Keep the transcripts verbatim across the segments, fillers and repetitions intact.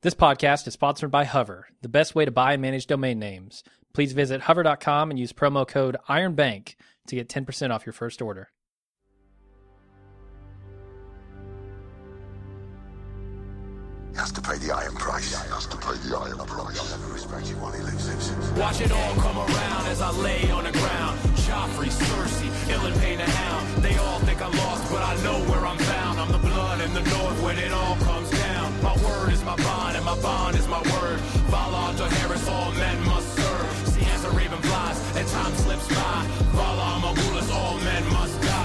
This podcast is sponsored by Hover, the best way to buy and manage domain names. Please visit hover dot com and use promo code IRONBANK to get ten percent off your first order. He has to pay the iron price. He has to pay the iron price. I'll never respect you while he lives. Watch it all come around as I lay on the ground. Joffrey, Cersei, Illipain the Hound. They all think I'm lost, but I know where I'm found. I'm the blood in the north when it all comes down. My word is my bond, and my bond is my word. Valar Dohaeris, all men must serve. See as a raven flies, and time slips by. Valar Morghulis, all men must die.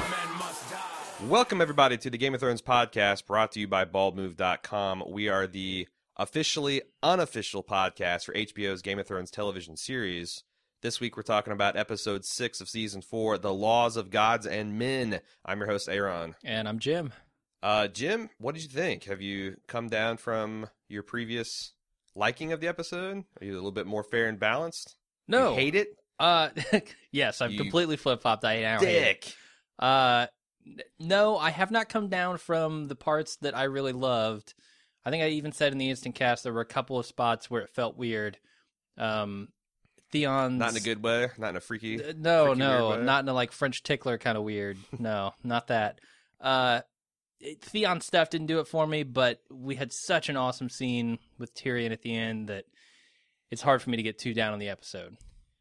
Welcome, everybody, to the Game of Thrones podcast, brought to you by bald move dot com. We are the officially unofficial podcast for H B O's Game of Thrones television series. This week, we're talking about episode six of season four, The Laws of Gods and Men. I'm your host, Aaron. And I'm Jim. Uh, Jim, what did you think? Have you come down from your previous liking of the episode? Are you a little bit more fair and balanced? No. You hate it? Uh, yes, I've You completely flip-flopped. I now hate it. Dick. Uh, no, I have not come down from the parts that I really loved. I think I even said in the instant cast there were a couple of spots where it felt weird. Um, Theon's... Not in a good way? Not in a freaky Uh, no, freaky no, weird way? not in a like French tickler kind of weird. No, not that. Uh, it, Theon stuff didn't do it for me, but we had such an awesome scene with Tyrion at the end that it's hard for me to get too down on the episode.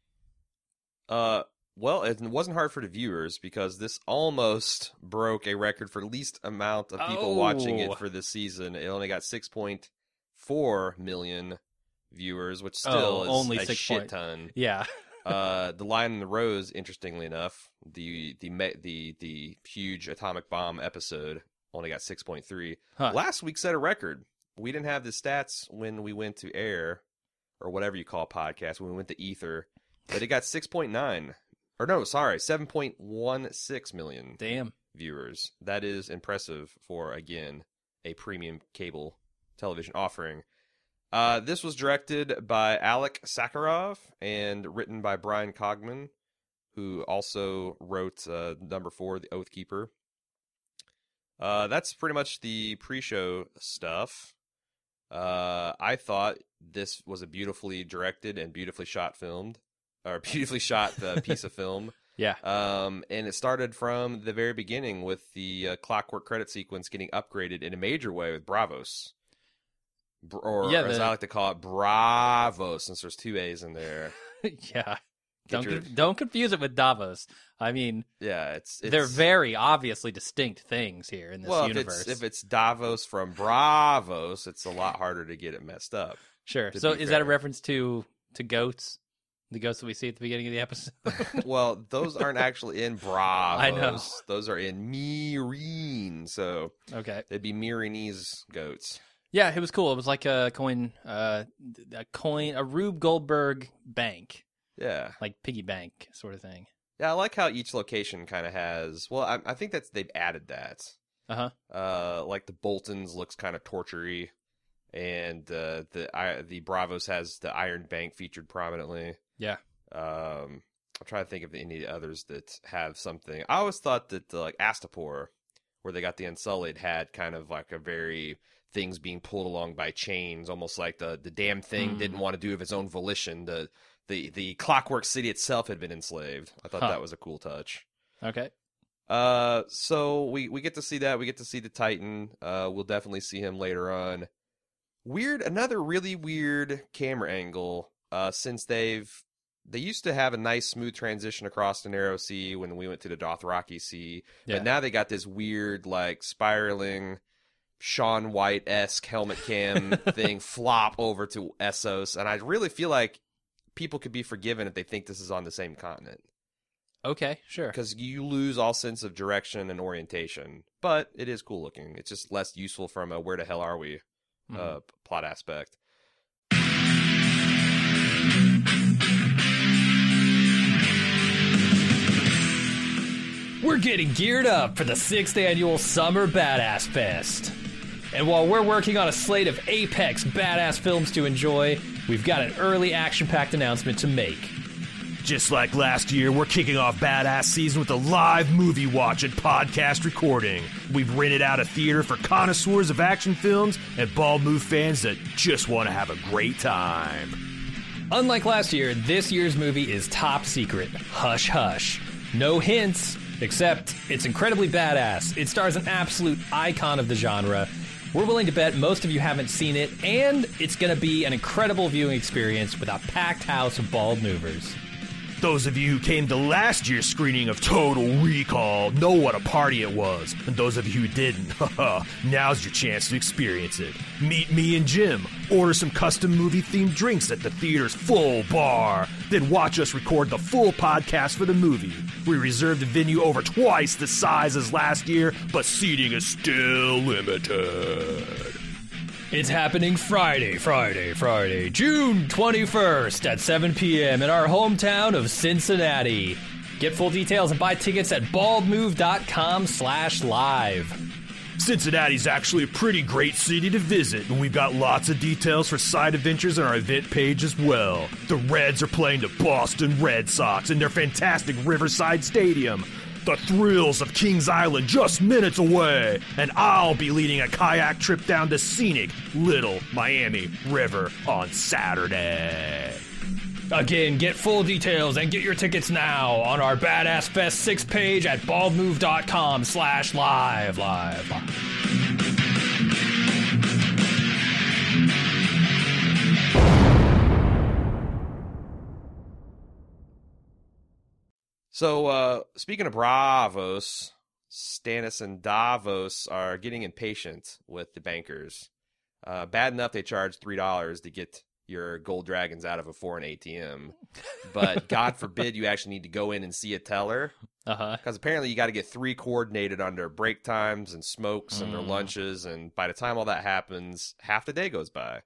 Uh, well, it wasn't hard for the viewers because this almost broke a record for least amount of people Oh. watching it for this season. It only got six point four million viewers, which still Oh, is only a six shit point- ton. Yeah. uh, The Lion and the Rose, interestingly enough, the the me- the the huge atomic bomb episode only got six point three. Huh. Last week set a record. We didn't have the stats when we went to air, or whatever you call a podcast, when we went to Ether, but it got six point nine. Or no, sorry, seven point one six million Damn. viewers. That is impressive for, again, a premium cable television offering. Uh, this was directed by Alec Sakharov and written by Brian Cogman, who also wrote uh, number four, The Oathkeeper. Uh, that's pretty much the pre-show stuff. Uh, I thought this was a beautifully directed and beautifully shot filmed, or beautifully shot uh, piece of film. Yeah. Um, and it started from the very beginning with the uh, clockwork credit sequence getting upgraded in a major way with Bravos. Br- or Yeah, as the- I like to call it, Bravo, since there's two A's in there. Yeah. Get Don't your- con- don't confuse it with Davos. I mean, Yeah, it's, it's they're very obviously distinct things here in this well, universe. If it's, if it's Davos from Bravos, it's a lot harder to get it messed up. Sure. to So be is that a fair. reference to to goats? The ghosts that we see at the beginning of the episode? Well, those aren't actually in Bravos. I know. Those are in Meereen, so Okay. it'd be Meereenese goats. Yeah, it was cool. It was like a coin, uh, a coin, a Rube Goldberg bank, Yeah. like piggy bank sort of thing. Yeah, I like how each location kind of has. Well, I, I think that's they've added that. Uh huh. Uh, like the Boltons looks kind of tortury, and uh, the I, the Bravos has the Iron Bank featured prominently. Yeah. Um, I'm trying to think of any others that have something. I always thought that the, like Astapor, where they got the Unsullied, had kind of like a very things being pulled along by chains, almost like the the damn thing Mm. didn't want to do of its own volition. The the the Clockwork City itself had been enslaved. I thought Huh. that was a cool touch. Okay. Uh, so we, we get to see that. We get to see the Titan. Uh, we'll definitely see him later on. Weird, another really weird camera angle. Uh, since they've they used to have a nice smooth transition across the Narrow Sea when we went to the Dothraki Sea, Yeah. but now they got this weird like spiraling Shaun White-esque helmet cam thing flop over to Essos, and I really feel like people could be forgiven if they think this is on the same continent. Okay. Sure. Because you lose all sense of direction and orientation. But it is cool looking. It's just less useful from a where the hell are we Mhm. uh, plot aspect. We're getting geared up for the sixth annual Summer Badass Fest. And while we're working on a slate of apex badass films to enjoy, we've got an early action-packed announcement to make. Just like last year, we're kicking off Badass Season with a live movie watch and podcast recording. We've rented out a theater for connoisseurs of action films and Bald Move fans that just want to have a great time. Unlike last year, this year's movie is top secret. Hush hush. No hints, except it's incredibly badass. It stars an absolute icon of the genre. We're willing to bet most of you haven't seen it, and it's going to be an incredible viewing experience with a packed house of Bald Movers. Those of you who came to last year's screening of Total Recall know what a party it was. And those of you who didn't, haha, now's your chance to experience it. Meet me and Jim, order some custom movie-themed drinks at the theater's full bar, then watch us record the full podcast for the movie. We reserved the venue over twice the size as last year, but seating is still limited. It's happening Friday, Friday, Friday, June twenty-first at seven p.m. in our hometown of Cincinnati. Get full details and buy tickets at baldmove.com slash live. Cincinnati's actually a pretty great city to visit, and we've got lots of details for side adventures on our event page as well. The Reds are playing the Boston Red Sox in their fantastic Riverside Stadium. The thrills of Kings Island just minutes away, and I'll be leading a kayak trip down the scenic Little Miami River on Saturday. Again, get full details and get your tickets now on our Badass Fest six page at baldmove.com slash live, live, live. So, uh, speaking of Bravos, Stannis and Davos are getting impatient with the bankers. Uh, bad enough they charge three dollars to get your gold dragons out of a foreign A T M. But God forbid you actually need to go in and see a teller. Uh-huh. Because apparently you got to get three coordinated on their break times and smokes and their Mm. lunches. And by the time all that happens, half the day goes by.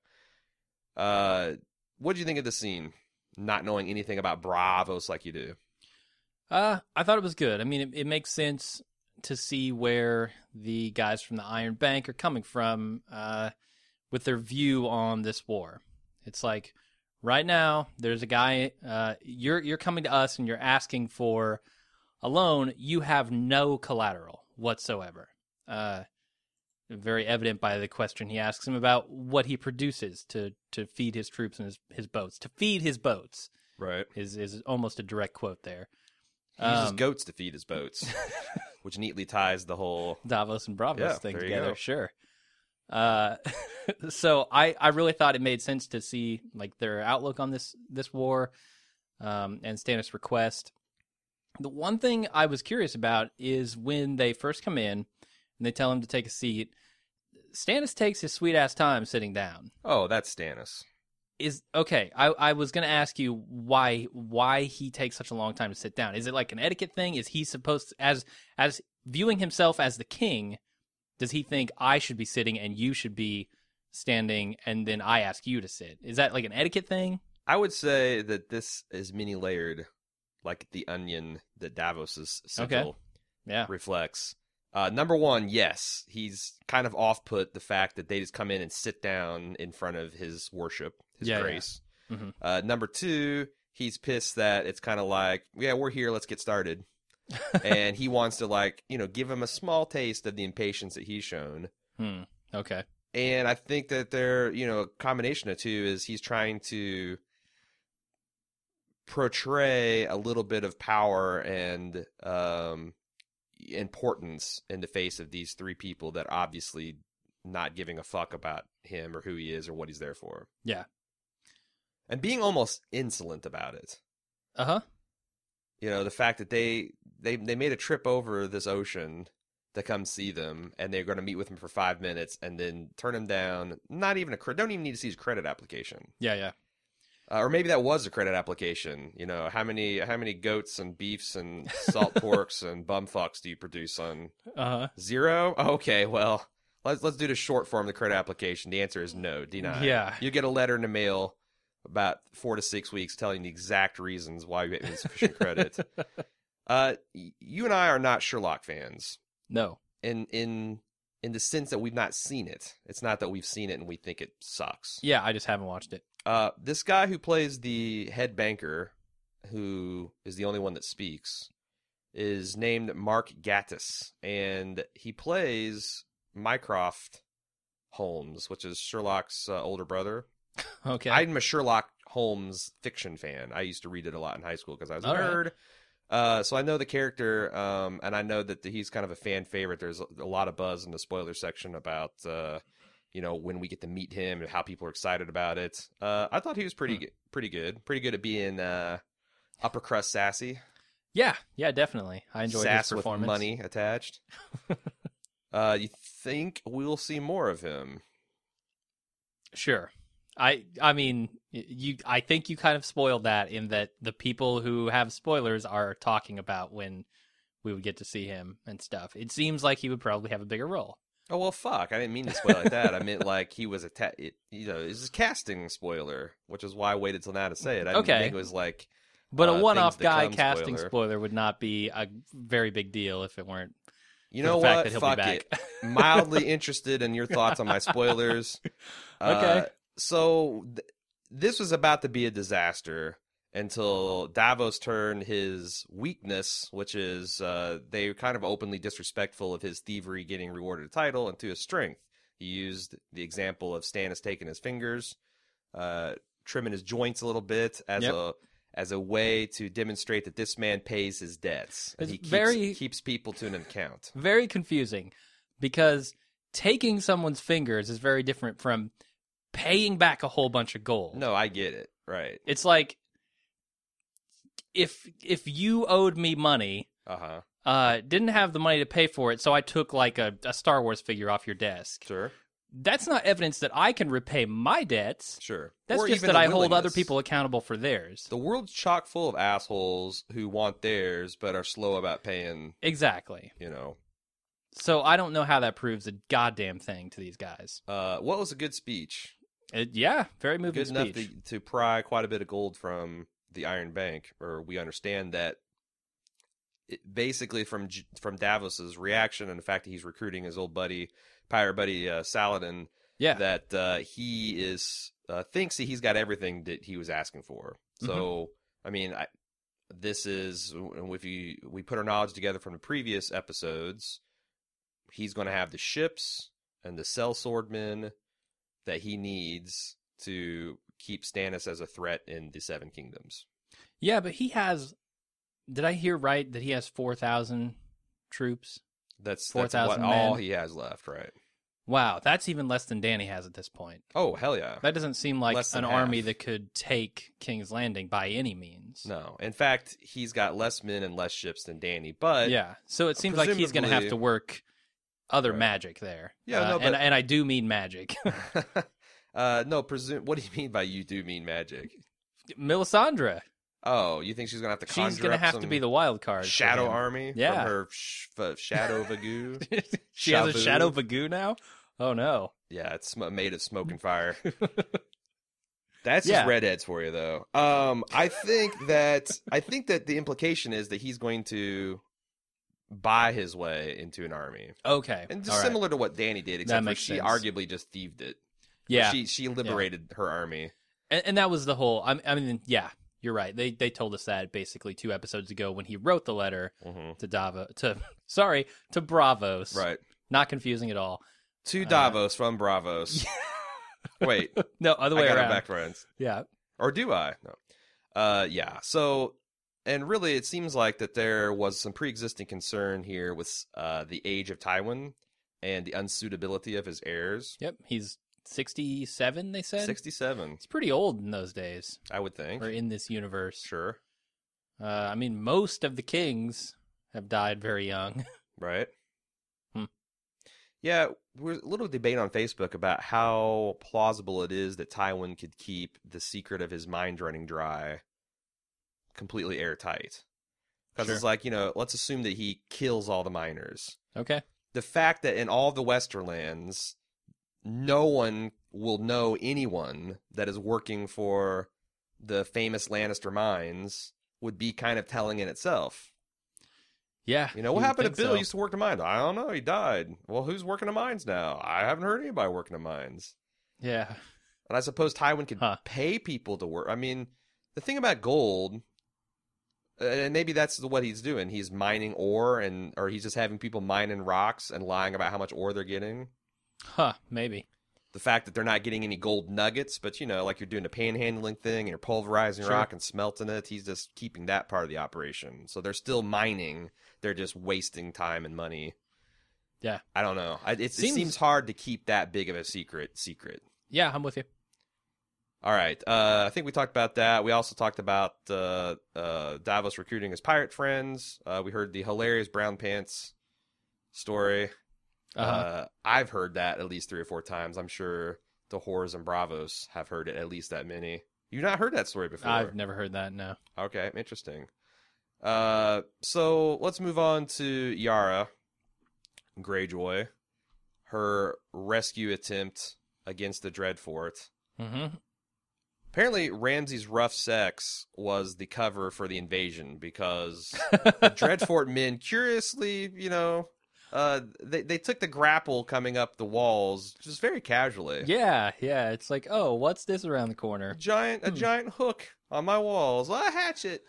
Uh, what do you think of the scene? Not knowing anything about Bravos like you do. Uh, I thought it was good. I mean, it, it makes sense to see where the guys from the Iron Bank are coming from uh, with their view on this war. It's like, right now, there's a guy, uh, you're you're coming to us and you're asking for a loan. You have no collateral whatsoever. Uh, very evident by the question he asks him about what he produces to, to feed his troops and his, his boats. To feed his boats Right. is, is almost a direct quote there. He uses Um, goats to feed his boats, which neatly ties the whole... Davos and Bravos Yeah, thing there you together, go. sure. Uh, so I, I really thought it made sense to see like their outlook on this this war, um, and Stannis' request. The one thing I was curious about is when they first come in and they tell him to take a seat, Stannis takes his sweet ass time sitting down. Oh, that's Stannis. Is okay. I, I was gonna ask you why why he takes such a long time to sit down. Is it like an etiquette thing? Is he supposed to, as as viewing himself as the king? Does he think I should be sitting and you should be standing, and then I ask you to sit? Is that like an etiquette thing? I would say that this is many layered, like the onion that Davos's sigil Okay. Yeah. reflects. Uh, number one, yes, he's kind of off-put the fact that they just come in and sit down in front of his worship, his Yeah, yeah. grace. Mhm. Uh, number two, he's pissed that it's kind of like, yeah, we're here, let's get started. And he wants to, like, you know, give him a small taste of the impatience that he's shown. Hmm. Okay. And I think that they're, you know, a combination of two is he's trying to portray a little bit of power and um, importance in the face of these three people that obviously not giving a fuck about him or who he is or what he's there for. Yeah. And being almost insolent about it. Uh huh. You know, the fact that they they they made a trip over this ocean to come see them, and they're going to meet with him for five minutes and then turn him down. Not even a credit. Don't even need to see his credit application. Yeah. Yeah. Uh, or maybe that was a credit application. You know, how many how many goats and beefs and salt porks and bumfucks do you produce on Uh huh. zero? Okay, well, let's let's do the short form of the credit application. The answer is no, deny. Yeah. You get a letter in the mail about four to six weeks telling the exact reasons why you get insufficient credit. Uh, y- you and I are not Sherlock fans. No. In in in the sense that we've not seen it. It's not that we've seen it and we think it sucks. Yeah, I just haven't watched it. Uh, this guy who plays the head banker, who is the only one that speaks, is named Mark Gatiss, and he plays Mycroft Holmes, which is Sherlock's uh, older brother. Okay. I'm a Sherlock Holmes fiction fan. I used to read it a lot in high school because I was a All right. nerd. Uh, so I know the character, um, and I know that the, he's kind of a fan favorite. There's a, a lot of buzz in the spoiler section about, uh, you know, when we get to meet him and how people are excited about it. Uh, I thought he was pretty, Hmm. good, pretty good, pretty good at being uh, upper crust sassy, Yeah, yeah, definitely. I enjoyed sass his with performance. money attached. uh, you think we'll see more of him? Sure. I I mean, y- you. I think you kind of spoiled that in that the people who have spoilers are talking about when we would get to see him and stuff. It seems like he would probably have a bigger role. Oh well, fuck! I didn't mean to spoil like that. I meant like he was a, ta- it, you know, it's a casting spoiler, which is why I waited till now to say it. I didn't Okay. think it was like, But uh, a one-off things to guy come casting spoiler. spoiler would not be a very big deal if it weren't. you for know the fact what? that he'll Fuck be it. back. Mildly interested in your thoughts on my spoilers. Okay. Uh, so th- this was about to be a disaster until Davos turned his weakness, which is uh, they were kind of openly disrespectful of his thievery getting rewarded a title, into his strength. He used the example of Stannis taking his fingers, uh, trimming his joints a little bit as Yep. a as a way to demonstrate that this man pays his debts. And It's he keeps, very- keeps people to an account. Very confusing because taking someone's fingers is very different from paying back a whole bunch of gold. No, I get it. Right. It's like if if you owed me money, Uh-huh. uh, didn't have the money to pay for it, so I took like a, a Star Wars figure off your desk. Sure. That's not evidence that I can repay my debts. Sure. That's Or just even that a I hold other willingness. people accountable for theirs. The world's chock full of assholes who want theirs but are slow about paying, Exactly. you know. So I don't know how that proves a goddamn thing to these guys. Uh, what was a good speech? It, yeah, very moving Good speech. enough to, to pry quite a bit of gold from the Iron Bank, or we understand that it, basically from J- from Davos's reaction and the fact that he's recruiting his old buddy, pirate buddy uh, Saladin, yeah. that uh, he is uh, thinks that he's got everything that he was asking for. So, Mm-hmm. I mean, I, this is if you we put our knowledge together from the previous episodes, he's going to have the ships and the sellswordmen that he needs to keep Stannis as a threat in the Seven Kingdoms. Yeah, but he has. Did I hear right that he has four thousand troops? That's, four that's what thousand all men. he has left, right? Wow, that's even less than Dany has at this point. Oh, hell yeah. That doesn't seem like Less an than army half. that could take King's Landing by any means. No. In fact, he's got less men and less ships than Dany, but Yeah, so it seems like he's going to have presumably- to work other Right. magic there. Yeah, Uh, no, and but- and I do mean magic. uh, no, presume. What do you mean by you do mean magic? Melisandre, Oh, you think she's gonna have to conjure she's going to up have some to be the wild card. for shadow him. army Yeah. from her sh- f- shadow Vagu? She has a Shabu. shadow Vagu now. Oh no. Yeah, it's sm- made of smoke and fire. That's Yeah. just redheads for you, though. Um, I think that I think that the implication is that he's going to buy his way into an army, Okay. and all just right. similar to what Dany did, except for makes she sense. arguably just thieved it. Yeah. she she liberated her army. And, and that was the whole. I, I mean, yeah, you're right. They they told us that basically two episodes ago when he wrote the letter Mhm. to Davo to sorry to Bravos. Right Not confusing at all. to Uh, Davos from Bravos. Wait, No, other I way got around. it back, friends. Yeah. Or do I? No. Uh, yeah. So, and really, it seems like that there was some pre-existing concern here with uh, the age of Tywin and the unsuitability of his heirs. Yep. He's sixty-seven. They said sixty-seven, it's pretty old in those days, I would think. or in this universe. Sure. Uh, I mean, most of the kings have died very young. Right. Hmm. Yeah, we're a little debate on Facebook about how plausible it is that Tywin could keep the secret of his mind running dry completely airtight. Because Sure. it's like, you know, let's assume that he kills all the miners. Okay. The fact that in all the Westerlands, no one will know anyone that is working for the famous Lannister mines would be kind of telling in itself. Yeah. You know, what you would happened to think Bill? so. He used to work the mines. I don't know. He died. Well, who's working the mines now? I haven't heard anybody working the mines. Yeah. And I suppose Tywin could Huh. pay people to work. I mean, the thing about gold and maybe that's what he's doing. He's mining ore, and or he's just having people mining rocks and lying about how much ore they're getting. Huh, maybe. The fact that they're not getting any gold nuggets, but, you know, like you're doing a panhandling thing and you're pulverizing Sure. rock and smelting it, he's just keeping that part of the operation. So they're still mining. They're just wasting time and money. Yeah. I don't know. I, it, Seems- it seems hard to keep that big of a secret secret. Yeah, I'm with you. All right. Uh, I think we talked about that. We also talked about uh, uh, Davos recruiting his pirate friends. Uh, we heard the hilarious brown pants story. Uh-huh. Uh, I've heard that at least three or four times. I'm sure the whores and bravos have heard it at least that many. You've not heard that story before? I've never heard that, no. Okay, interesting. Uh, so let's move on to Yara Greyjoy. Her rescue attempt against the Dreadfort. Mm-hmm. Apparently, Ramsay's rough sex was the cover for the invasion because the Dreadfort men curiously, you know, uh, they, they took the grapple coming up the walls just very casually. Yeah, yeah. It's like, oh, what's this around the A corner? giant, a giant hook on my walls. A hatchet.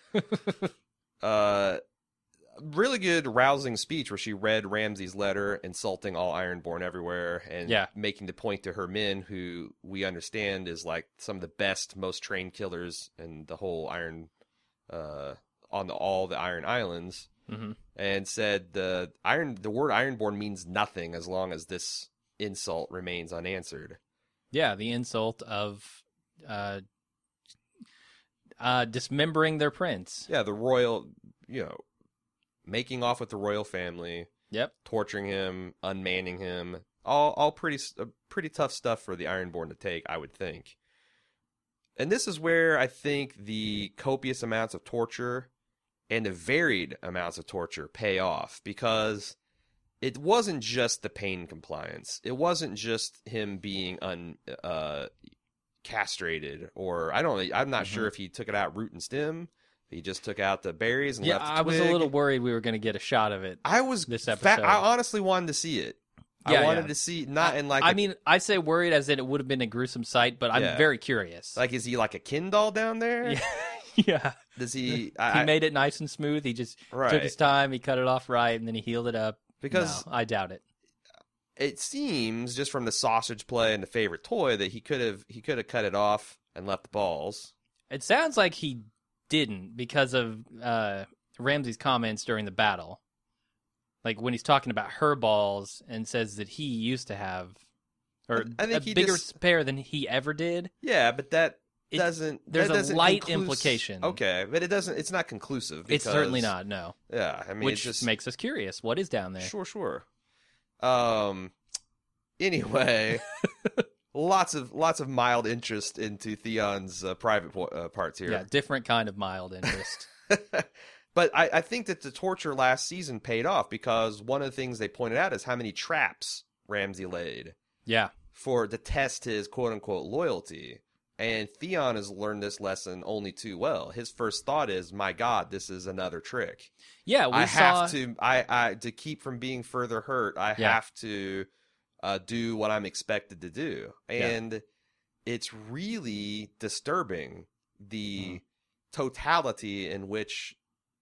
uh, really good, rousing speech where she read Ramsay's letter, insulting all Ironborn everywhere, and Yeah. making the point to her men, who we understand is like some of the best, most trained killers in the whole Iron, uh, on the, all the Iron Islands, Mm-hmm. and said the Iron, the word Ironborn means nothing as long as this insult remains unanswered. Yeah, the insult of uh, uh, dismembering their prince. Yeah, the royal, you know, making off with the royal family. Yep. Torturing him, unmanning him, all all pretty uh, pretty tough stuff for the Ironborn to take, I would think. And this is where I think the copious amounts of torture and the varied amounts of torture pay off, because it wasn't just the pain compliance. It wasn't just him being un uh, castrated, or I don't. I'm not Mm-hmm. sure if he took it out root and stem. He just took out the berries and Yeah, left the I was a twig. little worried we were going to get a shot of it. I was this fa- episode. I honestly wanted to see it. Yeah, I wanted yeah. to see not in like I a- mean, I say worried as in it would have been a gruesome sight, but I'm Yeah. very curious. like is he like a Ken doll down there? yeah. yeah. Does he? He I, made it nice and smooth. He just Right. took his time. He cut it off right, and then he healed it up. Because- No, I doubt it. it seems just from the sausage play and the favorite toy that he could have he could have cut it off and left the balls. It sounds like he didn't because of uh, Ramsay's comments during the battle. Like when he's talking about her balls and says that he used to have or I think a he bigger just- pair than he ever did. Yeah, but that It- doesn't. there's that a doesn't light conclus- implication. Okay, but it doesn't. It's not conclusive. It's certainly because- not, no. Yeah, I mean, Which it just makes us curious. What is down there? Sure, sure. Um. Anyway, lots of lots of mild interest into Theon's uh, private po- uh, parts here. Yeah, different kind of mild interest. But I, I think that the torture last season paid off, because one of the things they pointed out is how many traps Ramsay laid yeah. for to test his quote unquote loyalty. And Theon has learned this lesson only too well. His first thought is, "My God, this is another trick. Yeah, we I saw have to, I, I, to keep from being further hurt. I Yeah. have to uh, do what I'm expected to do." Yeah. And it's really disturbing the Mm. totality in which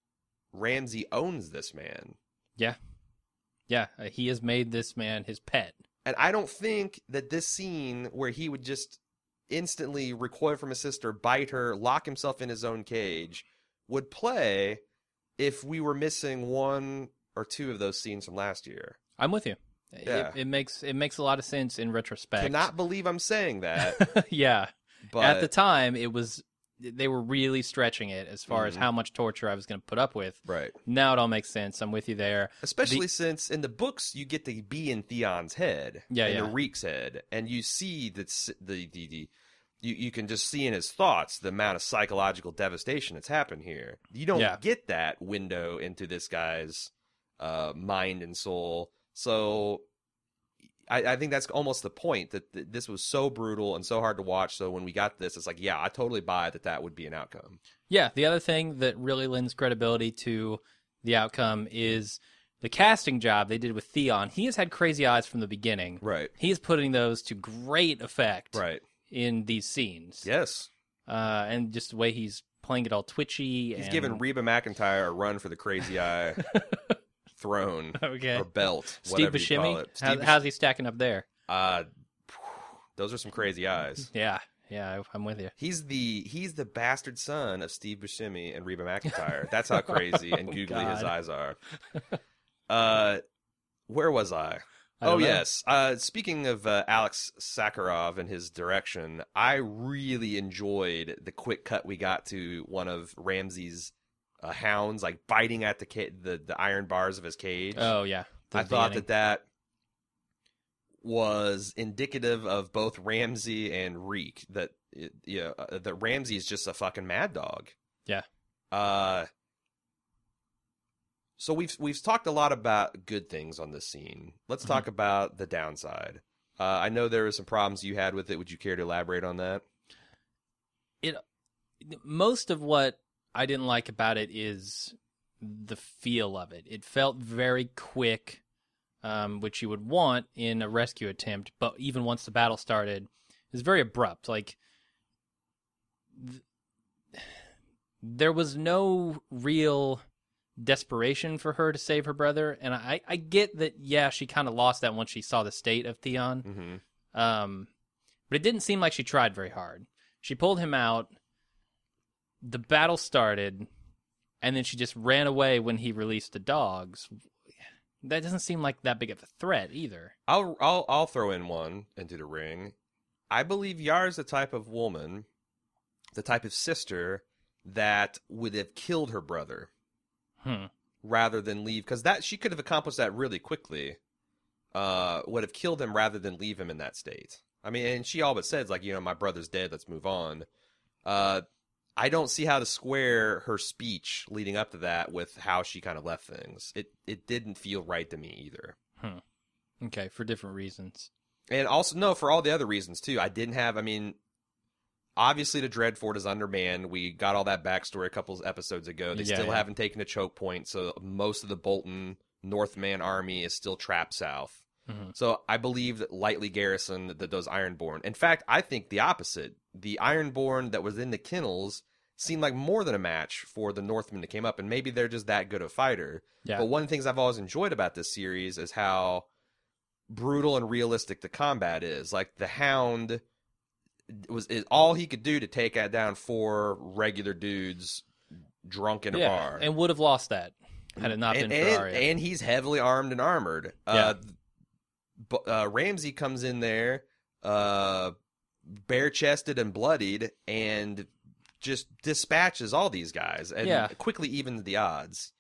Ramsay owns this man. Yeah. Yeah, uh, he has made this man his pet. And I don't think that this scene where he would just instantly recoil from his sister, bite her, lock himself in his own cage, would play if we were missing one or two of those scenes from last year. I'm with you. Yeah. It, it makes it makes a lot of sense in retrospect. Cannot believe I'm saying that, yeah. but At the time, it was they were really stretching it as far as Mhm. how much torture I was going to put up with. right. Now it all makes sense. I'm with you there. Especially The- since in the books you get to be in Theon's head, Yeah, in yeah. Reek's head, and you see that s- the the, the you, you can just see in his thoughts the amount of psychological devastation that's happened here. You don't Yeah. get that window into this guy's uh, mind and soul. So I, I think that's almost the point, that th- this was so brutal and so hard to watch. So when we got this, it's like, yeah, I totally buy that that would be an outcome. Yeah, the other thing that really lends credibility to the outcome is the casting job they did with Theon. He has had crazy eyes from the beginning. Right. He is putting those to great effect Right. in these scenes. Yes. Uh, and just the way he's playing it all twitchy. He's and... giving Reba McEntire a run for the crazy eye throne Okay. or belt, Steve whatever you call Buscemi. it. How, Steve how's he stacking up there? Uh, those are some crazy eyes. Yeah, yeah, I'm with you. He's the he's the bastard son of Steve Buscemi and Reba McEntire. That's how crazy and Oh, googly his God. eyes are. Uh, where was I? I don't oh know. yes. Uh, speaking of uh, Alex Sakharov and his direction, I really enjoyed the quick cut we got to one of Ramsey's uh, hounds, like biting at the ca- the the iron bars of his cage. Oh yeah, I thought that that was indicative of both Ramsey and Reek. That it, yeah, uh, that Ramsey is just a fucking mad dog. Yeah. Uh. So we've we've talked a lot about good things on this scene. Let's Mm-hmm. talk about the downside. Uh, I know there were some problems you had with it. Would you care to elaborate on that? it. Most of what I didn't like about it is the feel of it. It felt very quick, um, which you would want in a rescue attempt. But even once the battle started, it was very abrupt. Like th- there was no real desperation for her to save her brother, and I, I get that. Yeah, she kind of lost that once she saw the state of Theon. Mm-hmm. Um, but it didn't seem like she tried very hard. She pulled him out. The battle started, and then she just ran away when he released the dogs. That doesn't seem like that big of a threat either. I'll I'll I'll throw in one into the ring. I believe Yar's the type of woman, the type of sister that would have killed her brother Hmm. rather than leave, because that she could have accomplished that really quickly. Uh, would have killed him rather than leave him in that state. I mean, and she all but says like, you know, my brother's dead. Let's move on. Uh, I don't see how to square her speech leading up to that with how she kind of left things. It it didn't feel right to me either. Hmm. Okay, for different reasons. And also, no, for all the other reasons, too. I didn't have, I mean, obviously the Dreadfort is undermanned. We got all that backstory a couple episodes ago. They Yeah, still yeah. haven't taken a choke point, so most of the Bolton Northman army is still trapped south. Mhm. So I believe that lightly garrisoned that those Ironborn. In fact, I think the opposite. The Ironborn that was in the kennels seemed like more than a match for the Northmen that came up, and maybe they're just that good a fighter. Yeah. But one of the things I've always enjoyed about this series is how brutal and realistic the combat is. Like the Hound was is all he could do to take down four regular dudes drunk in a yeah, bar, and would have lost that had it not and, been for and, Arya. and he's heavily armed and armored. Uh, but, uh, Ramsey comes in there, uh, bare chested and bloodied, and just dispatches all these guys and Yeah. quickly evens the odds.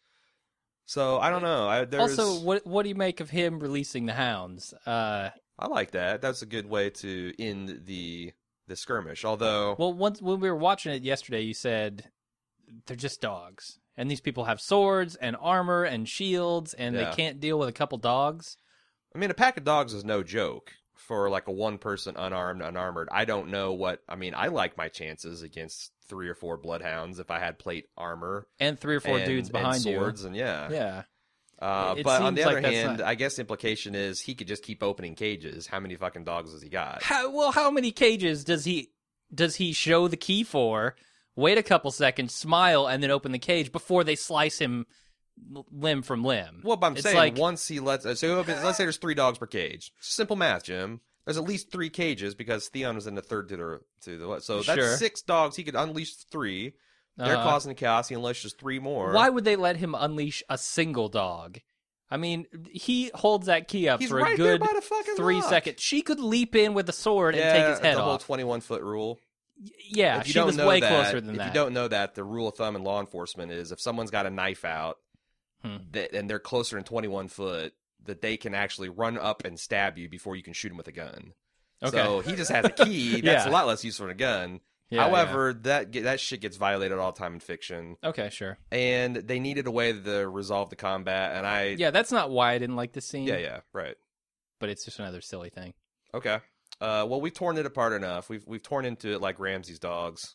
So I don't know. I, there's, Also, what what do you make of him releasing the hounds? Uh, I like that. That's a good way to end the the skirmish. Although, well, once when we were watching it yesterday, you said they're just dogs, and these people have swords and armor and shields, and Yeah. they can't deal with a couple dogs. I mean, a pack of dogs is no joke for like a one person unarmed, unarmored. I don't know what. I mean, I like my chances against three or four bloodhounds if I had plate armor And three or four and, dudes and behind swords, and yeah, you. Yeah. Uh, It but on the seems like other that's hand, not- I guess the implication is he could just keep opening cages. How many fucking dogs has he got? How, well, how many cages does he does he show the key for? Wait a couple seconds, smile, and then open the cage before they slice him l- limb from limb. Well, but I'm It's saying like- once he lets, so let's say there's three dogs per cage. Simple math, Jim. There's at least three cages because Theon was in the third to the to the so that's Sure. six dogs. He could unleash three. They're Uh, causing chaos. He unleashes three more. Why would they let him unleash a single dog? I mean, he holds that key up He's for right a there good by the fucking three lock. seconds. She could leap in with a sword yeah, and take his head the whole off. twenty-one foot rule. Yeah, If you she don't was know way that, closer than if that. you don't know that, the rule of thumb in law enforcement is if someone's got a knife out Hmm. that, and they're closer than twenty-one foot, that they can actually run up and stab you before you can shoot them with a gun. Okay. So he just has a key. That's Yeah. a lot less useful than a gun. Yeah, However, that that shit gets violated all the time in fiction, Okay, sure. and they needed a way to resolve the combat. And I, Yeah, that's not why I didn't like the scene. yeah, yeah, right, But it's just another silly thing. okay. Uh, well, we've torn it apart enough. We've we've torn into it like Ramsey's dogs.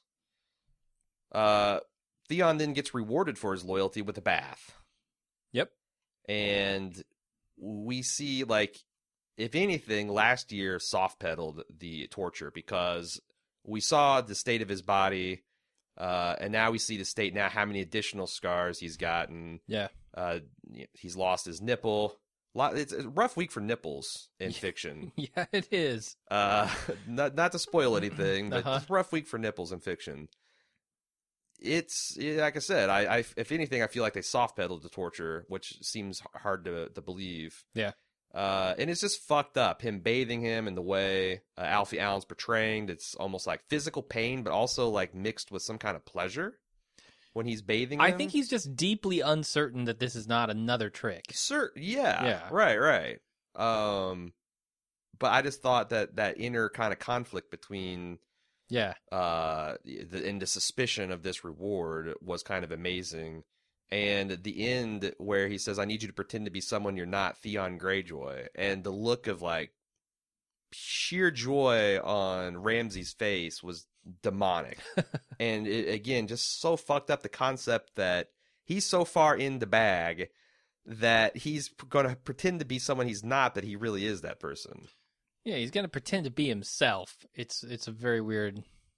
Uh, Theon then gets rewarded for his loyalty with a bath. Yep. And we see, like, if anything, last year soft pedaled the torture because we saw the state of his body Uh, and now we see to state now how many additional scars he's gotten. Yeah. Uh, he's lost his nipple. Lot, it's a rough week for nipples in fiction. Yeah, it is. Uh, not not to spoil anything, but Uh-huh. it's a rough week for nipples in fiction. It's yeah, like I said. I, I if anything, I feel like they soft pedaled the torture, which seems hard to to believe. Yeah. Uh, and it's just fucked up. Him bathing him in the way uh, Alfie Allen's portraying. It's almost like physical pain, but also like mixed with some kind of pleasure when he's bathing him. I think he's just deeply uncertain that this is not another trick. Sir, yeah, Yeah. right, right. Um, but I just thought that that inner kind of conflict between Yeah. uh the and the suspicion of this reward was kind of amazing. And at the end where he says, I need you to pretend to be someone you're not, Theon Greyjoy, and the look of like sheer joy on Ramsay's face was demonic. And it, again, just so fucked up the concept that he's so far in the bag that he's going to pretend to be someone he's not, that he really is that person. Yeah, he's gonna pretend to be himself. It's it's a very weird.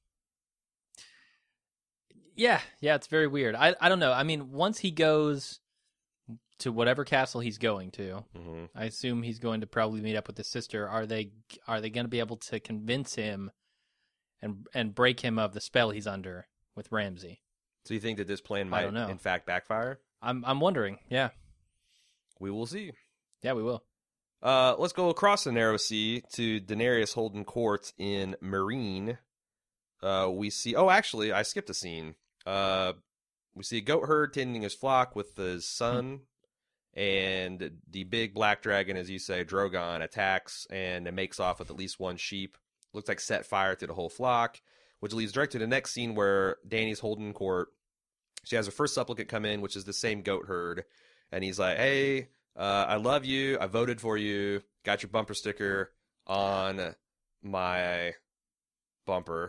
Yeah, yeah, it's very weird. I I don't know. I mean, once he goes to whatever castle he's going to, Mm-hmm. I assume he's going to probably meet up with his sister. Are they are they going to be able to convince him and and break him of the spell he's under with Ramsay? So you think that this plan I might, don't know. in fact, backfire? I'm I'm wondering. Yeah, We will see. yeah, we will. Uh, let's go across the narrow sea to Daenerys Holden Court in Meereen. Uh, we see. Oh, actually, I skipped a scene. Uh, we see a goat herd tending his flock with his son, and the big black dragon, as you say, Drogon, attacks and it makes off with at least one sheep. Looks like set fire to the whole flock, which leads direct to the next scene where Dany's Holden Court. She has her first supplicant come in, which is the same goat herd, and he's like, "Hey, uh, I love you. I voted for you. Got your bumper sticker on my bumper."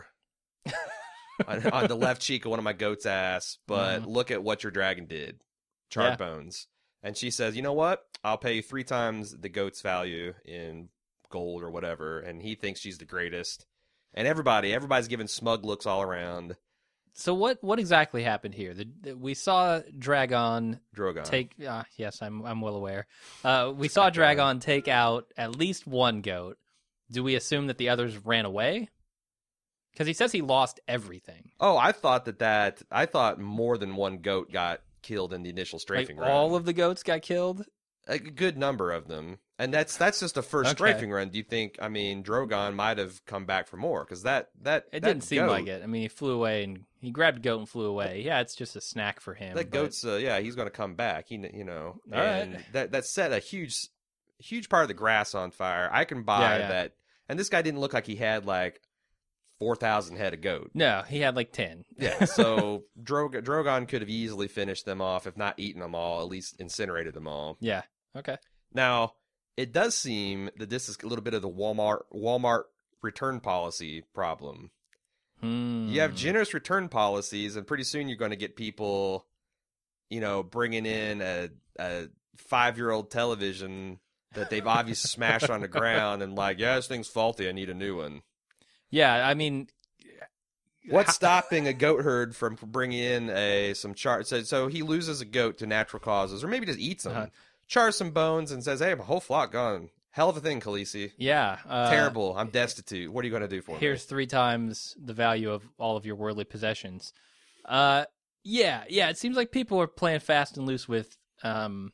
on, on the left cheek of one of my goat's ass, but Mhm. look at what your dragon did. Charred Yeah. bones. And she says, you know what? I'll pay you three times the goat's value in gold or whatever. And he thinks she's the greatest. And everybody, everybody's giving smug looks all around. So what what exactly happened here? The, the, we saw Dragon Drogon. take. Uh, yes, I'm I'm well aware. Uh, we saw Dragon take out at least one goat. Do we assume that the others ran away? Because he says he lost everything. Oh, I thought that that, I thought more than one goat got killed in the initial Like strafing run. all of the goats got killed. A good number of them. And that's that's just the first Okay. strafing run. Do you think, I mean, Drogon might have come back for more? Because that, that, It that didn't seem goat, like it. I mean, he flew away and he grabbed a goat and flew away. Yeah, it's just a snack for him. That but- goat's, uh, yeah, he's going to come back. He, you know, All and right. that that set a huge, huge part of the grass on fire. I can buy Yeah, yeah. that. And this guy didn't look like he had like four thousand head of goat. No, he had like ten. Yeah, so Drog- Drogon could have easily finished them off, if not eaten them all, at least incinerated them all. Yeah. Okay. Now, it does seem that this is a little bit of the Walmart Walmart return policy problem. Hmm. You have generous return policies, and pretty soon you're going to get people, you know, bringing in a, a five-year-old television that they've obviously smashed on the ground and like, yeah, this thing's faulty, I need a new one. Yeah, I mean, What's stopping a goat herd from bringing in a some char? So, so he loses a goat to natural causes, or maybe just eats them, Uh-huh. chars some bones, and says, "Hey, my whole flock gone. Hell of a thing, Khaleesi. yeah. Uh, Terrible. I'm destitute. What are you going to do for me?" Here's three times the value of all of your worldly possessions. Uh, yeah, yeah. It seems like people are playing fast and loose with um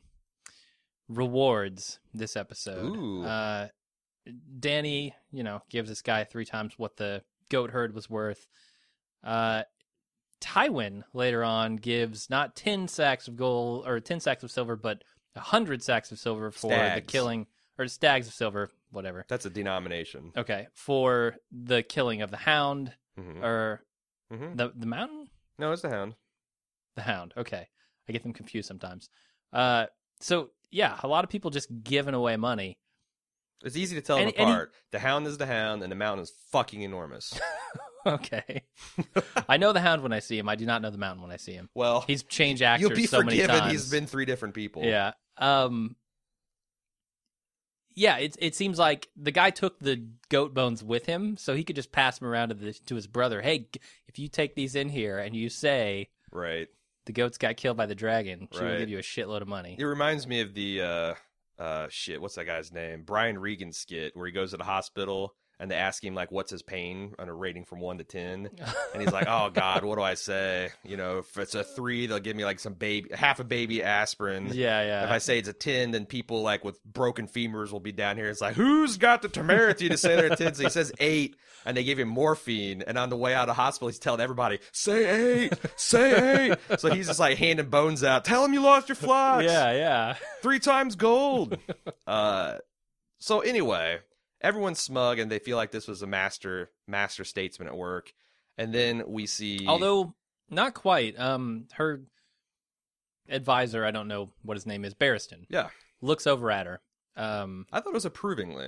rewards this episode. Ooh. Uh, Danny, you know, gives this guy three times what the goat herd was worth. Uh, Tywin later on gives not ten sacks of gold or ten sacks of silver, but a hundred sacks of silver for the Stags. killing, or stags of silver, whatever. That's a denomination. Okay, for the killing of the Hound Mhm. or Mhm. the the Mountain, No, it's the Hound. the Hound. Okay, I get them confused sometimes. Uh, so yeah, a lot of people just giving away money. It's easy to tell them And- and he- apart. The Hound is the Hound, and the Mountain is fucking enormous. Okay, I know the Hound when I see him. I do not know the Mountain when I see him. Well, He's changed actors you'll be so many forgiven. times. He's been three different people. Yeah. Um. yeah, it it seems like the guy took the goat bones with him, so he could just pass them around to the to his brother. Hey, if you take these in here and you say Right. the goats got killed by the dragon, she will Right. give you a shitload of money. It reminds me of the uh uh shit, what's that guy's name? Brian Regan skit where he goes to the hospital and they ask him like what's his pain on a rating from one to ten. And he's like, oh God, what do I say? You know, if it's a three, they'll give me like some baby half a baby aspirin. Yeah, yeah. If I say it's a ten, then people like with broken femurs will be down here. It's like, who's got the temerity to say they're a ten? So he says eight, and they give him morphine. And on the way out of the hospital, he's telling everybody, say eight, say eight. So he's just like handing bones out. Tell him you lost your flocks. Yeah, yeah. Three times gold. uh, so anyway, everyone's smug, and they feel like this was a master master statesman at work. And then we see... Although, not quite. Um, her advisor, I don't know what his name is, Barristan, Yeah. looks over at her. Um, I thought it was approvingly.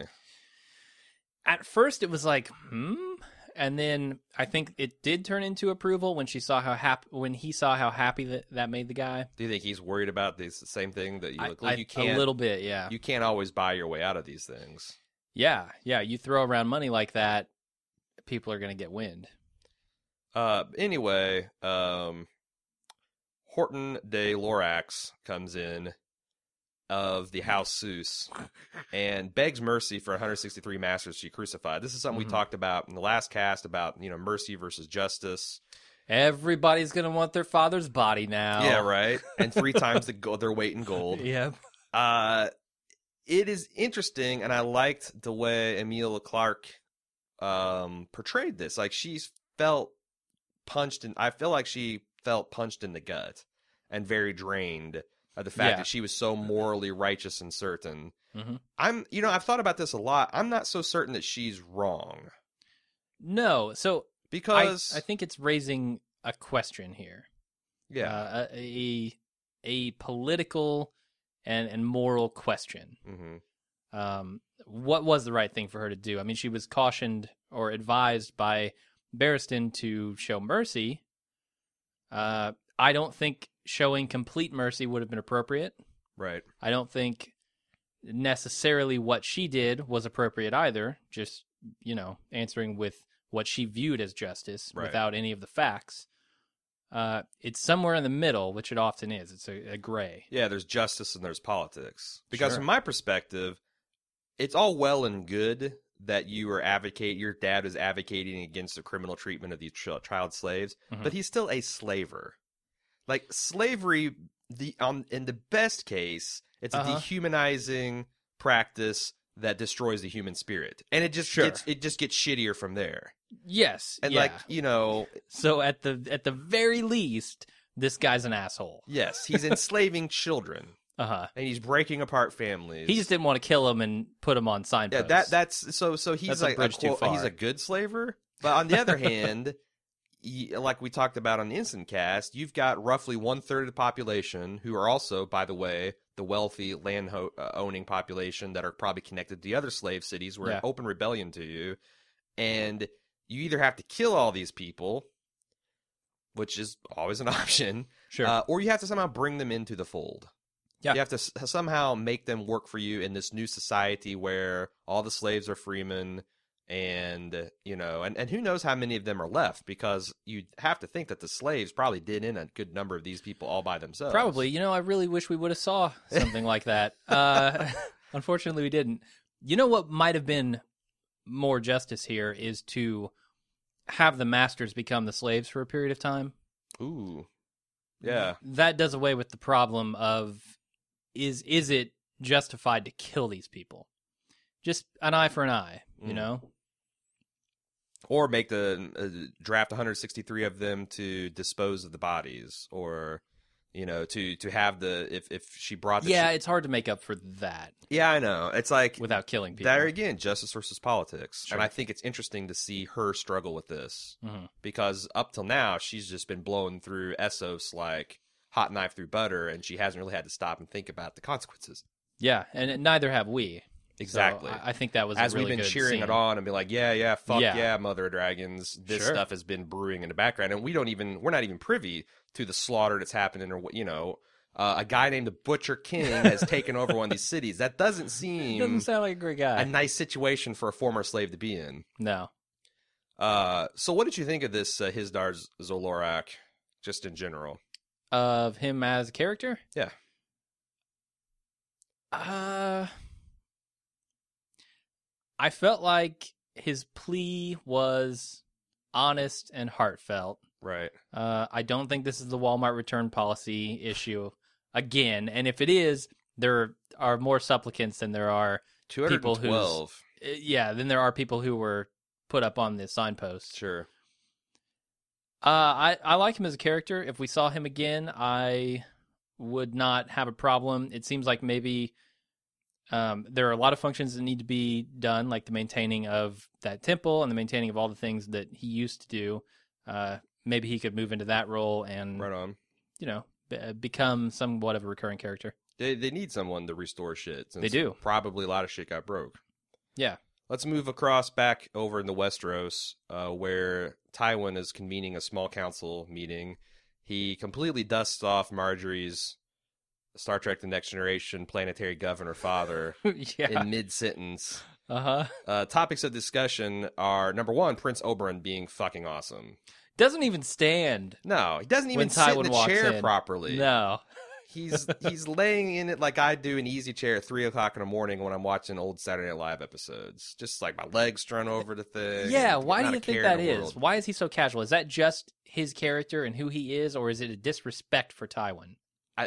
at first, it was like, hmm? And then I think it did turn into approval when she saw how happy, when he saw how happy that, that made the guy. Do you think he's worried about this the same thing that you I, look like I- you can't a little bit, yeah. you can't always buy your way out of these things. Yeah, yeah. You throw around money like that, people are going to get wind. Uh anyway, um Horton de Lorax comes in of the House Seuss and begs mercy for one hundred sixty-three masters she crucified. This is something Mhm. we talked about in the last cast about, you know, mercy versus justice. Everybody's going to want their father's body now. Yeah, right. And three times the gold, their weight in gold. Yeah. Uh, it is interesting, and I liked the way Emilia Clarke um, portrayed this. Like, she felt punched, in, I feel like she felt punched in the gut and very drained of the fact Yeah. that she was so morally righteous and certain. Mhm. I'm, you know, I've thought about this a lot. I'm not so certain that she's wrong No, so I, because, I think it's raising a question here. yeah, Uh, a, a a political and, and moral question. hmm Um, what was the right thing for her to do? I mean, she was cautioned or advised by Barristan to show mercy. Uh, I don't think showing complete mercy would have been appropriate. right. I don't think necessarily what she did was appropriate either. Just, you know, answering with what she viewed as justice Right. without any of the facts. Uh, it's somewhere in the middle, which it often is. It's a, a gray. Yeah, there's justice and there's politics. Because Sure. from my perspective, it's all well and good that you are advocate, your dad is advocating against the criminal treatment of these ch- child slaves, Mhm. but he's still a slaver. Like slavery, the um, in the best case, it's a Uh-huh. dehumanizing practice that destroys the human spirit, and it just Sure. gets it just gets shittier from there. Yes. And yeah. like you know, So at the at the very least, this guy's an asshole. yes, he's enslaving children Uh huh. and he's breaking apart families. He just didn't want to kill him and put him on Yeah, signposts. that that's so so he's That's a like a bridge too quote, he's far. a good slaver. But on the other hand, he, like we talked about on the Instant Cast, you've got roughly one third of the population who are also, by the way, the wealthy land ho- uh, owning population that are probably connected to the other slave cities. We're Yeah. in open rebellion to you, and you either have to kill all these people, which is always an option, Sure. uh, or you have to somehow bring them into the fold. Yeah. You have to s- somehow make them work for you in this new society where all the slaves are freemen, and you know, and, and who knows how many of them are left, because you have to think that the slaves probably did in a good number of these people all by themselves. Probably. You know, I really wish we would have saw something like that. Uh, unfortunately, we didn't. You know what might have been more justice here is to have the masters become the slaves for a period of time. Ooh, yeah, That does away with the problem of is is it justified to kill these people? Just an eye for an eye, you Mm. know? or make the uh, draft one hundred sixty-three of them to dispose of the bodies, or you know, to to have the if if she brought the Yeah, sh- it's hard to make up for that yeah, I know, it's like without killing people. there again, justice versus politics. Sure. And I think it's interesting to see her struggle with this, Mhm. because up till now she's just been blown through Essos like hot knife through butter, and she hasn't really had to stop and think about the consequences. Yeah, and neither have we. Exactly. So I, I think that was As a really we've been good cheering scene. it on and be like, yeah, yeah, fuck yeah, Yeah. Mother of Dragons. This Sure. stuff has been brewing in the background, and we don't even we're not even privy to the slaughter that's happening, or what you know. uh, a guy named the Butcher King has taken over one of these cities. That doesn't seem Doesn't sound like a great guy. a nice situation for a former slave to be in. No. Uh, so what did you think of this uh, Hizdar Zolorak, just in general? Of him as a character? Yeah. Uh, I felt like his plea was honest and heartfelt. Right. Uh, I don't think this is the Walmart return policy issue again. And if it is, there are more supplicants than there are people who. two twelve. Yeah, then there are people who were put up on the signpost. Sure. Uh, I, I like him as a character. If we saw him again, I would not have a problem. It seems like maybe um, there are a lot of functions that need to be done, like the maintaining of that temple and the maintaining of all the things that he used to do. Uh, maybe he could move into that role and, Right on. you know, be- become somewhat of a recurring character. They they need someone to restore shit. Since They do. Probably a lot of shit got broke. Yeah. Let's move across back over in the Westeros, uh, where Tywin is convening a small council meeting. He completely dusts off Marjorie's Star Trek The Next Generation planetary governor father yeah. in mid-sentence. Uh-huh. Uh, topics of discussion are, number one, Prince Oberyn being fucking awesome. Doesn't even stand. No, he doesn't even When sit in Tywin the walks chair in. properly. No. He's he's laying in it like I do an easy chair at three o'clock in the morning when I'm watching old Saturday Night Live episodes. Just like my legs strung over the thing. Yeah, and why do not you a think care that in the is? world. Why is he so casual? Is that just his character and who he is, or is it a disrespect for Tywin?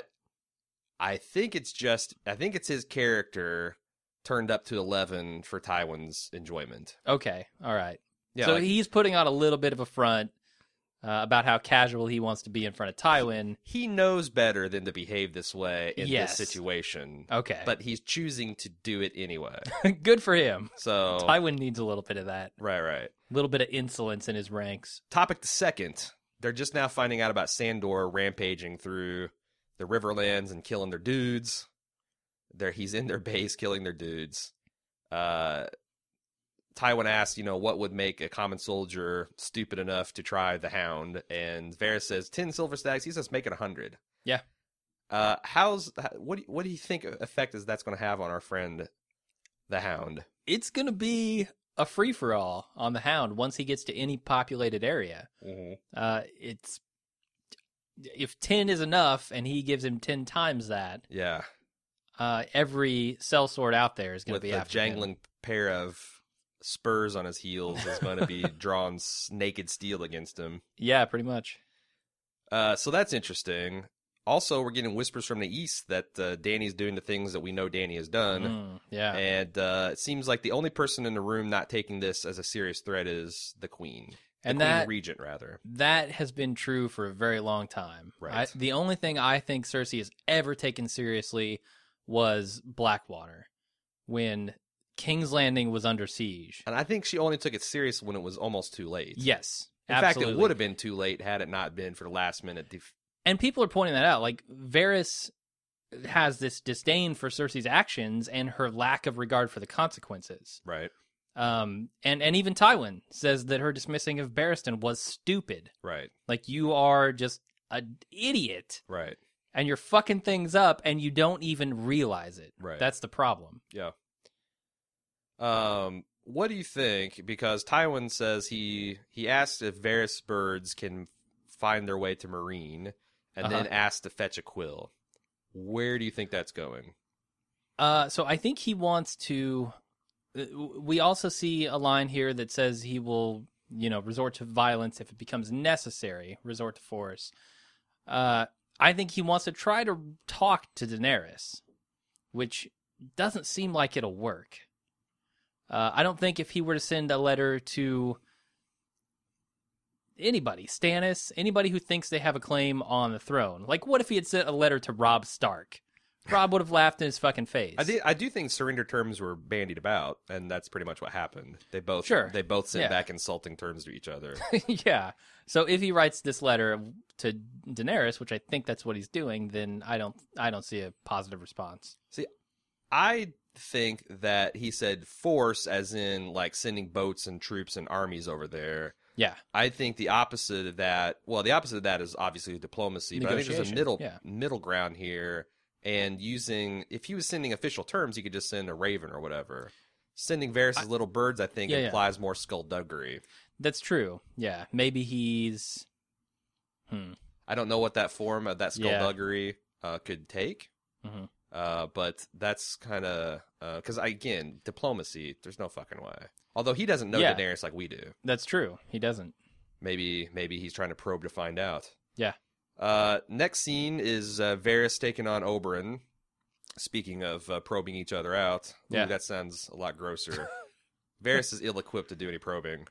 I think it's just I think it's his character turned up to eleven for Tywin's enjoyment. Okay, all right. Yeah, so like, he's putting on a little bit of a front uh, about how casual he wants to be in front of Tywin. he knows better than to behave this way in Yes. this situation. Okay. But he's choosing to do it anyway. Good for him. So Tywin needs a little bit of that. right, right. A little bit of insolence in his ranks. Topic the second. They're just now finding out about Sandor rampaging through the Riverlands and killing their dudes. There, he's in their base killing their dudes. Uh, Tywin asks, you know, what would make a common soldier stupid enough to try the Hound? And Varys says ten silver stacks. He says make it a hundred. Yeah. Uh, how's what? Do you, what do you think effect is that's going to have on our friend, the Hound? It's going to be a free-for-all on the Hound once he gets to any populated area. Mm-hmm. Uh, it's if ten is enough and he gives him ten times that, Yeah, uh, every sellsword out there is going to with be a after him. jangling pair of spurs on his heels is going to be drawing s- naked steel against him. Yeah, pretty much. Uh, so that's interesting. Also, we're getting whispers from the east that uh, Dany's doing the things that we know Dany has done. Mm, yeah. And uh, it seems like the only person in the room not taking this as a serious threat is the queen. The And queen that- regent, rather. That has been true for a very long time. Right. I, the only thing I think Cersei has ever taken seriously was Blackwater, when King's Landing was under siege. And I think she only took it serious when it was almost too late. Yes, In absolutely. fact, it would have been too late had it not been for the last minute. Def- And people are pointing that out. Like, Varys has this disdain for Cersei's actions and her lack of regard for the consequences. right, Um, and, and even Tywin says that her dismissing of Barristan was stupid. right, Like, you are just an idiot. right. And you're fucking things up, and you don't even realize it. Right. That's the problem. Yeah. Um, what do you think? Because Tywin says he he asked if Varys birds can find their way to Marine, and then Uh-huh. asked to fetch a quill. Where do you think that's going? Uh, so I think he wants to. uh, We also see a line here that says he will, you know, resort to violence if it becomes necessary. Resort to force. Uh, I think he wants to try to talk to Daenerys, which doesn't seem like it'll work. Uh, I don't think if he were to send a letter to anybody, Stannis, anybody who thinks they have a claim on the throne. Like, what if he had sent a letter to Robb Stark? Robb would have laughed in his fucking face. I did. I do think surrender terms were bandied about, and that's pretty much what happened. They both Sure. They both sent Yeah. back insulting terms to each other. Yeah. So if he writes this letter to Daenerys, which I think that's what he's doing, then I don't I don't see a positive response. See, I think that he said force as in like sending boats and troops and armies over there, Yeah. I think the opposite of that, well, the opposite of that is obviously diplomacy, but I think there's a Negotiation, middle yeah. middle ground here. And using, if he was sending official terms, he could just send a raven or whatever. Sending Varys' little birds, I think, Yeah, yeah. implies more skullduggery. That's true. Yeah. Maybe he's. Hmm. I don't know what that form of that Yeah. skullduggery uh, could take. Mhm. Uh, but that's kind of because again, diplomacy. There's no fucking way. Although he doesn't know Yeah. Daenerys like we do. That's true. He doesn't. Maybe maybe he's trying to probe to find out. Yeah. Uh, next scene is uh, Varys taking on Oberyn. Speaking of uh, probing each other out, ooh, Yeah. that sounds a lot grosser. Varys is ill-equipped to do any probing.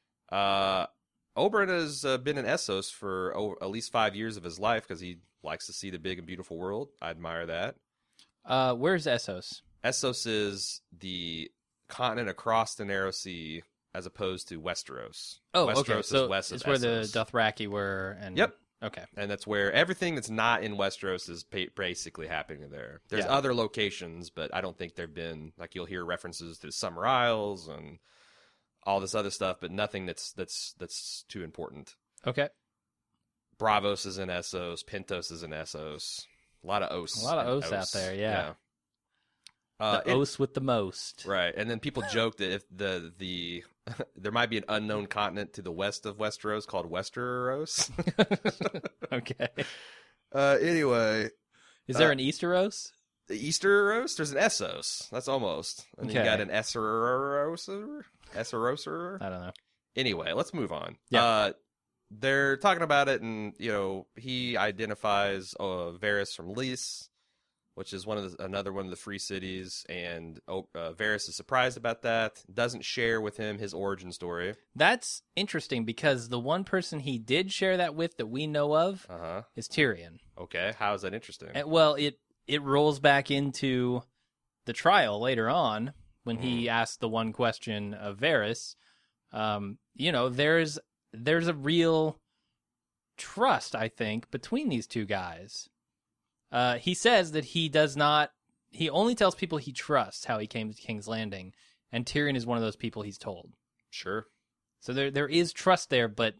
Uh, Oberyn has uh, been in Essos for oh, at least five years of his life because he likes to see the big and beautiful world. I admire that. Uh, where's Essos? Essos is the continent across the Narrow Sea, as opposed to Westeros. Oh, Westeros okay. is So west of it's where the Essos. Dothraki were. And Yep. Okay. And that's where everything that's not in Westeros is pa- basically happening there. There's Yeah. other locations, but I don't think there've been, like, you'll hear references to the Summer Isles and all this other stuff, but nothing that's that's that's too important. Okay. Bravos is in Essos, Pentos is in Essos. A lot of Os. A lot of and Os out there, yeah. Uh, The it- Os with the most. Right, and then people joke that if the the there might be an unknown continent to the west of Westeros called Westeros. Okay. uh, anyway, Is there Uh, an Easteros? the Easteros, there's an Essos. That's almost. And you Okay. got an Esseroser, Esseroser. I don't know. Anyway, let's move on. Yeah. Uh, they're talking about it, and you know he identifies uh, Varys from Lys, which is one of the, another one of the free cities, and oh, uh, Varys is surprised about that. Doesn't share with him his origin story. That's interesting because the one person he did share that with that we know of Uh huh. is Tyrion. Okay, how is that interesting? And, well, it it rolls back into the trial later on when he Mm. asked the one question of Varys. Um, you know, there's there's a real trust, I think, between these two guys. Uh, he says that he does not. He only tells people he trusts how he came to King's Landing, and Tyrion is one of those people he's told. Sure. So there there is trust there, but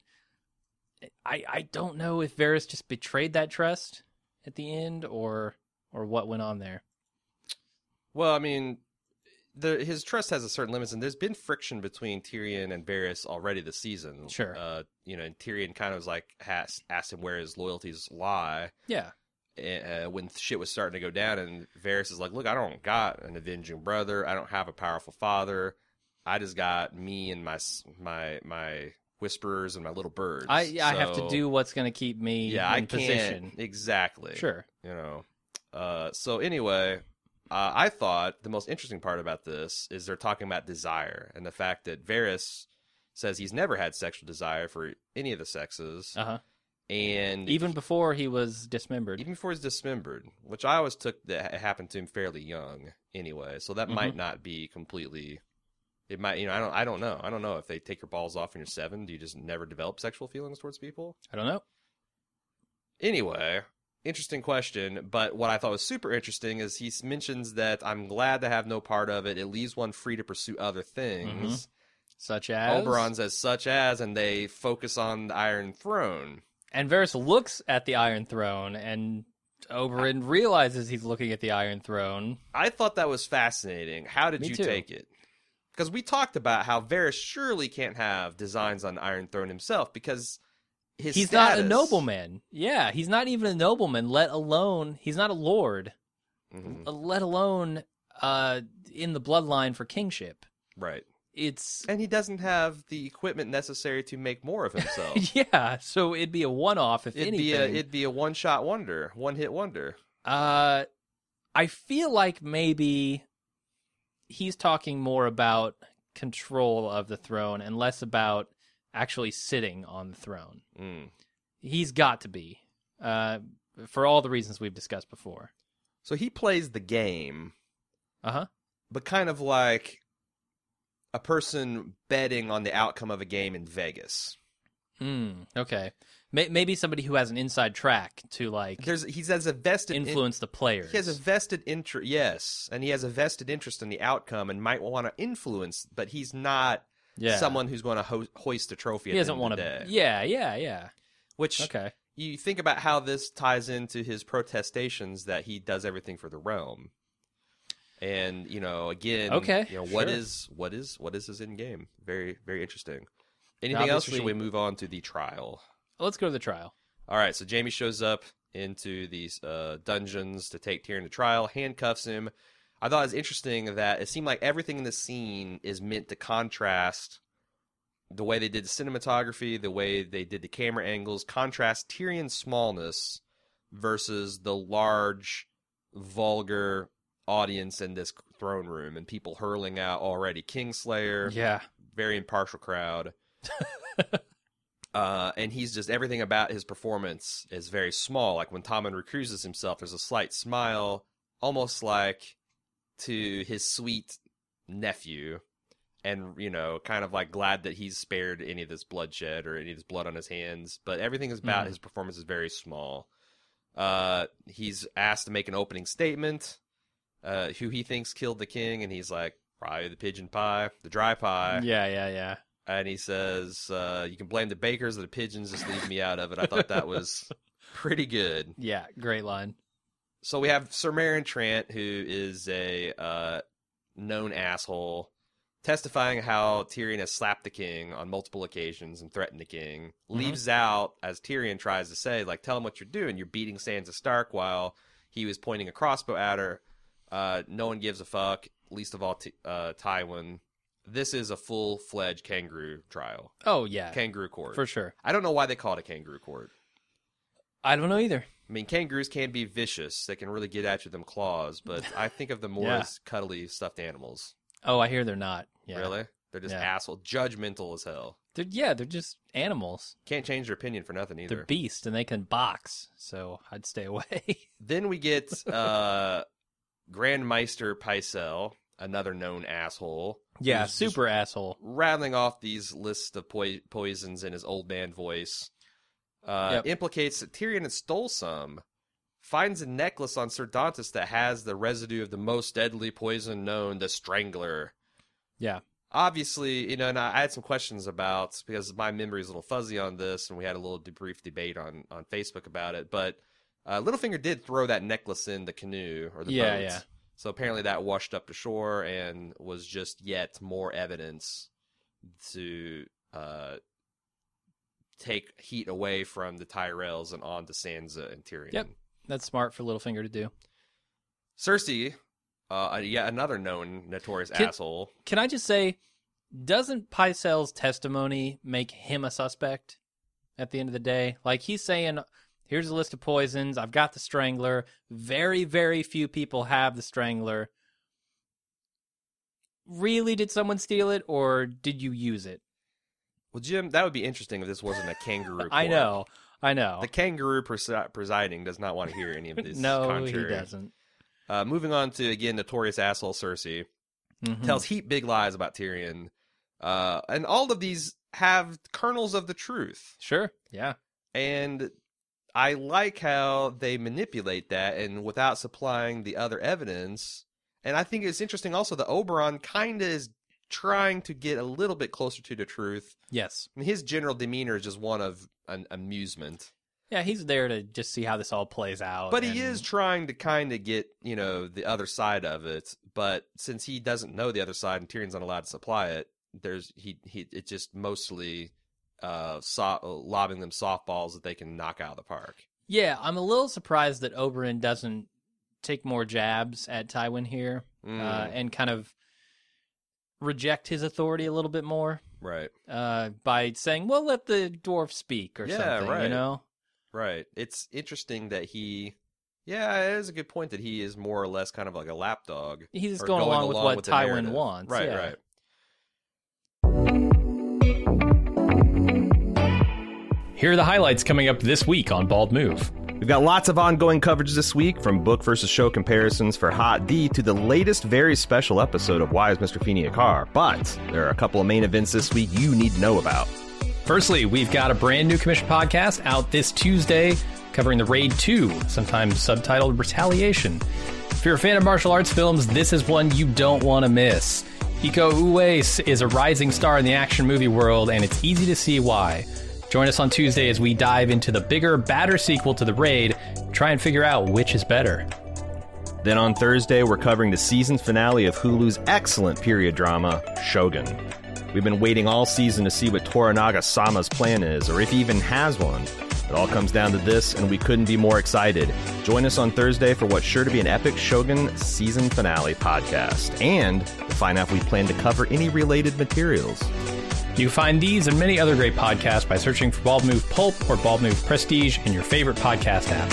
I I don't know if Varys just betrayed that trust at the end or or what went on there. Well, I mean, the his trust has a certain limits, and there's been friction between Tyrion and Varys already this season. Sure. Uh, you know, and Tyrion kind of was like has, asked him where his loyalties lie. Yeah. Uh, when shit was starting to go down, and Varys is like, "Look, I don't got an avenging brother. I don't have a powerful father. I just got me and my s- my my whisperers and my little birds. I I have to So, do what's going to keep me yeah, in I position. can't exactly. Sure. You know. Uh, so anyway, uh, I thought the most interesting part about this is they're talking about desire and the fact that Varys says he's never had sexual desire for any of the sexes, Uh-huh. and Even before he was dismembered. even before he's dismembered, which I always took that it happened to him fairly young anyway. So that Mhm. might not be completely. It might, you know, I don't, I don't know. I don't know if they take your balls off when you're seven. Do you just never develop sexual feelings towards people? I don't know. Anyway, interesting question. But what I thought was super interesting is he mentions that I'm glad to have no part of it. It leaves one free to pursue other things. Such as Oberon says such as, and they focus on the Iron Throne. And Varys looks at the Iron Throne, and Oberyn realizes he's looking at the Iron Throne. I thought that was fascinating. How did Me you too. take it? Because we talked about how Varys surely can't have designs on the Iron Throne himself because his He's not a status- nobleman. Yeah, he's not even a nobleman, let alone, he's not a lord, Mhm. let alone uh, in the bloodline for kingship. Right. It's, And he doesn't have the equipment necessary to make more of himself. yeah, so it'd be a one-off if it'd anything. be a it'd be a one shot wonder, one hit wonder. Uh, I feel like maybe he's talking more about control of the throne and less about actually sitting on the throne. Mm. He's got to be, uh, for all the reasons we've discussed before. So he plays the game, Uh huh. but kind of like a person betting on the outcome of a game in Vegas. Hmm. Okay. May- maybe somebody who has an inside track to like There's he has a vested in- influence the players. He has a vested interest, yes, and he has a vested interest in the outcome and might want to influence, but he's not Yeah. someone who's going to ho- hoist a trophy. He at doesn't the end want of the to. day. Yeah, yeah, yeah. Which Okay. you think about how this ties into his protestations that he does everything for the realm. And, you know, again, Okay, you know, what sure. is what is what is his end game? Very, very interesting. Anything else, or should Obviously- we move on to the trial? Let's go to the trial. All right, so Jaime shows up into these uh, dungeons to take Tyrion to trial, handcuffs him. I thought it was interesting that it seemed like everything in the scene is meant to contrast the way they did the cinematography, the way they did the camera angles, contrast Tyrion's smallness versus the large, vulgar audience in this throne room and people hurling out already Kingslayer, Yeah. very impartial crowd. uh, and he's just, everything about his performance is very small. Like when Tommen recruises himself, there's a slight smile, almost like to his sweet nephew. And, you know, kind of like glad that he's spared any of this bloodshed or any of this blood on his hands. But everything is about Mhm. his performance is very small. Uh, he's asked to make an opening statement, uh, who he thinks killed the king. And he's like, probably the pigeon pie, the dry pie. Yeah, yeah, yeah. And he says, uh, you can blame the bakers or the pigeons, just leave me out of it. I thought that was pretty good. Yeah, great line. So we have Sir Meryn Trant, who is a uh, known asshole, testifying how Tyrion has slapped the king on multiple occasions and threatened the king. Leaves out, as Tyrion tries to say, like, tell him what you're doing. You're beating Sansa Stark while he was pointing a crossbow at her. Uh, no one gives a fuck, least of all t- uh, Tywin. This is a full-fledged kangaroo trial. Oh, yeah. Kangaroo court. For sure. I don't know why they call it a kangaroo court. I don't know either. I mean, kangaroos can be vicious. They can really get at you with them claws, but I think of them more Yeah. as cuddly stuffed animals. Oh, I hear they're not. Yeah. Really? They're just Yeah. asshole, judgmental as hell. They're, yeah, they're just animals. Can't change their opinion for nothing either. They're beasts, and they can box, so I'd stay away. Then we get uh, Grand Meister Pycelle, another known asshole. yeah, who's just super asshole. rattling off these lists of poi- poisons in his old man voice. Uh, Yep. Implicates that Tyrion had stole some. Finds a necklace on Ser Dantas that has the residue of the most deadly poison known, the Strangler. Yeah. Obviously, you know, and I had some questions about, because my memory is a little fuzzy on this, and we had a little brief debate on, on Facebook about it, but uh, Littlefinger did throw that necklace in the canoe, or the Yeah, boat. yeah. So apparently that washed up to shore and was just yet more evidence to uh, take heat away from the Tyrells and on to Sansa and Tyrion. Yep. That's smart for Littlefinger to do. Cersei, uh, yet another known notorious Can- asshole. Can I just say, doesn't Pycelle's testimony make him a suspect at the end of the day? Like, he's saying, here's a list of poisons. I've got the Strangler. Very, very few people have the Strangler. Really, did someone steal it, or did you use it? Well, Jim, that would be interesting if this wasn't a kangaroo court. I know. I know. The kangaroo presi- presiding does not want to hear any of this. no, contrary. he doesn't. Uh, moving on to, again, notorious asshole Cersei. Mhm. Tells heap big lies about Tyrion. Uh, and all of these have kernels of the truth. Sure. Yeah. And I like how they manipulate that and without supplying the other evidence. And I think it's interesting also that Oberon kind of is trying to get a little bit closer to the truth. Yes. I mean, his general demeanor is just one of an amusement. Yeah, he's there to just see how this all plays out. But and- he is trying to kind of get, you know, the other side of it. But since he doesn't know the other side and Tyrion's not allowed to supply it, there's he he it just mostly uh so, lobbing them softballs that they can knock out of the park. Yeah, I'm a little surprised that Oberyn doesn't take more jabs at Tywin here Mm. uh, and kind of reject his authority a little bit more Right. uh, by saying, well, let the dwarf speak or Yeah, something, you right. know? Right. It's interesting that he yeah, it is a good point that he is more or less kind of like a lapdog. He's just or going, along with what the Tywin narrative. wants. Right, yeah. right. Here are the highlights coming up this week on Bald Move. We've got lots of ongoing coverage this week, from book versus show comparisons for Hot D to the latest very special episode of Why is Mister Feeney a Car? But there are a couple of main events this week you need to know about. Firstly, we've got a brand new commission podcast out this Tuesday covering the Raid two, sometimes subtitled Retaliation. If you're a fan of martial arts films, this is one you don't want to miss. Iko Uwais is a rising star in the action movie world, and it's easy to see why. Join us on Tuesday as we dive into the bigger, badder sequel to The Raid, try and figure out which is better. Then on Thursday, we're covering the season finale of Hulu's excellent period drama, Shogun. We've been waiting all season to see what Toranaga-sama's plan is, or if he even has one. It all comes down to this, and we couldn't be more excited. Join us on Thursday for what's sure to be an epic Shogun season finale podcast, and to find out if we plan to cover any related materials. You can find these and many other great podcasts by searching for Bald Move Pulp or Bald Move Prestige in your favorite podcast app.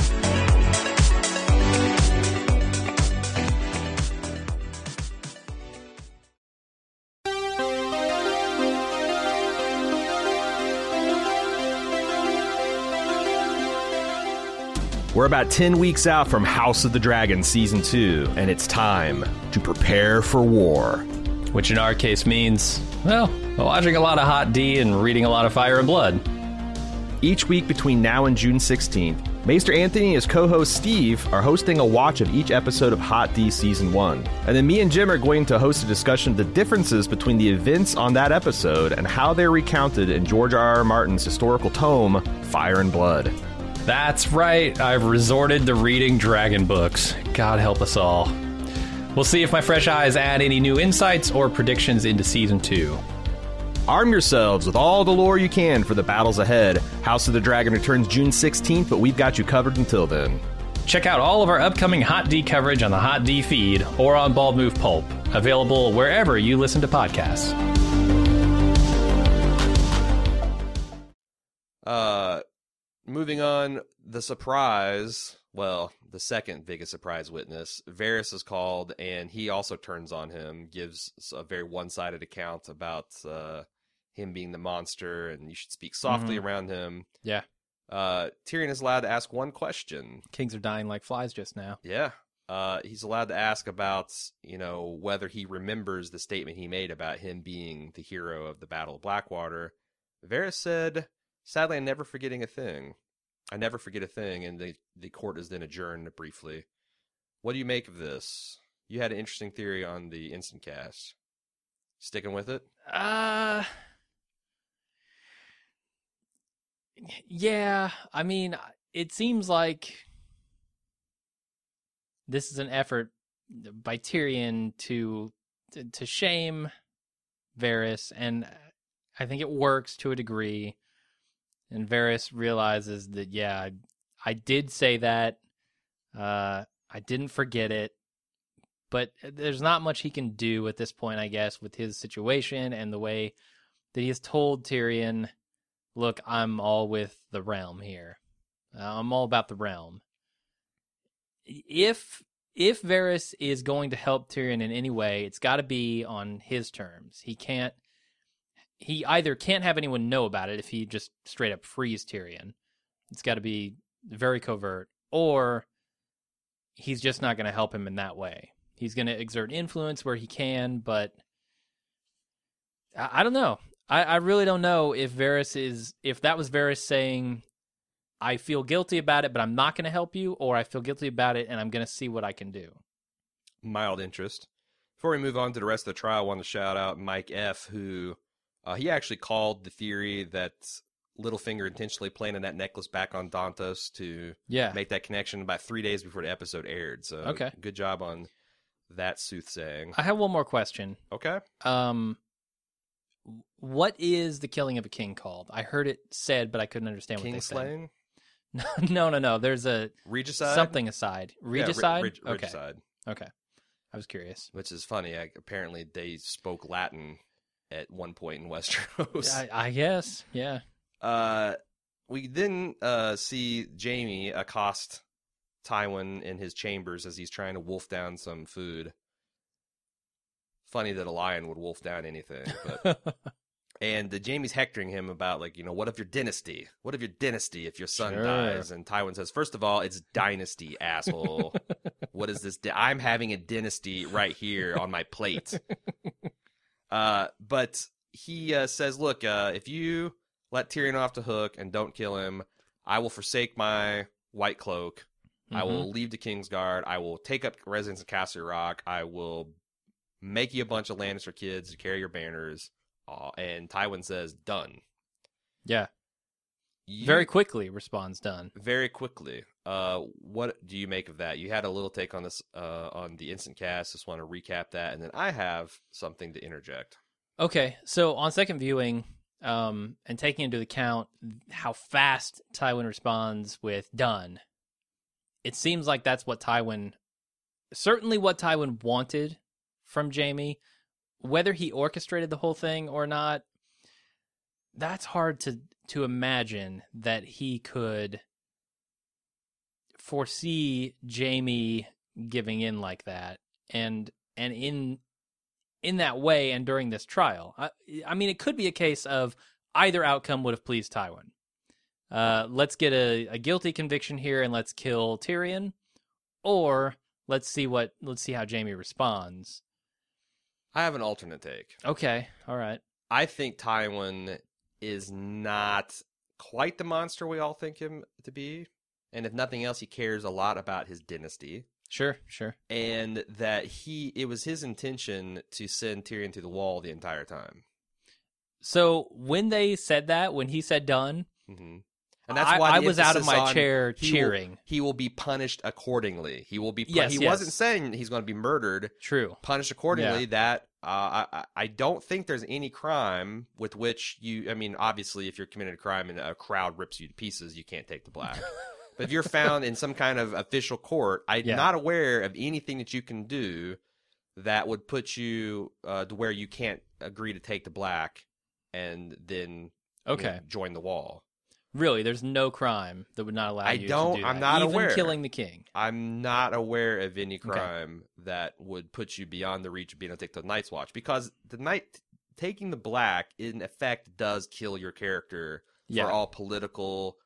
We're about ten weeks out from House of the Dragon Season two, and it's time to prepare for war. Which in our case means, well, watching a lot of Hot D and reading a lot of Fire and Blood. Each week between now and June sixteenth, Maester Anthony and his co-host Steve are hosting a watch of each episode of Hot D Season one. And then me and Jim are going to host a discussion of the differences between the events on that episode and how they're recounted in George R. R. Martin's historical tome, Fire and Blood. That's right, I've resorted to reading dragon books. God help us all. We'll see if my fresh eyes add any new insights or predictions into Season two. Arm yourselves with all the lore you can for the battles ahead. House of the Dragon returns June sixteenth, but we've got you covered until then. Check out all of our upcoming Hot D coverage on the Hot D feed or on Bald Move Pulp, available wherever you listen to podcasts. Uh... Moving on, the surprise, well, the second biggest surprise witness, Varys is called, and he also turns on him, gives a very one-sided account about uh, him being the monster, and you should speak softly Mm-hmm. around him. Yeah. Uh, Tyrion is allowed to ask one question. Kings are dying like flies just now. Yeah. Uh, he's allowed to ask about, you know, whether he remembers the statement he made about him being the hero of the Battle of Blackwater. Varys said, "Sadly, I'm never forgetting a thing. I never forget a thing," and the, the court is then adjourned briefly. What do you make of this? You had an interesting theory on the instant cast. Sticking with it? Uh, yeah, I mean, it seems like this is an effort by Tyrion to to, to shame Varys, and I think it works to a degree. And Varys realizes that, yeah, I, I did say that. Uh, I didn't forget it. But there's not much he can do at this point, I guess, with his situation and the way that he has told Tyrion, look, I'm all with the realm here. Uh, I'm all about the realm. If if Varys is going to help Tyrion in any way, it's got to be on his terms. He can't. He either can't have anyone know about it if he just straight up frees Tyrion. It's got to be very covert, or he's just not going to help him in that way. He's going to exert influence where he can, but I, I don't know. I, I really don't know if Varys is, if that was Varys saying, I feel guilty about it, but I'm not going to help you, or I feel guilty about it and I'm going to see what I can do. Mild interest. Before we move on to the rest of the trial, I want to shout out Mike F., who uh, he actually called the theory that Littlefinger intentionally planted that necklace back on Dantos to Yeah. make that connection about three days before the episode aired. So Okay. good job on that soothsaying. I have one more question. Okay. Um, what is the killing of a king called? I heard it said, but I couldn't understand what they said. Kingslaying? no, no, no. There's a Regicide? something aside. Yeah, Re- Regicide? Reg- okay. Regicide. Okay. I was curious. Which is funny. I, apparently, they spoke Latin at one point in Westeros. I, I guess. Yeah. Uh, we then uh, see Jaime accost Tywin in his chambers as he's trying to wolf down some food. Funny that a lion would wolf down anything. But... and uh, Jaime's hectoring him about, like, you know, what of your dynasty? What of your dynasty if your son Sure. dies? And Tywin says, first of all, it's dynasty, asshole. What is this? Di- I'm having a dynasty right here on my plate. Uh, but he uh, says, look, uh, if you let Tyrion off the hook and don't kill him, I will forsake my white cloak. Mm-hmm. I will leave the Kingsguard. I will take up residence in Castle Rock. I will make you a bunch of Lannister kids to carry your banners. Uh, and Tywin says, done. Yeah. You, Very quickly responds done. Very quickly. Uh, what do you make of that? You had a little take on this uh, on the instant cast. Just want to recap that, and then I have something to interject. Okay, so on second viewing, um, and taking into account how fast Tywin responds with done, it seems like that's what Tywin, certainly what Tywin wanted from Jaime. Whether he orchestrated the whole thing or not, that's hard to, to imagine that he could foresee Jaime giving in like that. And and in in that way and during this trial. I, I mean, it could be a case of either outcome would have pleased Tywin. Uh, let's get a, a guilty conviction here and let's kill Tyrion. Or let's see what let's see how Jaime responds. I have an alternate take. Okay, all right. I think Tywin is not quite the monster we all think him to be. And if nothing else, he cares a lot about his dynasty. Sure, sure. And that he it was his intention to send Tyrion to the wall the entire time. So when they said that, when he said done, Mm-hmm. And that's I, why I the was out of emphasis my on chair he cheering. Will, he will be punished accordingly. He will be. Pu- Yes, he yes. wasn't saying he's going to be murdered. True. Punished accordingly. Yeah. That uh, I I don't think there's any crime with which you. I mean, obviously, if you're committing a crime and a crowd rips you to pieces, you can't take the black. But if you're found in some kind of official court, I'm Yeah. not aware of anything that you can do that would put you uh, to where you can't agree to take the black and then you Okay. know, join the wall. Really, there's no crime that would not allow I you don't- to do I'm that. not Even aware. killing the king. I'm not aware of any crime that would put you beyond the reach of being able to take the Night's Watch, because the night taking the black in effect does kill your character Yeah. for all political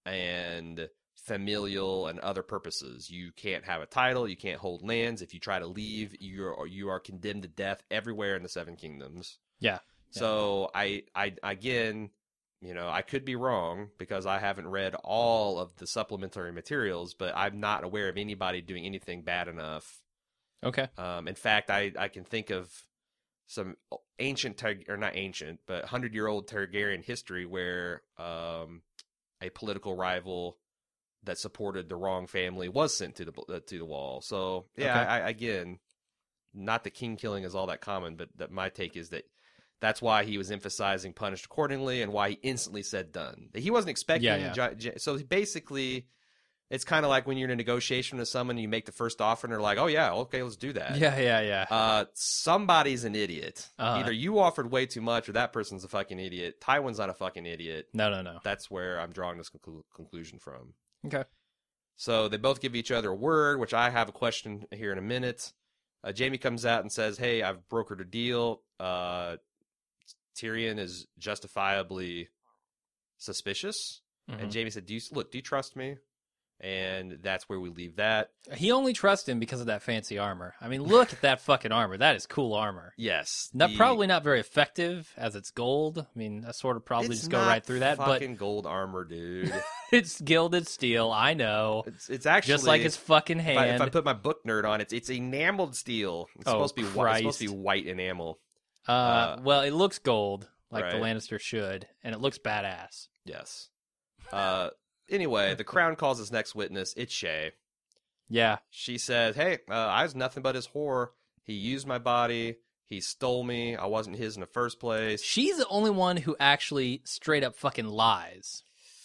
and familial and other purposes. You can't have a title, you can't hold lands. If you try to leave, you're you are condemned to death everywhere in the Seven Kingdoms. Yeah. So I I again, you know, I could be wrong because I haven't read all of the supplementary materials, but I'm not aware of anybody doing anything bad enough. Okay. Um, in fact, I, I can think of some ancient, Tar- or not ancient, but hundred-year-old Targaryen history where um, a political rival that supported the wrong family was sent to the uh, to the wall. So yeah, Okay. I, again, not the king killing is all that common, but that my take is that. That's why he was emphasizing punished accordingly and why he instantly said done. He wasn't expecting... Yeah, yeah. Gi- so basically, it's kind of like when you're in a negotiation with someone and you make the first offer and they're like, oh, yeah, okay, let's do that. Yeah, yeah, yeah. Uh, somebody's an idiot. Uh-huh. Either you offered way too much or that person's a fucking idiot. Tywin's not a fucking idiot. no, no, no. That's where I'm drawing this conclu- conclusion from. Okay. So they both give each other a word, which I have a question here in a minute. Uh, Jaime comes out and says, hey, I've brokered a deal. Uh... Tyrion is justifiably suspicious, Mhm. and Jaime said, "Do you look? Do you trust me?" And that's where we leave that. He only trusts him because of that fancy armor. I mean, look at that fucking armor. That is cool armor. Yes, Not the- probably not very effective as it's gold. I mean, I sort of probably it's just go not right through that, but Fucking gold armor, dude. it's gilded steel. I know. it's it's actually Just like his fucking If I, hand. if I put my book nerd on, it's it's enameled steel. It's Oh, supposed to be white. It's supposed to be Christ. white enamel. uh, uh, well, it looks gold, like the right. Lannister should, and it looks badass. Yes. Uh. Anyway, the Crown calls his next witness. It's Shay. Yeah. She says, hey, uh, I was nothing but his whore. He used my body. He stole me. I wasn't his in the first place. She's the only one who actually straight up fucking lies.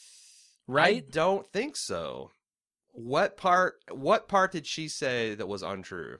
I Right? don't think so. What part What part did she say that was untrue?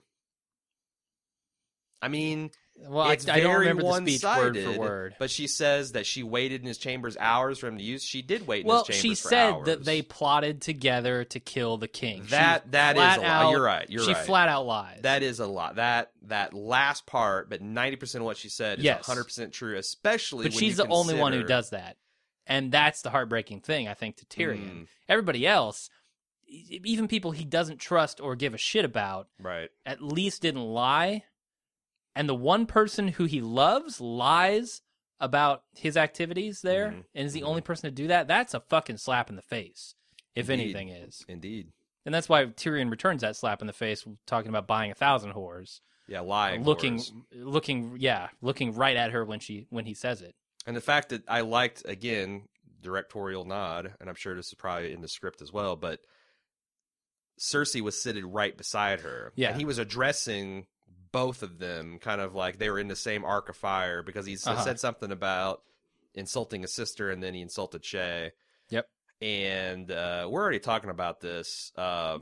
I mean, Well, I, it's I don't very remember the speech word one-sided, for word. but she says that she waited in his chambers hours for him to use. She did wait in Well, his chambers she for said hours. that they plotted together to kill the king. She That that is flat a lie. out- You're right. You're she right. flat out lies. That is a lot. That that last part, but ninety percent of what she said is Yes. one hundred percent true, especially but when she's you the only one who consider- does that, and that's the heartbreaking thing, I think, to Tyrion. Mm. Everybody else, e- even people he doesn't trust or give a shit about, Right. at least didn't lie. And the one person who he loves lies about his activities there, Mhm. and is the Mhm. only person to do that. That's a fucking slap in the face, if Indeed. anything is. Indeed. And that's why Tyrion returns that slap in the face, talking about buying a thousand whores. Yeah, lying. looking, whores. looking, yeah, looking right at her when she when he says it. And the fact that I liked, again, directorial nod, and I'm sure this is probably in the script as well, but Cersei was seated right beside her. Yeah. And he was addressing both of them kind of like they were in the same arc of fire because he Uh-huh. said something about insulting his sister and then he insulted Shay. Yep. And uh, we're already talking about this. Um,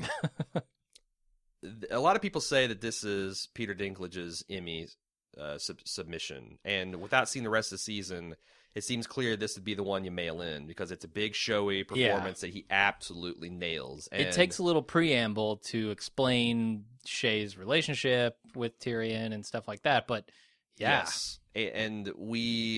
a lot of people say that this is Peter Dinklage's Emmy uh, sub- submission. And without seeing the rest of the season, it seems clear this would be the one you mail in because it's a big, showy performance that he absolutely nails. And It takes a little preamble to explain Shay's relationship with Tyrion and stuff like that, but yeah. Yes. A- And we...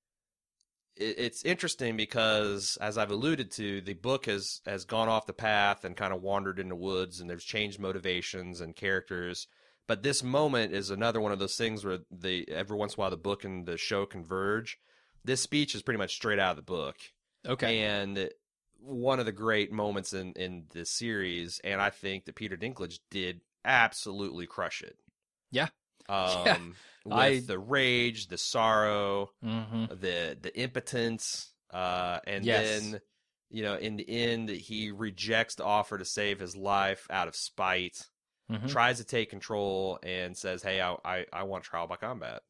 it- It's interesting because, as I've alluded to, the book has, has gone off the path and kind of wandered in the woods, and there's changed motivations and characters. But this moment is another one of those things where they every once in a while the book and the show converge. This speech is pretty much straight out of the book. Okay. And one of the great moments in, in this series, and I think that Peter Dinklage did absolutely crush it. Yeah. Um, Yeah. with I- the rage, the sorrow, hmm the the impotence, uh, and Yes. then, you know, in the end, he rejects the offer to save his life out of spite, hmm tries to take control, and says, "Hey, I I, I want trial by combat."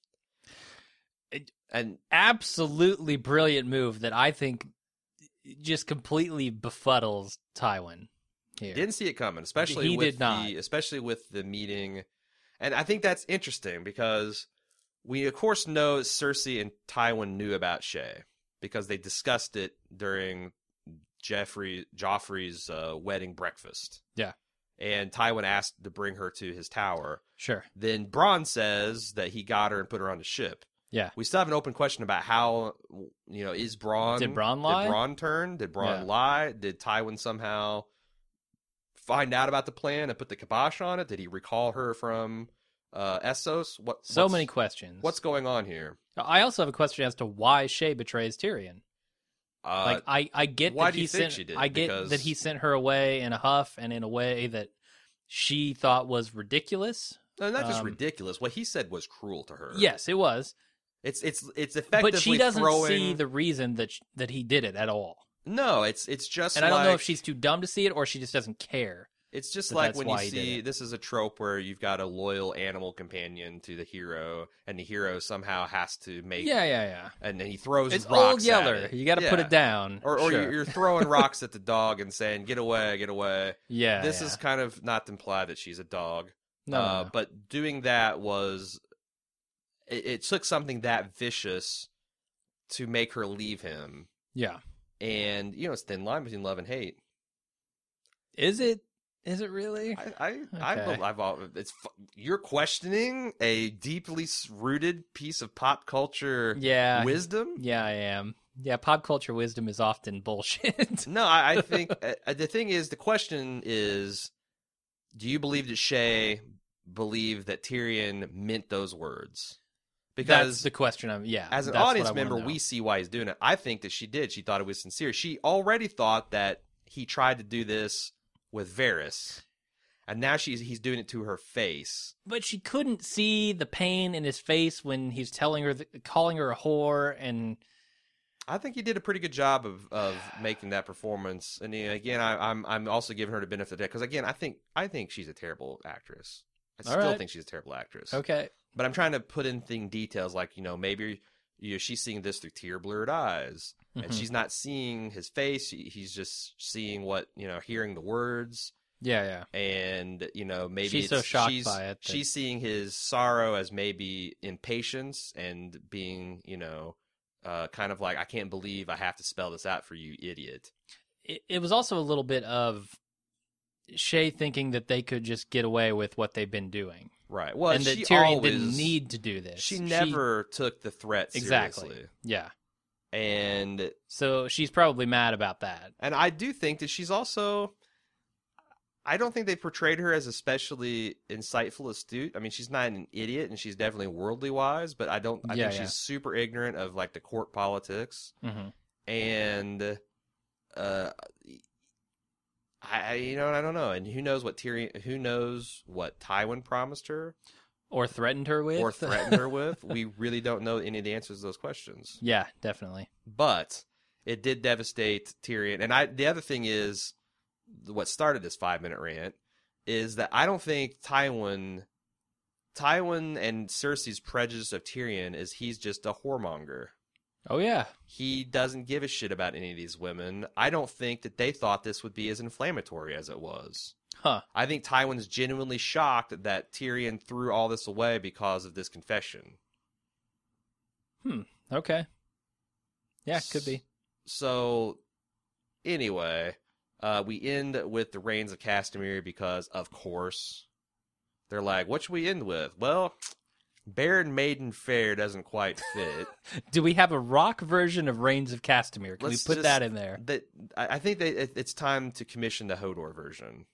It- and Absolutely brilliant move that I think just completely befuddles Tywin here. didn't see it coming, especially He with did not. the especially with the meeting. And I think that's interesting because we of course know Cersei and Tywin knew about Shay because they discussed it during Jeffrey Joffrey's uh, wedding breakfast. Yeah. And Tywin asked to bring her to his tower. Sure. Then Bronn says that he got her and put her on the ship. Yeah. We still have an open question about how, you know, is Bronn... Did Bronn lie? Did Bronn turn? Did Bronn Yeah. lie? Did Tywin somehow find out about the plan and put the kibosh on it? Did he recall her from uh, Essos? What? So what's- many questions. What's going on here? I also have a question as to why Shay betrays Tyrion. Uh, Like I, I get why that do he you think sent she did? I get Because- that he sent her away in a huff and in a way that she thought was ridiculous. no, not just um, ridiculous. What he said was cruel to her. Yes, it was. It's it's it's effectively But she doesn't throwing... see the reason that sh- that he did it at all. No, it's it's just And I don't know like- if she's too dumb to see it or she just doesn't care. It's just But like that's when you why he did see it. this is a trope where you've got a loyal animal companion to the hero, and the hero somehow has to make Yeah, yeah, yeah. and then he throws It's rocks old at Yeller. it. You got to put Yeah. it down. Or, or Sure. you're- you're throwing rocks at the dog and saying, "Get away, get away." yeah. this yeah. is kind of not to imply that she's a dog, no, no, uh, no. but doing that was it, it took something that vicious to make her leave him, yeah. and you know it's thin line between love and hate. Is it? Is it really? I, I, I Okay. bel- I've, al- it's fu- you're questioning a deeply rooted piece of pop culture Yeah. wisdom. Yeah, I am. Yeah, pop culture wisdom is often bullshit. No, I, I think uh, the thing is, the question is, do you believe that Shay believed that Tyrion meant those words? Because That's the question. I'm. Yeah. as an that's what I audience wanna member, know. we see why he's doing it. I think that she did. She thought it was sincere. She already thought that he tried to do this with Varys, and now she's he's doing it to her face. But she couldn't see the pain in his face when he's telling her, th- calling her a whore, and I think he did a pretty good job of, of making that performance. And you know, again, I, I'm I'm also giving her the benefit of that because again, I think I think she's a terrible actress. I All still right. think she's a terrible actress. okay, But I'm trying to put in thing details like you know maybe you know, she's seeing this through tear blurred eyes, and Mhm. she's not seeing his face. She, he's just seeing what you know, hearing the words. yeah, yeah, And you know maybe She's so it's- shocked she's, by it that- she's seeing his sorrow as maybe impatience and being you know uh, kind of like I can't believe I have to spell this out for you, idiot. it, it was also a little bit of Shay thinking that they could just get away with what they've been doing, Right. Well, and that she Tyrion always, didn't need to do this. She never took the threat seriously. exactly. Yeah, And so she's probably mad about that. and I do think that she's also. I don't think they portrayed her as especially insightful, astute. I mean, she's not an idiot, and she's definitely worldly wise. But I don't. I Yeah, think yeah. she's super ignorant of like the court politics. hmm And uh I I- you know I don't know, and who knows what Tyrion who knows what Tywin promised her. Or threatened her with. or threatened her with. We really don't know any of the answers to those questions. Yeah, definitely. But it did devastate Tyrion. And I, the other thing is, what started this five-minute rant is that I don't think Tywin, Tywin and Cersei's prejudice of Tyrion is he's just a whoremonger. Oh, yeah. He doesn't give a shit about any of these women. I don't think that they thought this would be as inflammatory as it was. Huh. I think Tywin's genuinely shocked that Tyrion threw all this away because of this confession. Hmm. Okay. Yeah, could be. So, anyway, uh, we end with the Reigns of Castamere because, of course, they're like, what should we end with? Well, Baron Maiden Fair doesn't quite fit. Do we have a rock version of Reigns of Castamere? Can Let's we put just- that in there? That I I think that it, it's time to commission the Hodor version.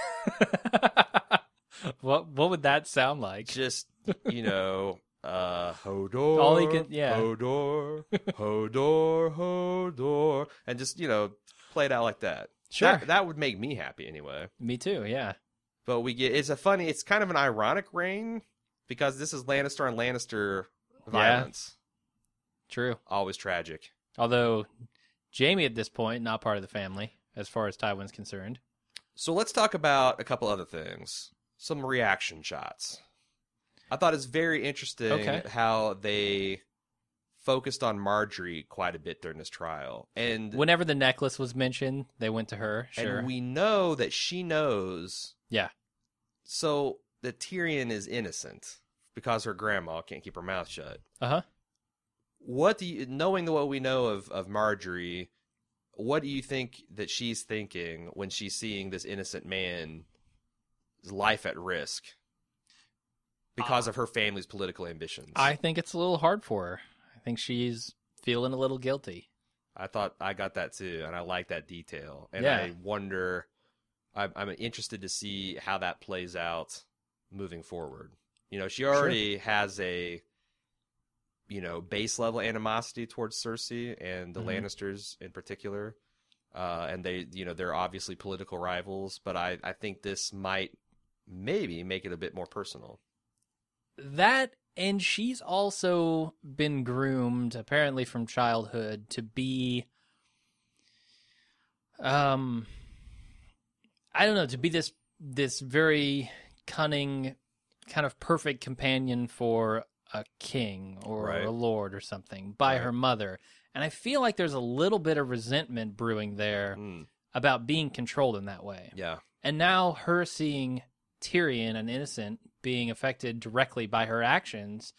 what what would that sound like? Just, you know, uh, Hodor, All he can- yeah. Hodor, Hodor, Hodor, and just, you know, play it out like that. Sure. That, that would make me happy anyway. Me too, yeah. But we get, it's a funny, it's kind of an ironic reign because this is Lannister and Lannister violence. True. Always tragic. Although Jaime at this point, not part of the family, as far as Tywin's concerned. So let's talk about a couple other things. Some reaction shots. I thought it's very interesting Okay. how they focused on Marjorie quite a bit during this trial. And Whenever the necklace was mentioned, they went to her. Sure. and we know that she knows yeah. so that Tyrion is innocent because her grandma can't keep her mouth shut. Uh-huh. What do you, knowing what we know of, of Marjorie, what do you think that she's thinking when she's seeing this innocent man's life at risk because of her family's political ambitions? I think it's a little hard for her. I think she's feeling a little guilty. I thought I got that too, and I like that detail. And Yeah. I wonder, I'm, I'm interested to see how that plays out moving forward. You know, she already has a, you know, base level animosity towards Cersei and the Mhm. Lannisters in particular. Uh, and they, you know, they're obviously political rivals, but I, I think this might maybe make it a bit more personal. That, and she's also been groomed, apparently from childhood, to be, um, I don't know, to be this this very cunning, kind of perfect companion for a king or Right. a lord or something by Right. her mother. And I feel like there's a little bit of resentment brewing there Mm, about being controlled in that way. yeah. And now her seeing Tyrion, an innocent, being affected directly by her actions,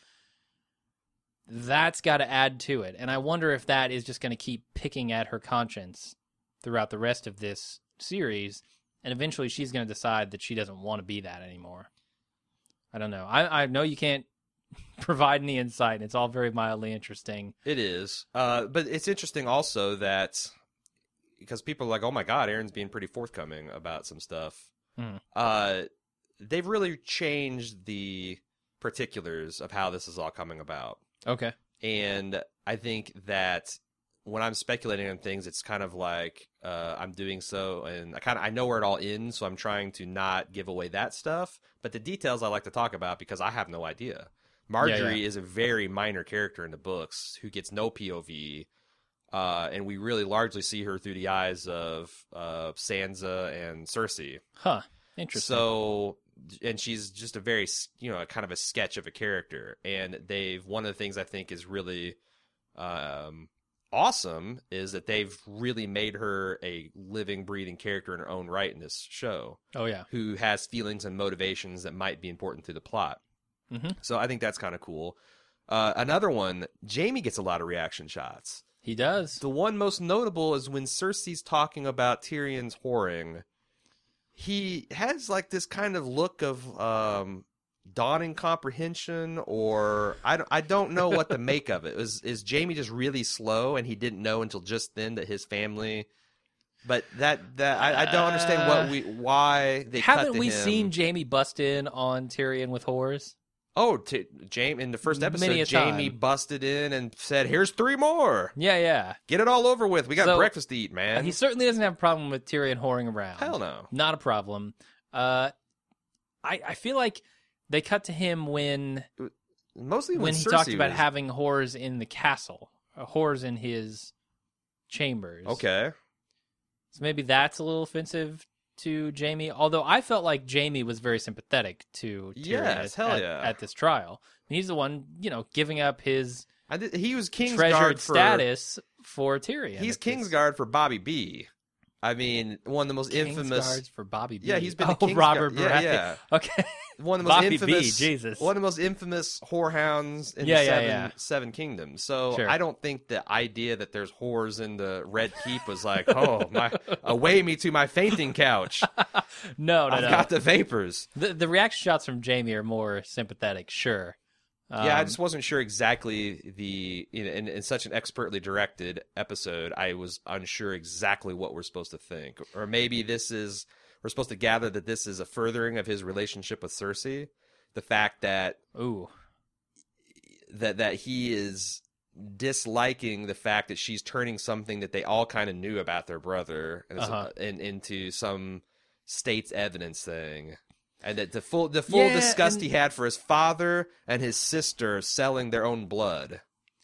that's got to add to it. And I wonder if that is just going to keep picking at her conscience throughout the rest of this series. And eventually she's going to decide that she doesn't want to be that anymore. I don't know. I, I know you can't provide any insight. It's all very mildly interesting. It is. Uh, but it's interesting also that because people are like, oh my God, Aaron's being pretty forthcoming about some stuff. Mhm. Uh, they've really changed the particulars of how this is all coming about. Okay. And I think that when I'm speculating on things, it's kind of like uh, I'm doing so, and I kind of I know where it all ends, so I'm trying to not give away that stuff. But the details I like to talk about because I have no idea. Marjorie yeah. is a very minor character in the books who gets no P O V, uh, and we really largely see her through the eyes of uh, Sansa and Cersei. Huh. Interesting. So, and she's just a very, you know, kind of a sketch of a character. And they've, one of the things I think is really um, awesome is that they've really made her a living, breathing character in her own right in this show, oh, yeah. who has feelings and motivations that might be important to the plot. hmm So I think that's kind of cool. Uh, another one, Jaime gets a lot of reaction shots. He does. The one most notable is when Cersei's talking about Tyrion's whoring. He has like this kind of look of um, dawning comprehension, or I don't, I don't know what to make of it. Is is Jaime just really slow, and he didn't know until just then that his family? But that that I, I don't understand what we why they cut Haven't to we him. seen Jaime bust in on Tyrion with whores? Oh, t- Jaime in the first episode, Many a Jaime time. busted in and said, "Here's three more. Yeah, yeah. Get it all over with. We got So, breakfast to eat, man." He certainly doesn't have a problem with Tyrion whoring around. Hell no. Not a problem. Uh, I I feel like they cut to him when Mostly when, when he Cersei talked about was... having whores in the castle, uh, whores in his chambers. Okay. So maybe that's a little offensive to Jaime. Although I felt like Jaime was very sympathetic to Tyrion Yes, at, hell at, yeah. at this trial. He's the one, you know, giving up his I did, he was Kingsguard treasured for... status for Tyrion. He's at this- Kingsguard for Bobby B. I mean, one of the most infamous... Kingsguards for Bobby B. Yeah, he's been oh, a Kingsguard... Robert yeah, Baratheon. yeah. Okay. One of the most Bobby B, infamous, Jesus. one of the most infamous whorehounds in Yeah, the yeah, seven, yeah. seven kingdoms. So Sure. I don't think the idea that there's whores in the Red Keep was like, oh my, away me to my fainting couch. No, no, I've no. got the vapors. The, the reaction shots from Jaime are more sympathetic, sure. yeah, I Um, just wasn't sure exactly the you know, in, in such an expertly directed episode. I was unsure exactly what we're supposed to think, or maybe this is we're supposed to gather that this is a furthering of his relationship with Cersei. The fact that Ooh. that that he is disliking the fact that she's turning something that they all kind of knew about their brother and Uh-huh. in, into some state's evidence thing. And that the full the full Yeah, disgust and- he had for his father and his sister selling their own blood.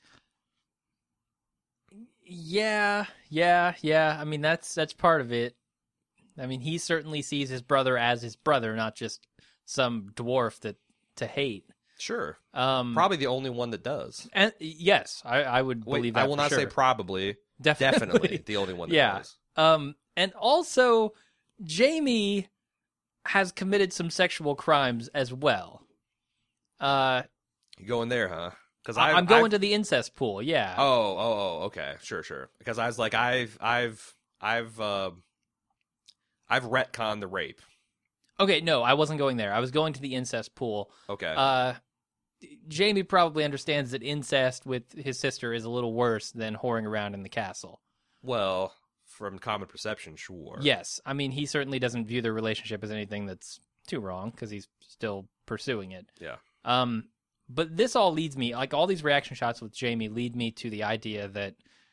Yeah, yeah, yeah. I mean, that's that's part of it. I mean, he certainly sees his brother as his brother, not just some dwarf that to hate. Sure. Um, Probably the only one that does. and yes, I, I would Wait, believe that. I will for not say sure. probably. Definitely. Definitely the only one that Yeah. does. Um, and also, Jaime has committed some sexual crimes as well. Uh, You going there, huh? Because I, I'm going to the incest pool. Yeah. Oh, oh, oh, okay, sure, sure. Because I was like, I've, I've, I've, uh, I've retconned the rape. Okay, no, I wasn't going there. I was going to the incest pool. Okay. Uh, Jaime probably understands that incest with his sister is a little worse than whoring around in the castle. well, from common perception, sure. Yes, I mean, he certainly doesn't view their relationship as anything that's too wrong because he's still pursuing it. Yeah. Um, but this all leads me, like all these reaction shots with Jaime lead me to the idea that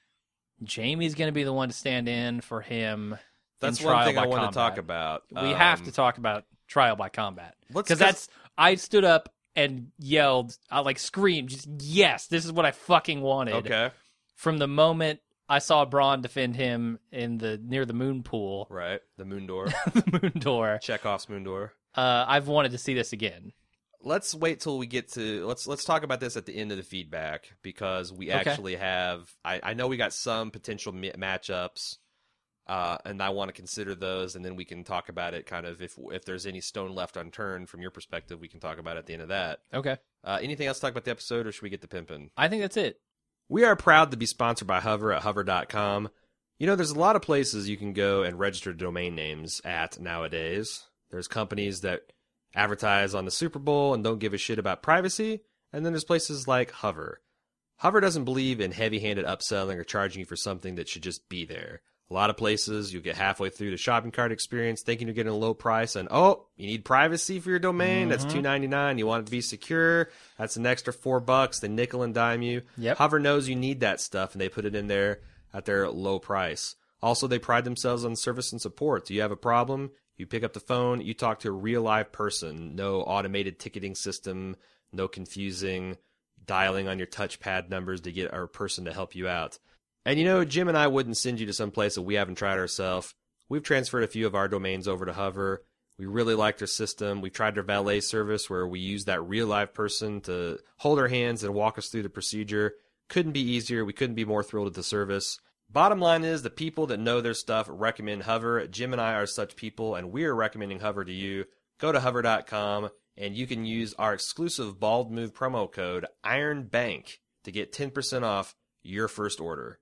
Jaime's going to be the one to stand in for him. That's in one trial thing by I want to combat. talk about. We have to Um, talk about trial by combat Let's- because that's. I stood up and yelled, I like screamed, just yes, this is what I fucking wanted. Okay. From the moment I saw Bronn defend him in the near the moon pool, Right. The moon door. the moon door. Chekhov's moon door. Uh, I've wanted to see this again. Let's wait till we get to let's let's talk about this at the end of the feedback because we Okay. actually have I, I know we got some potential mi- matchups, uh, and I want to consider those, and then we can talk about it. Kind of if if there's any stone left unturned from your perspective, we can talk about it at the end of that. Okay, Uh, anything else to talk about the episode, or should we get the pimpin'? I think that's it. We are proud to be sponsored by Hover at hover dot com. You know, there's a lot of places you can go and register domain names at nowadays. There's companies that advertise on the Super Bowl and don't give a shit about privacy. And then there's places like Hover. Hover doesn't believe in heavy-handed upselling or charging you for something that should just be there. A lot of places, you'll get halfway through the shopping cart experience thinking you're getting a low price, and oh, you need privacy for your domain? That's two ninety-nine. You want it to be secure? That's an extra four bucks. They nickel and dime you. Yep. Hover knows you need that stuff, and they put it in there at their low price. Also, they pride themselves on service and support. Do you have a problem? You pick up the phone, you talk to a real live person. No automated ticketing system, no confusing dialing on your touchpad numbers to get our person to help you out. And you know, Jim and I wouldn't send you to some place that we haven't tried ourselves. We've transferred a few of our domains over to Hover. We really like their system. We've tried their valet service where we use that real live person to hold our hands and walk us through the procedure. Couldn't be easier. We couldn't be more thrilled with the service. Bottom line is the people that know their stuff recommend Hover. Jim and I are such people, and we are recommending Hover to you. Go to hover dot com, and you can use our exclusive Bald Move promo code IRONBANK to get ten percent off your first order.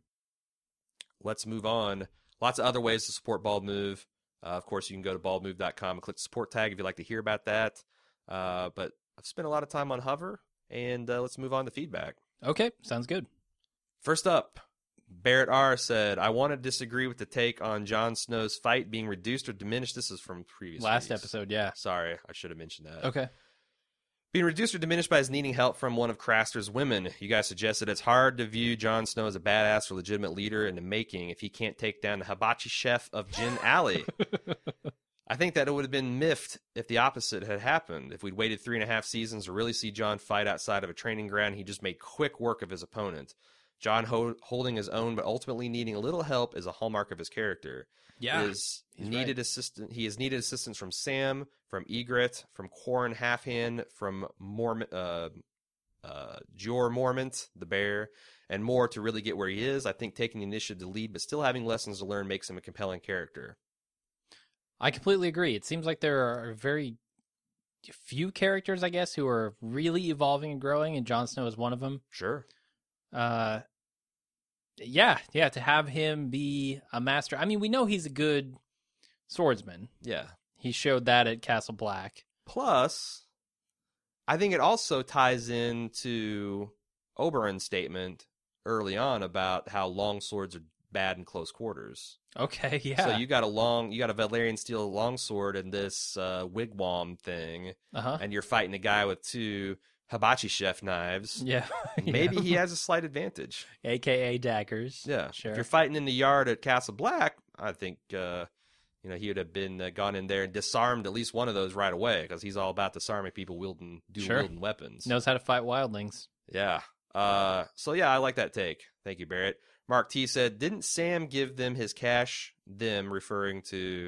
Let's move on. Lots of other ways to support Bald Move. Uh, of course, you can go to bald move dot com and click the support tag if you'd like to hear about that. Uh, but I've spent a lot of time on Hover, and uh, let's move on to feedback. Okay, sounds good. First up, Barrett R. said, I want to disagree with the take on Jon Snow's fight being reduced or diminished. This is from previous Last weeks. episode, yeah. Sorry, I should have mentioned that. Okay. Being reduced or diminished by his needing help from one of Craster's women. You guys suggested it's hard to view Jon Snow as a badass or legitimate leader in the making if he can't take down the hibachi chef of Jin Alley. I think that it would have been miffed if the opposite had happened. If we'd waited three and a half seasons to really see Jon fight outside of a training ground, he just made quick work of his opponent. Jon ho- holding his own, but ultimately needing a little help is a hallmark of his character. Yeah, is he's needed right. assistant. He has needed assistance from Sam, from Ygritte, from Quarren Halfhand, from Mormont, uh, uh, Jor Mormont, the bear, and more to really get where he is. I think taking the initiative to lead, but still having lessons to learn, makes him a compelling character. I completely agree. It seems like there are very few characters, I guess, who are really evolving and growing, and Jon Snow is one of them. Sure. Uh, yeah, yeah, to have him be a master. I mean, we know he's a good swordsman. Yeah. He showed that at Castle Black. Plus, I think it also ties into Oberyn's statement early on about how long swords are bad in close quarters. Okay, yeah. So you got a long, you got a Valyrian steel longsword in this uh, wigwam thing, uh-huh. and you're fighting a guy with two hibachi chef knives. Yeah. Maybe yeah. he has a slight advantage. A K A daggers. Yeah. Sure. If you're fighting in the yard at Castle Black, I think uh, you know he would have been uh, gone in there and disarmed at least one of those right away, because he's all about disarming people wielding dual Sure. wielding weapons. Knows how to fight wildlings. Yeah. Uh, so yeah, I like that take. Thank you, Barrett. Mark T said, "Didn't Sam give them his cash?" Them referring to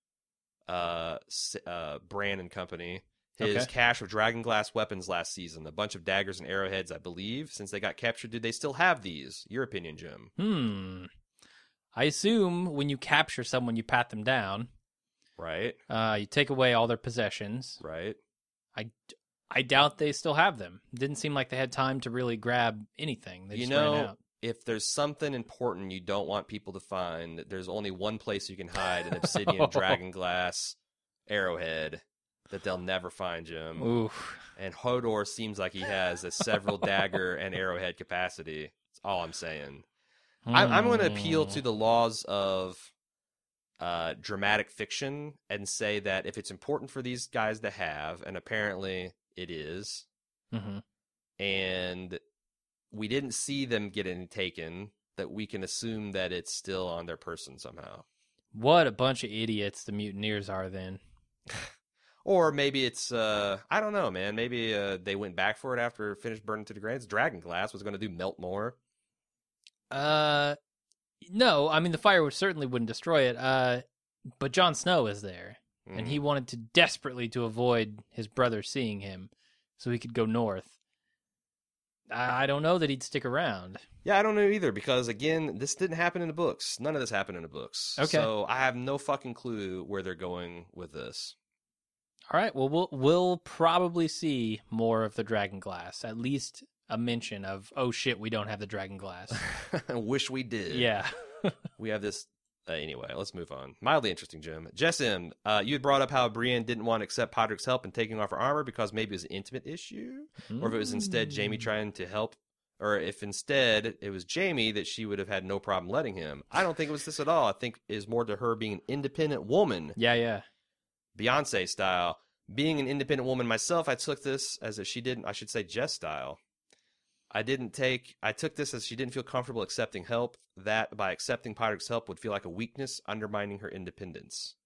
uh, uh, Bran and company. His Okay. cache of dragonglass weapons last season, a bunch of daggers and arrowheads, I believe. Since they got captured, do they still have these? Your opinion, Jim? Hmm. I assume when you capture someone, you pat them down. Right, Uh, you take away all their possessions. right. I, I doubt they still have them. Didn't seem like they had time to really grab anything. They You just know, ran out. if there's something important you don't want people to find, there's only one place you can hide an obsidian dragonglass arrowhead that they'll never find, Jim. Oof. And Hodor seems like he has a several dagger and arrowhead capacity. That's all I'm saying. I, I'm going to appeal to the laws of uh, dramatic fiction and say that if it's important for these guys to have, and apparently it is, Mm-hmm. and we didn't see them getting taken, that we can assume that it's still on their person somehow. What a bunch of idiots the mutineers are then. Or maybe it's, uh, I don't know, man. Maybe uh, they went back for it after it finished burning to the ground. Dragonglass was going to do melt more. Uh, no, I mean, the fire would certainly wouldn't destroy it. Uh, but Jon Snow is there, Mm. and he wanted to desperately to avoid his brother seeing him so he could go north. I I don't know that he'd stick around. Yeah, I don't know either, because, again, this didn't happen in the books. None of this happened in the books. Okay. So I have no fucking clue where they're going with this. All right, well, we'll we'll probably see more of the dragon glass. At least a mention of, oh shit, we don't have the dragon glass. I wish we did. Yeah. We have this. Uh, anyway, let's move on. Mildly interesting, Jim. Jess M., uh, you had brought up how Brienne didn't want to accept Podrick's help in taking off her armor because maybe it was an intimate issue, or if it was instead Jaime trying to help, or if instead it was Jaime that she would have had no problem letting him. I don't think it was this at all. I think it is more to her being an independent woman, Yeah, yeah. Beyonce style. Being an independent woman myself, I took this as if she didn't, I should say Jess style. I didn't take, I took this as she didn't feel comfortable accepting help. That by accepting Podrick's help would feel like a weakness, undermining her independence.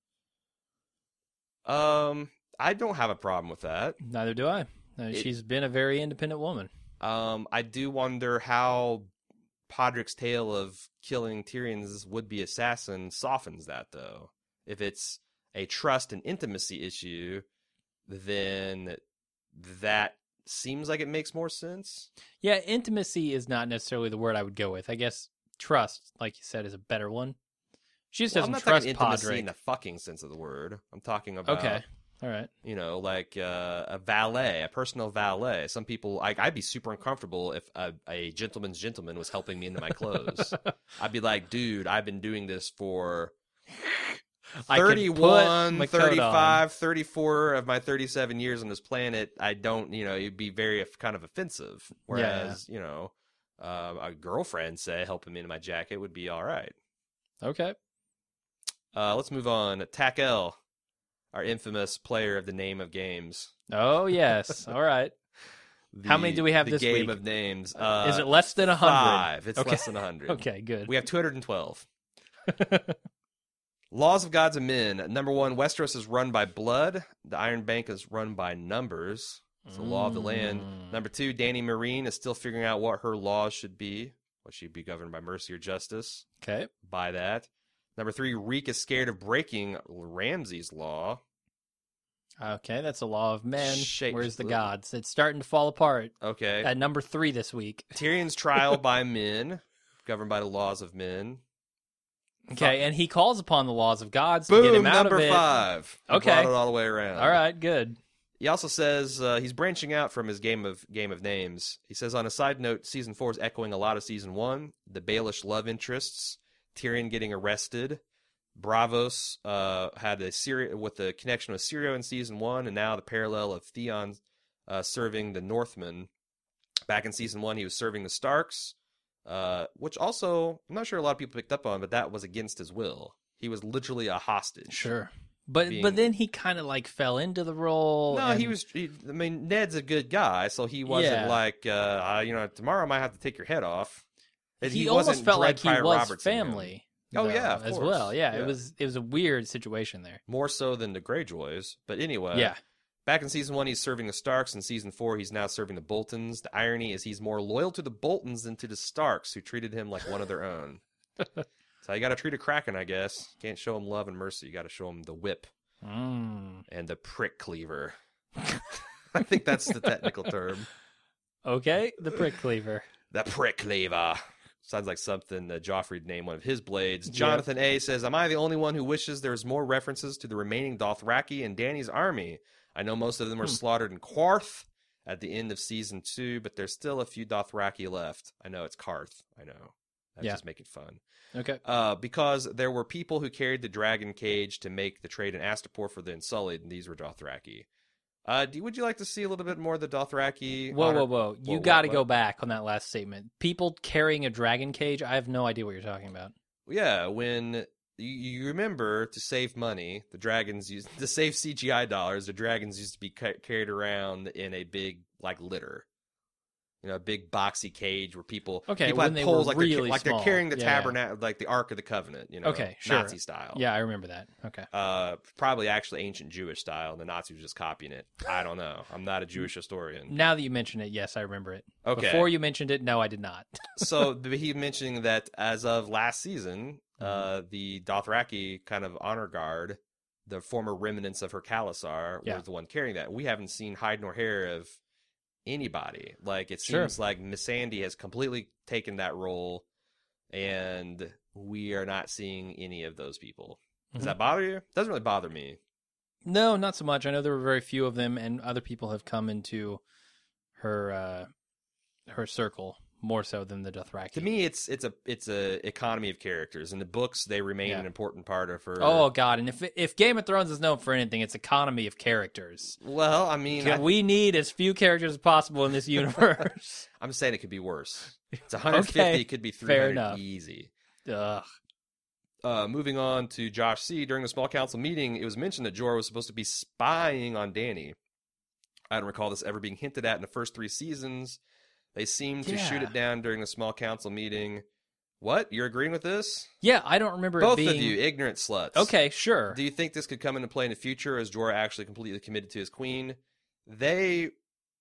Um, I don't have a problem with that. Neither do I. Uh, It- She's been a very independent woman. Um, I do wonder how Podrick's tale of killing Tyrion's would-be assassin softens that, though. If it's a trust and intimacy issue, then that seems like it makes more sense. Yeah, intimacy is not necessarily the word I would go with. I guess trust, like you said, is a better one. She just Well, I'm doesn't not trust talking intimacy Podrick. in the fucking sense of the word. I'm talking about, Okay, all right. you know, like uh, a valet, a personal valet. Some people, like, I'd be super uncomfortable if a, a gentleman's gentleman was helping me into my clothes. I'd be like, dude, I've been doing this for I could put thirty-one, my coat on. thirty-five, thirty-four of my thirty-seven years on this planet. I don't, you know, it'd be very kind of offensive. Whereas, you know, uh, a girlfriend, say, helping me into my jacket would be all right. Okay. Uh, let's move on. Tack L, our infamous player of the name of games. Oh, yes. All right. How many do we have the this game week? of names. Uh, Is it less than one hundred? Five. It's Okay. less than one hundred. Okay, good. We have two hundred twelve. Laws of Gods and Men. Number one, Westeros is run by blood. The Iron Bank is run by numbers. It's the law of the land. Number two, Dany Marine is still figuring out what her laws should be. What she'd be governed by mercy or justice. Okay. By that. Number three, Reek is scared of breaking Ramsay's law. Okay, that's a law of men. Shake- Where's the gods? It's starting to fall apart. Okay. At number three this week. Tyrion's trial by men, governed by the laws of men. Okay, and he calls upon the laws of gods Boom, to get him out number of it. five. He Okay. brought it all the way around. All right, good. He also says uh, he's branching out from his game of game of names. He says, on a side note, season four is echoing a lot of season one. The Baelish love interests, Tyrion getting arrested. Bravos uh, had a Syria with the connection with Syrio in season one, and now the parallel of Theon uh, serving the Northmen. Back in season one, he was serving the Starks, uh, which also I'm not sure a lot of people picked up on, but that was against his will. He was literally a hostage. Sure. But being- but then he kind of like fell into the role. No, and- he was. He, I mean, Ned's a good guy, so he wasn't Yeah. like, uh, uh, you know, tomorrow I might have to take your head off. And He, wasn't almost felt Dread like he Pirate was Roberts in him. family. Oh, though, yeah, of as course. well. Yeah, Yeah. it was it was a weird situation there. More so than the Greyjoys. But anyway, Yeah. back in season one, he's serving the Starks. In season four, he's now serving the Boltons. The irony is he's more loyal to the Boltons than to the Starks, who treated him like one of their own. So you got to treat a Kraken, I guess. Can't show him love and mercy. You got to show him the whip Mm. and the prick cleaver. I think that's the technical term. Okay, the prick cleaver. The prick cleaver. Sounds like something that Joffrey'd name one of his blades. Jonathan A. says, am I the only one who wishes there was more references to the remaining Dothraki in Dany's army? I know most of them were Hmm. slaughtered in Qarth at the end of season two, but there's still a few Dothraki left. I know it's Qarth. I know. That's Yeah. just making fun. Okay. Uh, because there were people who carried the dragon cage to make the trade in Astapor for the Unsullied, and these were Dothraki. Uh, do, would you like to see a little bit more of the Dothraki? Whoa, honor- whoa, whoa! You Whoa, got to what, go what? back on that last statement. People carrying a dragon cage. I have no idea what you're talking about. Yeah, when you, you remember to save money, the dragons used to save C G I dollars. The dragons used to be ca- carried around in a big like litter, you know, a big boxy cage where people Okay, people when had they poles were like they're, ca- really like they're small. carrying the Yeah, yeah. tabernacle, like the Ark of the Covenant, you know, Okay, sure. Nazi style. Yeah, I remember that. Okay. Uh, probably actually ancient Jewish style, and the Nazis were just copying it. I don't know. I'm not a Jewish historian. Now that you mention it, yes, I remember it. Okay. Before you mentioned it, no, I did not. So but he mentioning that as of last season, Mm-hmm. uh, the Dothraki kind of honor guard, the former remnants of her Khalasar, Yeah. was the one carrying that. We haven't seen hide nor hair of anybody. Like it Sure. seems like Missandei has completely taken that role, and we are not seeing any of those people. Does Mhm. that bother you? Doesn't really bother me. No, not so much. I know there were very few of them, and other people have come into her uh, her circle more so than the Dothraki. To me, it's it's a it's a economy of characters. In the books, they remain Yeah. an important part of her. Oh God! And if if Game of Thrones is known for anything, it's economy of characters. well, I mean, Can I- we need as few characters as possible in this universe? I'm saying it could be worse. It's one hundred fifty. Okay, It could be fair three hundred enough. easy. Ugh. Uh, moving on to Josh C. During the small council meeting, it was mentioned that Jorah was supposed to be spying on Dany. I don't recall this ever being hinted at in the first three seasons. They seemed to shoot Yeah. it down during the small council meeting. What? You're agreeing with this? Yeah, I don't remember Both it being. of you, ignorant sluts. Okay, sure. Do you think this could come into play in the future as Jorah actually completely committed to his queen? They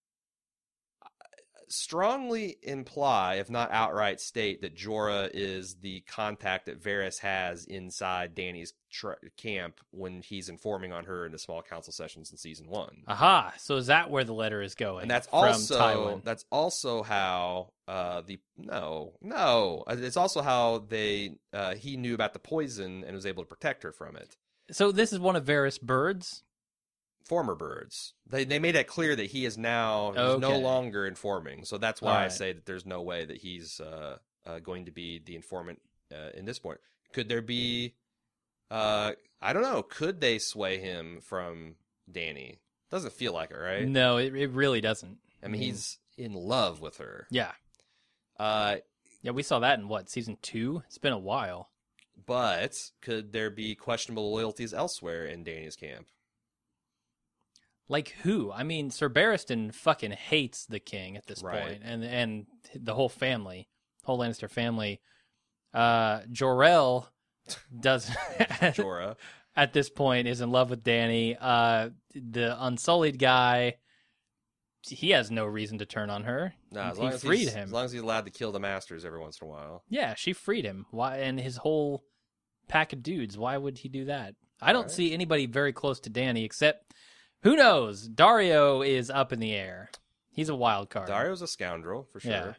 strongly imply, if not outright state, that Jorah is the contact that Varys has inside Dany's tr- camp when he's informing on her in the small council sessions in season one. Aha! So is that where the letter is going? And that's from also Tywin? that's also how uh, the no no it's also how they uh, he knew about the poison and was able to protect her from it. So this is one of Varys' birds. Former birds. They they made it clear that he is now he's no Okay. longer informing. So that's why All I right. say that there's no way that he's uh, uh, going to be the informant uh, in this point. Could there be? Uh, I don't know. Could they sway him from Dany? Doesn't feel like it, right? No, it, it really doesn't. I mean, he's in love with her. Yeah, Uh, yeah. We saw that in what season two? It's been a while. but could there be questionable loyalties elsewhere in Dany's camp? Like who? I mean, Sir Barristan fucking hates the king at this Right. point, and and the whole family, whole Lannister family. Uh, Jor-El does Jorah. at this point is in love with Dany. Uh, the Unsullied guy, he has no reason to turn on her. Nah, as he long as freed he's, him. As long as he's allowed to kill the masters every once in a while. Yeah, she freed him. Why? And his whole pack of dudes. Why would he do that? I don't Right. see anybody very close to Dany except, who knows? Dario is up in the air. He's a wild card. Dario's a scoundrel, for sure. Yeah.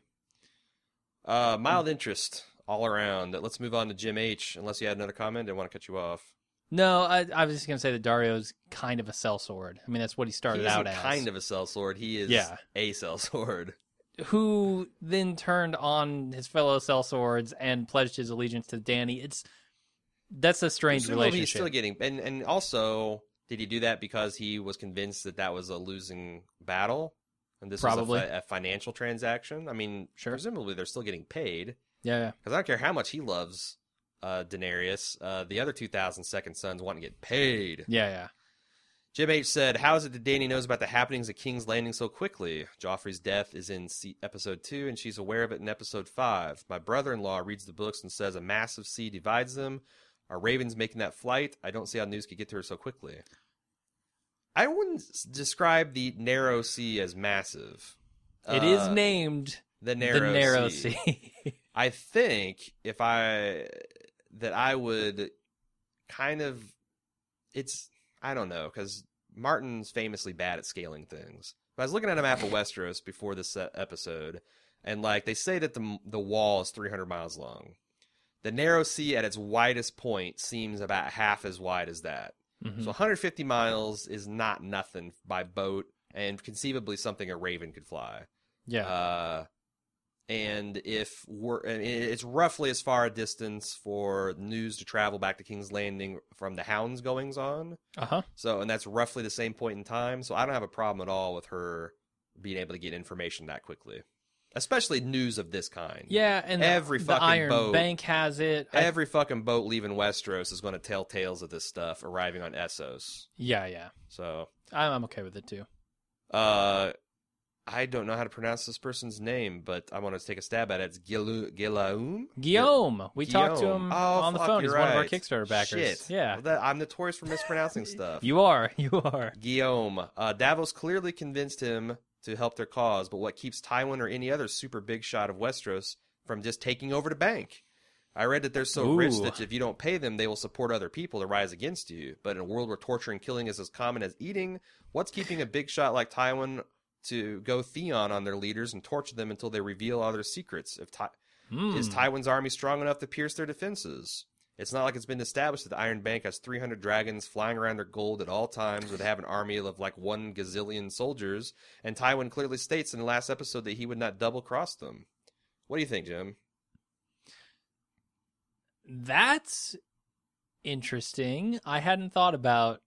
Uh, mild interest all around. Let's move on to Jim H. Unless you had another comment, I didn't want to cut you off. No, I, I was just going to say that Dario's kind of a sellsword. I mean, that's what he started He out isn't as. kind of a sellsword. He is Yeah. a sellsword. Who then turned on his fellow sellswords and pledged his allegiance to Dany. It's That's a strange Presumably relationship. He's still getting, and and also, did he do that because he was convinced that that was a losing battle, and this Probably. was a, fi- a financial transaction? I mean, Sure. presumably they're still getting paid yeah, yeah. because I don't care how much he loves uh, Daenerys. Uh, the other two thousand second sons want to get paid. Yeah, yeah. Jim H said, "How is it that Dany knows about the happenings at King's Landing so quickly? Joffrey's death is in se- episode two, and she's aware of it in episode five. My brother-in-law reads the books and says a massive sea divides them. Are ravens making that flight? I don't see how news could get to her so quickly." I wouldn't s- describe the narrow sea as massive. It is Uh, named the narrow, the Narrow sea. Sea. I think if I that I would kind of it's I don't know because Martin's famously bad at scaling things. But I was looking at a map of Westeros before this uh, episode, and like they say that the the wall is three hundred miles long. The Narrow Sea at its widest point seems about half as wide as that. Mhm. So one hundred fifty miles is not nothing by boat, and conceivably something a raven could fly. Yeah. Uh, and if we're, and it's roughly as far a distance for news to travel back to King's Landing from the Hound's goings on. Uh-huh. So, and that's roughly the same point in time. So I don't have a problem at all with her being able to get information that quickly, especially news of this kind. Yeah, and Every the, fucking the Iron boat- Bank has it. I- Every fucking boat leaving Westeros is going to tell tales of this stuff arriving on Essos. yeah, yeah. So, I'm, I'm okay with it too. uh, I don't know how to pronounce this person's name, but I want to take a stab at it. It's Gilu- Gilaum? Guillaume, we talked to Guillaume. him Oh, on the fuck, phone. He's you're one of our right. Kickstarter backers. Shit. Yeah, Well, that, I'm notorious for mispronouncing stuff. you are. You are. Guillaume. Uh, Davos clearly convinced him to help their cause, but what keeps Tywin or any other super big shot of Westeros from just taking over the bank? I read that they're so rich Ooh. that if you don't pay them, they will support other people to rise against you. But in a world where torture and killing is as common as eating, what's keeping a big shot like Tywin to go Theon on their leaders and torture them until they reveal all their secrets? If Ty- Hmm. Is Tywin's army strong enough to pierce their defenses? It's not like it's been established that the Iron Bank has three hundred dragons flying around their gold at all times, or they have an army of like one gazillion soldiers, and Tywin clearly states in the last episode that he would not double-cross them. What do you think, Jim? That's interesting. I hadn't thought about.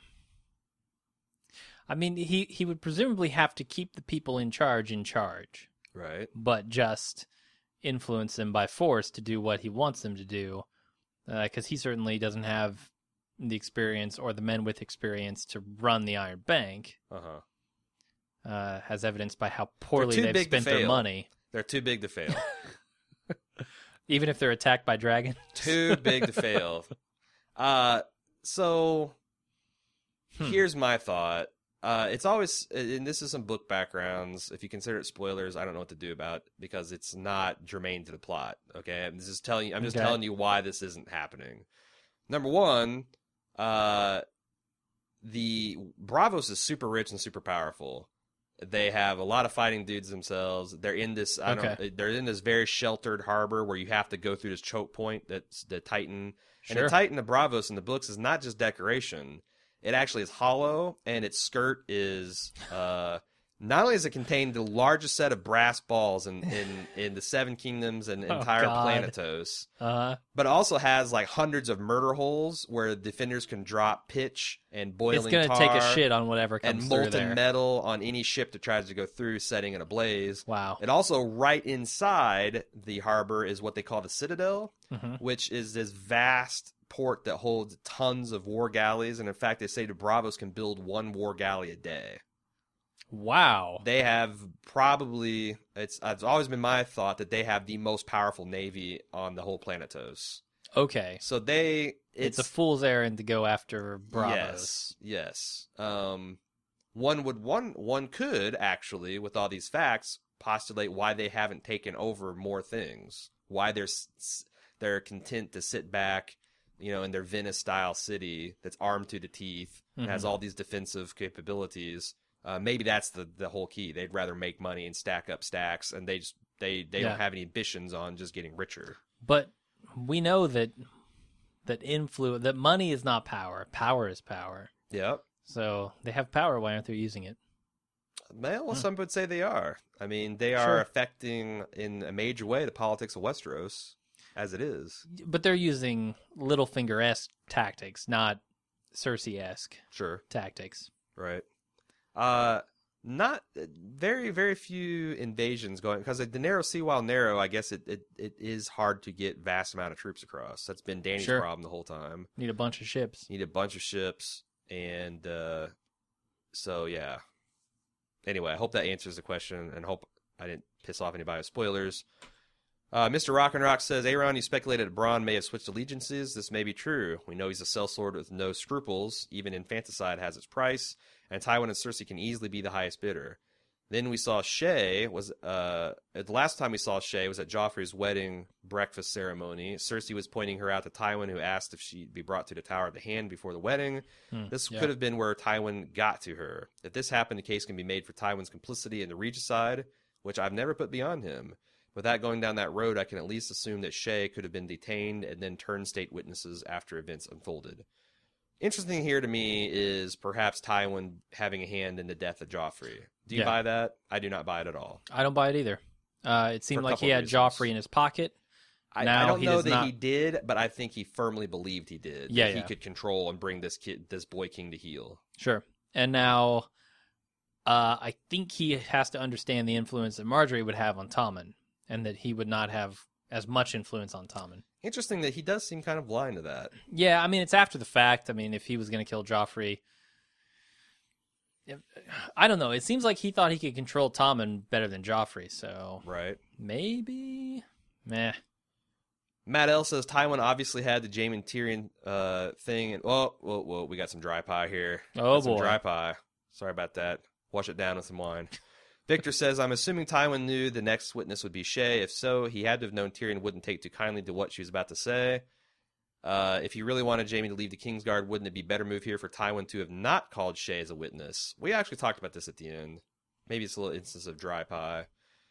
I mean, he, he would presumably have to keep the people in charge in charge, Right. but just influence them by force to do what he wants them to do, because he certainly doesn't have the experience or the men with experience to run the Iron Bank, Uh-huh. uh, as evidenced by how poorly too they've big to spent their fail. money, They're too big to fail. even if they're attacked by dragons. Too big to fail. Uh, so Hmm. here's my thought. Uh, it's always, and this is some book backgrounds. If you consider it spoilers, I don't know what to do about because it's not germane to the plot. Okay, I'm just telling you. I'm just Okay. telling you why this isn't happening. Number one, uh, the Bravos is super rich and super powerful. They have a lot of fighting dudes themselves. They're in this. I don't. Okay. They're in this very sheltered harbor where you have to go through this choke point. That's the Titan. And Sure. the Titan of Bravos in the books is not just decoration. It actually is hollow, and its skirt is uh, not only does it contain the largest set of brass balls in in, in the Seven Kingdoms and Oh, entire God. Planetos, Uh, but it also has like hundreds of murder holes where defenders can drop pitch and boiling it's gonna tar take a shit on whatever comes and through molten there. metal on any ship that tries to go through, setting it ablaze. Wow. And also, right inside the harbor is what they call the Citadel, Mhm. which is this vast port that holds tons of war galleys. And in fact, they say the Bravos can build one war galley a day. Wow. They have probably, it's, it's always been my thought that they have the most powerful navy on the whole Planetos. Okay. So they It's, it's, a fool's errand to go after Bravos. Yes, yes. Um, one would one one could actually, with all these facts, postulate why they haven't taken over more things. Why they're s- they're content to sit back, you know, in their Venice-style city that's armed to the teeth and has Mhm. all these defensive capabilities. Uh, maybe that's the the whole key. They'd rather make money and stack up stacks, and they just they they Yeah. don't have any ambitions on just getting richer. But we know that that influence that money is not power. Power is power. Yep. So they have power. Why aren't they using it? Well, some would say they are. I mean, they are Sure. affecting in a major way the politics of Westeros as it is. But they're using Littlefinger-esque tactics, not Cersei-esque Sure, tactics. right. Uh, not very, very few invasions going because the narrow sea, while narrow, I guess it, it, it is hard to get vast amount of troops across. That's been Dany's Sure. problem the whole time. Need a bunch of ships. You need a bunch of ships, and uh, so yeah. Anyway, I hope that answers the question, and hope I didn't piss off anybody with spoilers. Uh, Mister Rock and Rock says, Aaron, you speculated that Bronn may have switched allegiances. This may be true. We know he's a sellsword with no scruples. Even infanticide has its price, and Tywin and Cersei can easily be the highest bidder. Then we saw Shay was uh the last time we saw Shay was at Joffrey's wedding breakfast ceremony. Cersei was pointing her out to Tywin, who asked if she'd be brought to the Tower of the Hand before the wedding. Hmm, This yeah. could have been where Tywin got to her. If this happened, the case can be made for Tywin's complicity in the regicide, which I've never put beyond him. Without going down that road, I can at least assume that Shay could have been detained and then turned state witnesses after events unfolded. Interesting here to me is perhaps Tywin having a hand in the death of Joffrey. Do you Yeah. buy that? I do not buy it at all. I don't buy it either. Uh, it For seemed a like couple he of had reasons. Joffrey in his pocket. I, Now I don't he know does that not- he did, but I think he firmly believed he did. Yeah, that he yeah. could control and bring this kid, this boy king, to heel. Sure. And now, uh, I think he has to understand the influence that Marjorie would have on Tommen, and that he would not have as much influence on Tommen. Interesting that he does seem kind of blind to that. Yeah, I mean, it's after the fact. I mean, if he was going to kill Joffrey, if- I don't know. It seems like he thought he could control Tommen better than Joffrey, so Right. maybe, meh. Matt L says Tywin obviously had the Jaime and Tyrion uh, thing, and whoa, whoa, whoa, we got some dry pie here. Oh, Got some boy. dry pie. Sorry about that. Wash it down with some wine. Victor says, I'm assuming Tywin knew the next witness would be Shay. If so, he had to have known Tyrion wouldn't take too kindly to what she was about to say. Uh, if he really wanted Jaime to leave the Kingsguard, wouldn't it be better move here for Tywin to have not called Shay as a witness? We actually talked about this at the end. Maybe it's a little instance of dry pie.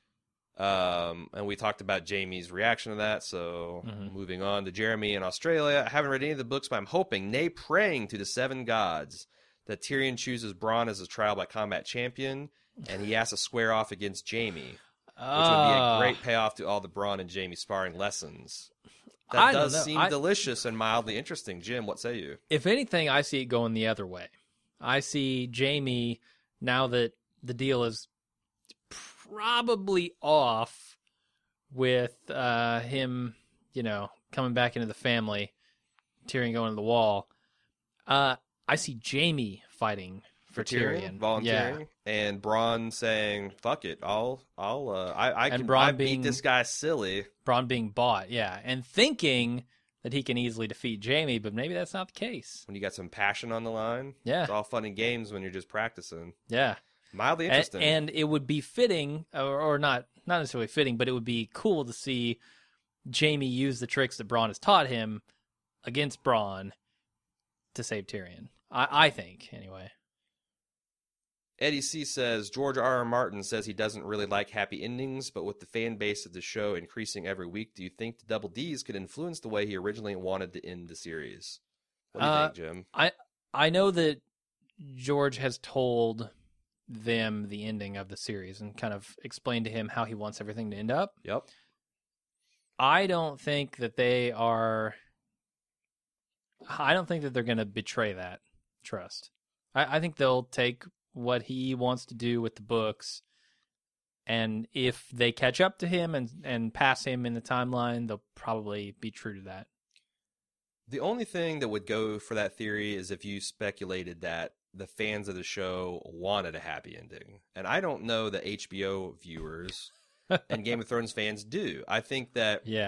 Um, and we talked about Jaime's reaction to that, so Mhm. moving on to Jeremy in Australia. I haven't read any of the books, but I'm hoping, nay praying to the seven gods, that Tyrion chooses Bronn as his trial by combat champion, and he has to square off against Jaime, which would be a Ah. great payoff to all the Bronn and Jaime sparring lessons. That I don't does know. seem I- delicious and mildly interesting. Jim, what say you? If anything, I see it going the other way. I see Jaime, now that the deal is probably off with uh, him, you know, coming back into the family, Tyrion going to the wall. Uh, I see Jaime fighting for, Tyrion. volunteering, and Bronn saying, "Fuck it, I'll, I'll, uh, I, I And can, Bronn I being- beat this guy silly." Yeah, Bronn being bought, yeah, and thinking that he can easily defeat Jaime, but maybe that's not the case. When you got some passion on the line, Yeah. it's all fun and games when you're just practicing. Yeah. Mildly A- interesting. And, it would be fitting, or, or not, not necessarily fitting, but it would be cool to see Jaime use the tricks that Bronn has taught him against Bronn to save Tyrion. I, I think, anyway. Eddie C says George R. R. Martin says he doesn't really like happy endings, but with the fan base of the show increasing every week, do you think the Double D's could influence the way he originally wanted to end the series? What do you Uh, think, Jim? I I know that George has told them the ending of the series and kind of explained to him how he wants everything to end up. Yep. I don't think that they are. I don't think that they're going to betray that trust. I, I think they'll take what he wants to do with the books, and if they catch up to him and, and pass him in the timeline, they'll probably be true to that. The only thing that would go for that theory is if you speculated that the fans of the show wanted a happy ending. And I don't know that H B O viewers and Game of Thrones fans do. I think that Yeah.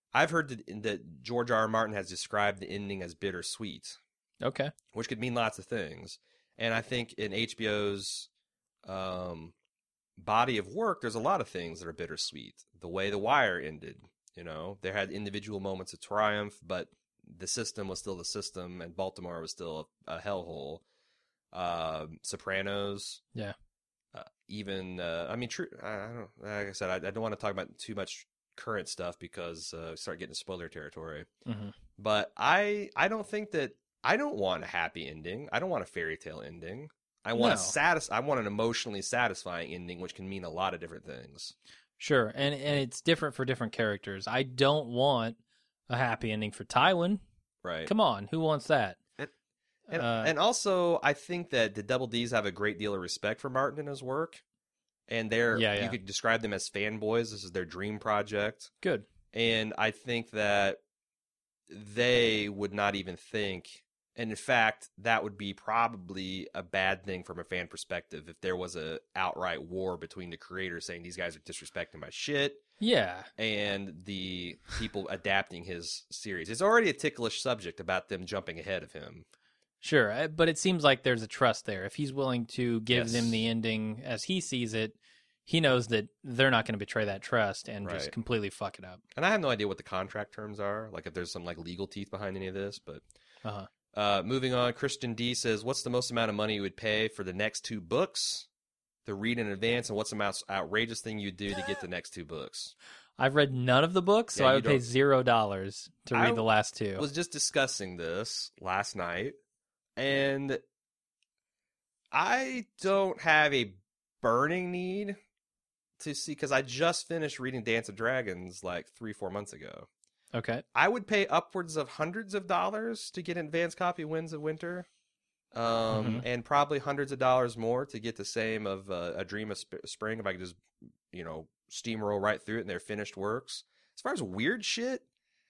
I've heard that, that George R. R. Martin has described the ending as bittersweet, Okay. which could mean lots of things. And I think in H B O's um, body of work, there's a lot of things that are bittersweet. The way The Wire ended, you know, there had individual moments of triumph, but the system was still the system, and Baltimore was still a, a hellhole. Uh, Sopranos, Yeah. uh, even uh, I mean, true. I don't. Like I said, I, I don't want to talk about too much current stuff because uh, we start getting spoiler territory. Mhm. But I, I don't think that I don't want a happy ending. I don't want a fairy tale ending. I want No. a satis- I want an emotionally satisfying ending, which can mean a lot of different things. Sure, and and it's different for different characters. I don't want a happy ending for Tywin. Right. Come on, who wants that? And, Uh, and also, I think that the Double D's have a great deal of respect for Martin and his work. And they're, Yeah, yeah. you could describe them as fanboys. This is their dream project. Good. And I think that they would not even think, and in fact, that would be probably a bad thing from a fan perspective if there was a outright war between the creators saying these guys are disrespecting my shit Yeah, and the people adapting his series. It's already a ticklish subject about them jumping ahead of him. sure, uh, but it seems like there's a trust there. If he's willing to give Yes. them the ending as he sees it, he knows that they're not going to betray that trust and just Right. completely fuck it up. And I have no idea what the contract terms are, like if there's some like legal teeth behind any of this, but Uh-huh. uh, moving on, Christian D says, what's the most amount of money you would pay for the next two books to read in advance, and what's the most outrageous thing you'd do to get the next two books? I've read none of the books, so Yeah, I you would pay don't- zero dollars to I read the last two. was just discussing this last night, and I don't have a burning need to see, because I just finished reading Dance of Dragons like three, four months ago. Okay. I would pay upwards of hundreds of dollars to get an advanced copy of Winds of Winter, um, Mhm. and probably hundreds of dollars more to get the same of uh, A Dream of Sp- Spring if I could just, you know, steamroll right through it and they're finished works. As far as weird shit,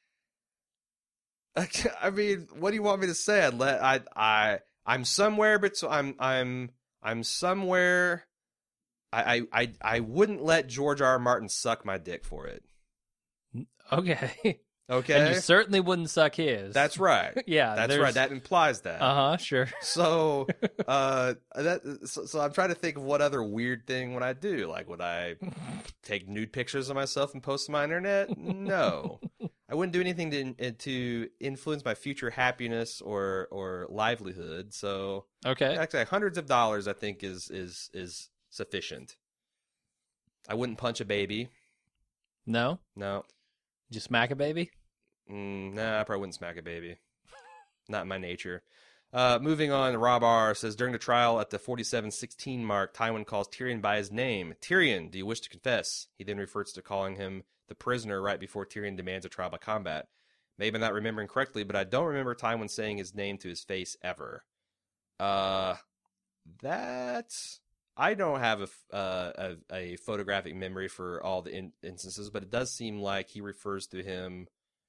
I, ca- I mean, what do you want me to say? I let I I I'm somewhere, but I'm I'm I'm somewhere. I, I I I wouldn't let George R. R. Martin suck my dick for it. Okay. Okay, And you certainly wouldn't suck his. that's right. yeah. That's there's- right. That implies that. Uh huh. Sure. So, uh, that so, so I'm trying to think of what other weird thing would I do? Like, would I take nude pictures of myself and post them on the internet? No, I wouldn't do anything to to influence my future happiness or or livelihood. So, Okay. actually, hundreds of dollars I think is is is sufficient. I wouldn't punch a baby. No. No, Just smack a baby. mm, nah, I probably wouldn't smack a baby. Not in my nature. Uh, moving on, Rob R. says, during the trial at the forty-seven sixteen mark, Tywin calls Tyrion by his name. Tyrion, do you wish to confess? He then refers to calling him the prisoner right before Tyrion demands a trial by combat. Maybe I'm not remembering correctly, but I don't remember Tywin saying his name to his face ever. Uh, that... I don't have a, f- uh, a, a photographic memory for all the in- instances, but it does seem like he refers to him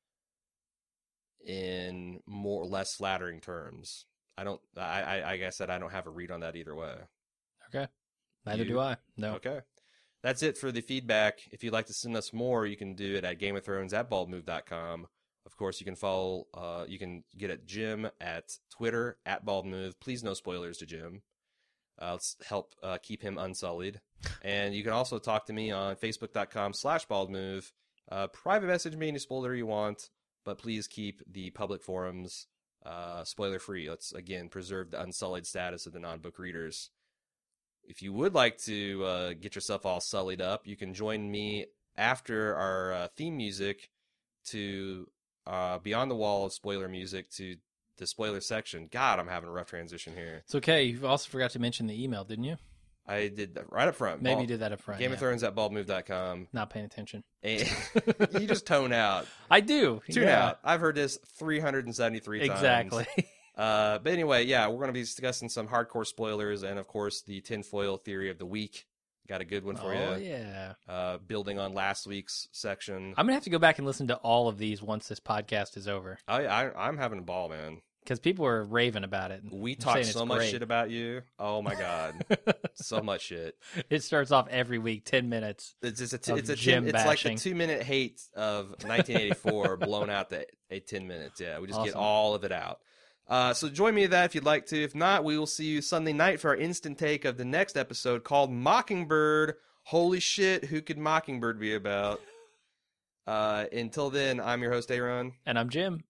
in more or less flattering terms. I don't. I, I, like I said, I don't have a read on that either way. Okay. Neither You- do I. No. Okay. That's it for the feedback. If you'd like to send us more, you can do it at Game of Thrones at bald move dot com. Of course, you can follow. Uh, you can get at Jim at Twitter at baldmove. Please, no spoilers to Jim. Uh, let's help uh, keep him unsullied. And you can also talk to me on facebook dot com slash baldmove. Uh, private message me any spoiler you want, but please keep the public forums uh, spoiler free. Let's again preserve the unsullied status of the non-book readers. If you would like to uh, get yourself all sullied up, you can join me after our uh, theme music to uh, Beyond the Wall of spoiler music to the spoiler section. God, I'm having a rough transition here. It's okay. You also forgot to mention the email, didn't you? I did that right up front. Maybe Bald- you did that up front. Game yeah. of Thrones at bald move dot com. Not paying attention. And you just tone out. I do. Tune yeah. out. I've heard this three hundred seventy-three times. Exactly. Uh, but anyway, yeah, we're going to be discussing some hardcore spoilers and, of course, the tinfoil theory of the week. Got a good one for oh, you. yeah. Uh, building on last week's section. I'm going to have to go back and listen to all of these once this podcast is over. I, I, I'm having a ball, man. because people were raving about it. We They're talk saying so it's much great. shit about you. Oh my god, so much shit. It starts off every week, ten minutes. It's just a t- Of it's a Jim ten, it's like the bashing. two minute hate of nineteen eighty-four blown out to a ten minutes. Yeah, we just get Awesome. all of it out. Uh, so join me in that if you'd like to. If not, we will see you Sunday night for our instant take of the next episode called Mockingbird. Holy shit, who could Mockingbird be about? Uh, until then, I'm your host, Aaron. And I'm Jim.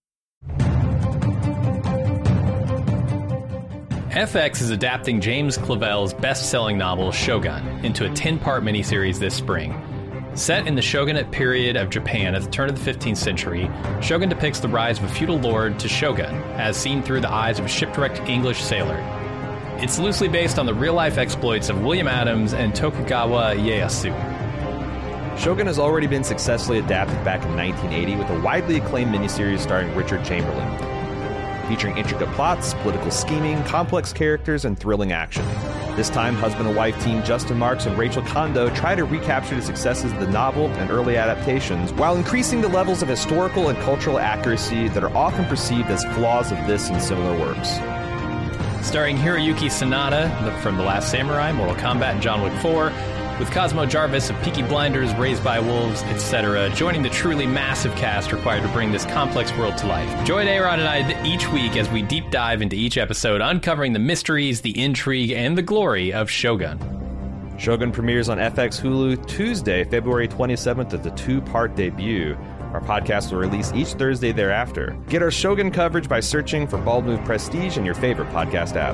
F X is adapting James Clavell's best-selling novel Shogun into a ten-part miniseries this spring. Set in the shogunate period of Japan at the turn of the fifteenth century, Shogun depicts the rise of a feudal lord to shogun, as seen through the eyes of a shipwrecked English sailor. It's loosely based on the real-life exploits of William Adams and Tokugawa Ieyasu. Shogun has already been successfully adapted back in nineteen eighty with a widely acclaimed miniseries starring Richard Chamberlain, featuring intricate plots, political scheming, complex characters, and thrilling action. This time, husband and wife team Justin Marks and Rachel Kondo try to recapture the successes of the novel and early adaptations while increasing the levels of historical and cultural accuracy that are often perceived as flaws of this and similar works. Starring Hiroyuki Sanada from The Last Samurai, Mortal Kombat, and John Wick four, with Cosmo Jarvis of Peaky Blinders, Raised by Wolves, et cetera, joining the truly massive cast required to bring this complex world to life. Join Aaron and I each week as we deep dive into each episode, uncovering the mysteries, the intrigue, and the glory of Shogun. Shogun premieres on F X Hulu Tuesday, February twenty-seventh as a two-part debut. Our podcast will release each Thursday thereafter. Get our Shogun coverage by searching for Bald Move Prestige in your favorite podcast app.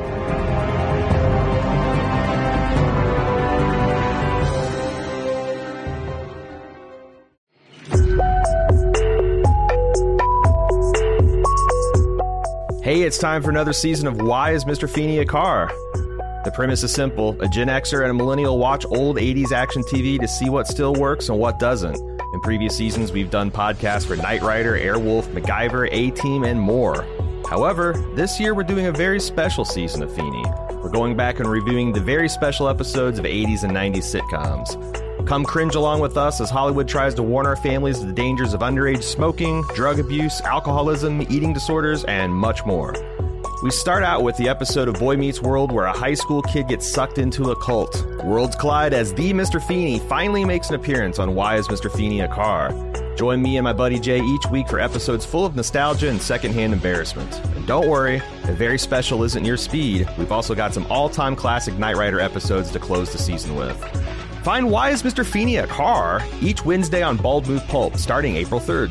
Hey, it's time for another season of Why is Mister Feeney a Car? The premise is simple. A Gen Xer and a millennial watch old eighties action T V to see what still works and what doesn't. In previous seasons, we've done podcasts for Knight Rider, Airwolf, MacGyver, A-Team, and more. However, this year we're doing a very special season of Feeney. We're going back and reviewing the very special episodes of eighties and nineties sitcoms. Come cringe along with us as Hollywood tries to warn our families of the dangers of underage smoking, drug abuse, alcoholism, eating disorders, and much more. We start out with the episode of Boy Meets World where a high school kid gets sucked into a cult. Worlds collide as the Mister Feeney finally makes an appearance on Why is Mister Feeney a Car? Join me and my buddy Jay each week for episodes full of nostalgia and secondhand embarrassment. And don't worry, if very special isn't your speed, we've also got some all-time classic Knight Rider episodes to close the season with. Find Why is Mister Feeney a Car? Each Wednesday on Bald Move Pulp, starting April third.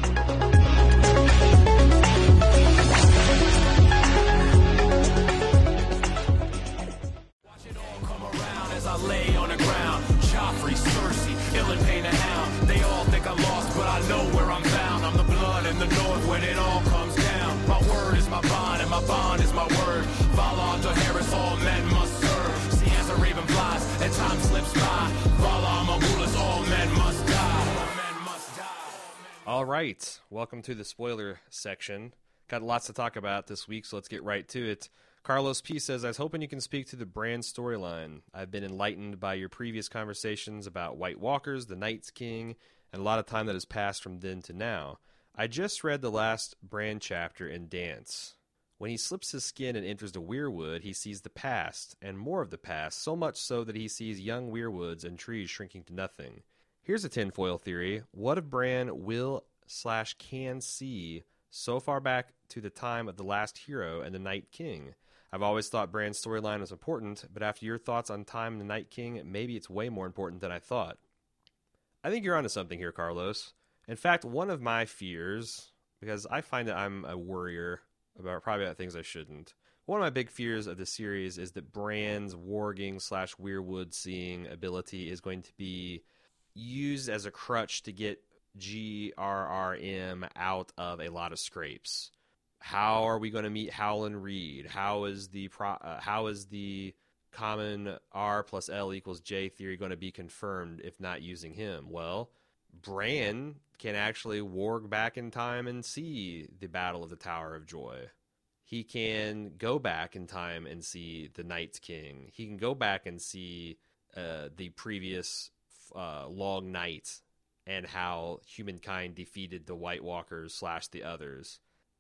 All right, welcome to the spoiler section. Got lots to talk about this week, so let's get right to it. Carlos P. says, I was hoping you can speak to the brand storyline. I've been enlightened by your previous conversations about White Walkers, the Night's King, and a lot of time that has passed from then to now. I just read the last brand chapter in Dance. When he slips his skin and enters the Weirwood, he sees the past, and more of the past, so much so that he sees young Weirwoods and trees shrinking to nothing. Here's a tinfoil theory. What if Bran will slash can see so far back to the time of the last hero and the Night King? I've always thought Bran's storyline was important, but after your thoughts on time and the Night King, maybe it's way more important than I thought. I think you're onto something here, Carlos. In fact, one of my fears, because I find that I'm a worrier about probably about things I shouldn't. One of my big fears of the series is that Bran's warging slash Weirwood seeing ability is going to be used as a crutch to get G R R M out of a lot of scrapes. How are we going to meet Howland Reed? How is the pro, uh, how is the common R plus L equals J theory going to be confirmed if not using him? Well, Bran can actually warg back in time and see the Battle of the Tower of Joy. He can go back in time and see the Night's King. He can go back and see uh, the previous uh, long night and how humankind defeated the White Walkers slash the others.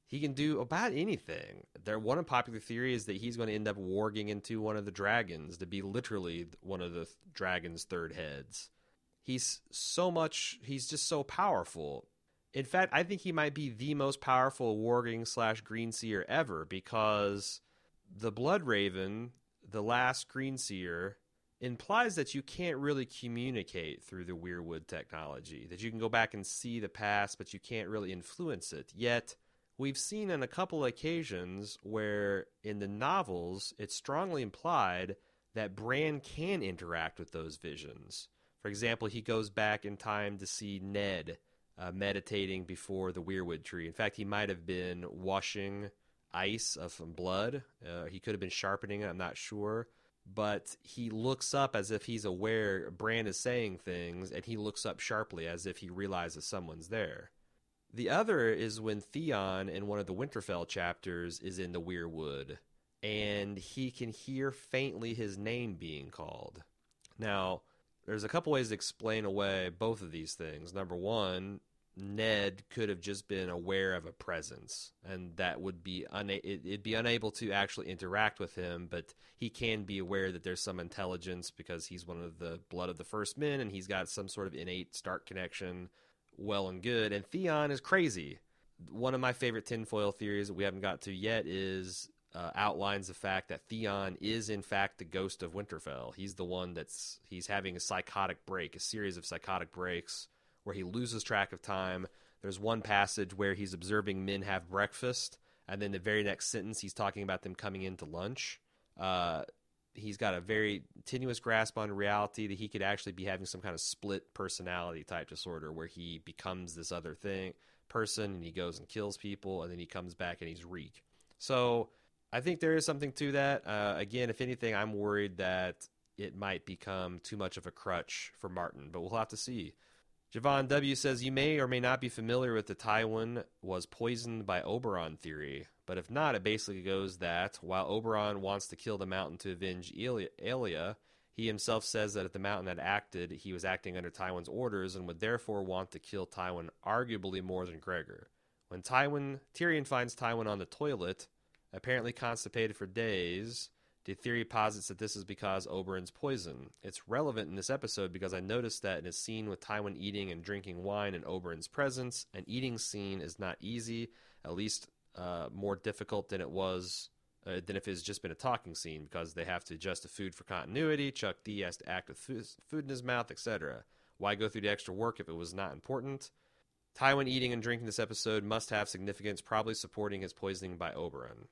he can do about anything. There, one popular theory is that he's going to end up warging into one of the dragons to be literally one of the th- dragon's third heads. He's so much, he's just so powerful. In fact, I think he might be the most powerful warging slash greenseer ever, because the Bloodraven, the last greenseer, implies that you can't really communicate through the Weirwood technology, that you can go back and see the past, but you can't really influence it. Yet, we've seen on a couple of occasions where in the novels, it's strongly implied that Bran can interact with those visions. For example, he goes back in time to see Ned uh, meditating before the Weirwood tree. In fact, he might have been washing ice of some blood. Uh, he could have been sharpening it, I'm not sure. But he looks up as if he's aware Bran is saying things, and he looks up sharply as if he realizes someone's there. The other is when Theon, in one of the Winterfell chapters, is in the Weirwood, and he can hear faintly his name being called. Now, there's a couple ways to explain away both of these things. Number one, Ned could have just been aware of a presence, and that would be una- it'd be unable to actually interact with him, but he can be aware that there's some intelligence because he's one of the blood of the first men, and he's got some sort of innate Stark connection. Well and good. And Theon is crazy. One of my favorite tinfoil theories that we haven't got to yet is uh, outlines the fact that Theon is in fact the ghost of Winterfell. He's the one that's he's having a psychotic break, a series of psychotic breaks where he loses track of time. There's one passage where he's observing men have breakfast, and then the very next sentence he's talking about them coming into lunch. Uh, he's got a very tenuous grasp on reality that he could actually be having some kind of split personality type disorder where he becomes this other thing person and he goes and kills people, and then he comes back and he's Reek. So I think there is something to that. Uh, again, if anything, I'm worried that it might become too much of a crutch for Martin, but we'll have to see. Javon W. says, you may or may not be familiar with the Tywin was poisoned by Oberon theory, but if not, it basically goes that while Oberon wants to kill the Mountain to avenge Elia, he himself says that if the Mountain had acted, he was acting under Tywin's orders and would therefore want to kill Tywin arguably more than Gregor. When Tywin, Tyrion finds Tywin on the toilet, apparently constipated for days, the theory posits that this is because Oberyn's poison. It's relevant in this episode because I noticed that in a scene with Tywin eating and drinking wine in Oberyn's presence, an eating scene is not easy, at least uh, more difficult than it was uh, than if it's just been a talking scene, because they have to adjust the food for continuity. Chuck D has to act with food in his mouth, et cetera. Why go through the extra work if it was not important? Tywin eating and drinking this episode must have significance, probably supporting his poisoning by Oberyn.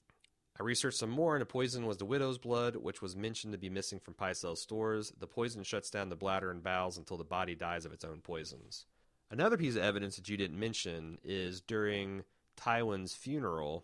I researched some more, and the poison was the widow's blood, which was mentioned to be missing from Pycelle's stores. The poison shuts down the bladder and bowels until the body dies of its own poisons. Another piece of evidence that you didn't mention is during Tywin's funeral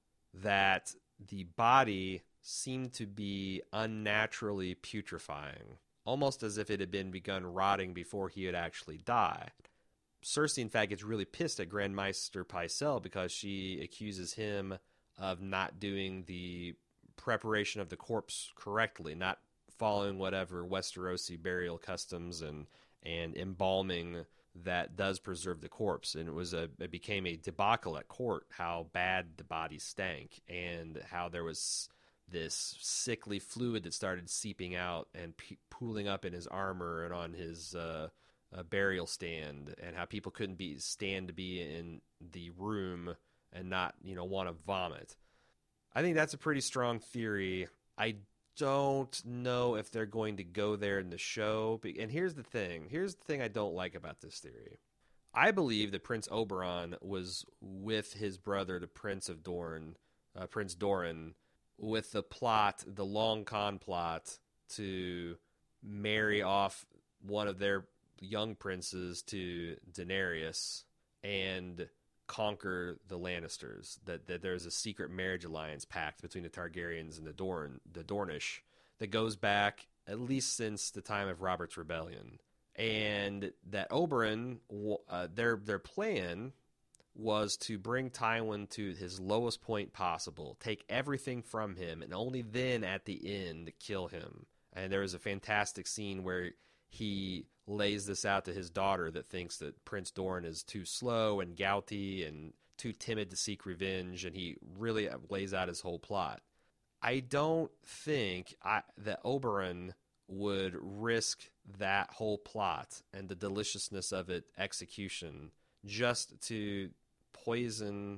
that the body seemed to be unnaturally putrefying, almost as if it had been begun rotting before he had actually died. Cersei, in fact, gets really pissed at Grand Maester Pycelle because she accuses him of not doing the preparation of the corpse correctly, not following whatever Westerosi burial customs and and embalming that does preserve the corpse. And it was a it became a debacle at court how bad the body stank and how there was this sickly fluid that started seeping out and p- pooling up in his armor and on his uh, uh, burial stand, and how people couldn't be stand to be in the room and not, you know, want to vomit. I think that's a pretty strong theory. I don't know if they're going to go there in the show. And here's the thing. Here's the thing I don't like about this theory. I believe that Prince Oberyn was with his brother, the Prince of Dorne, uh, Prince Doran, with the plot, the long con plot, to marry off one of their young princes to Daenerys and conquer the Lannisters, that, that there's a secret marriage alliance pact between the Targaryens and the Dorn, the Dornish, that goes back at least since the time of Robert's Rebellion. And that Oberyn, uh, their their plan was to bring Tywin to his lowest point possible, take everything from him, and only then at the end kill him. And there is a fantastic scene where he lays this out to his daughter that thinks that Prince Doran is too slow and gouty and too timid to seek revenge, and he really lays out his whole plot. I don't think I, that Oberyn would risk that whole plot and the deliciousness of it execution just to poison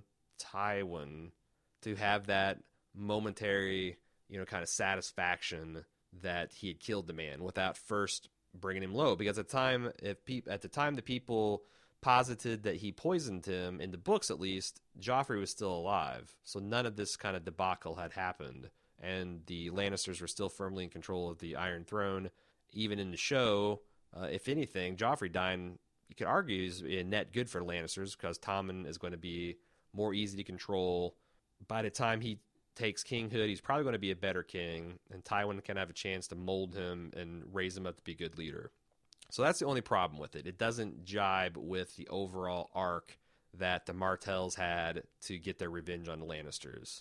Tywin, to have that momentary, you know, kind of satisfaction that he had killed the man without first bringing him low. Because at the time, if pe- at the time the people posited that he poisoned him, in the books at least, Joffrey was still alive. So none of this kind of debacle had happened, and the Lannisters were still firmly in control of the Iron Throne. Even in the show, uh, if anything, Joffrey dying, you could argue, is a net good for the Lannisters, because Tommen is going to be more easy to control. By the time he takes kinghood, he's probably going to be a better king, and Tywin can have a chance to mold him and raise him up to be a good leader. So that's the only problem with it. It doesn't jibe with the overall arc that the Martells had to get their revenge on the Lannisters.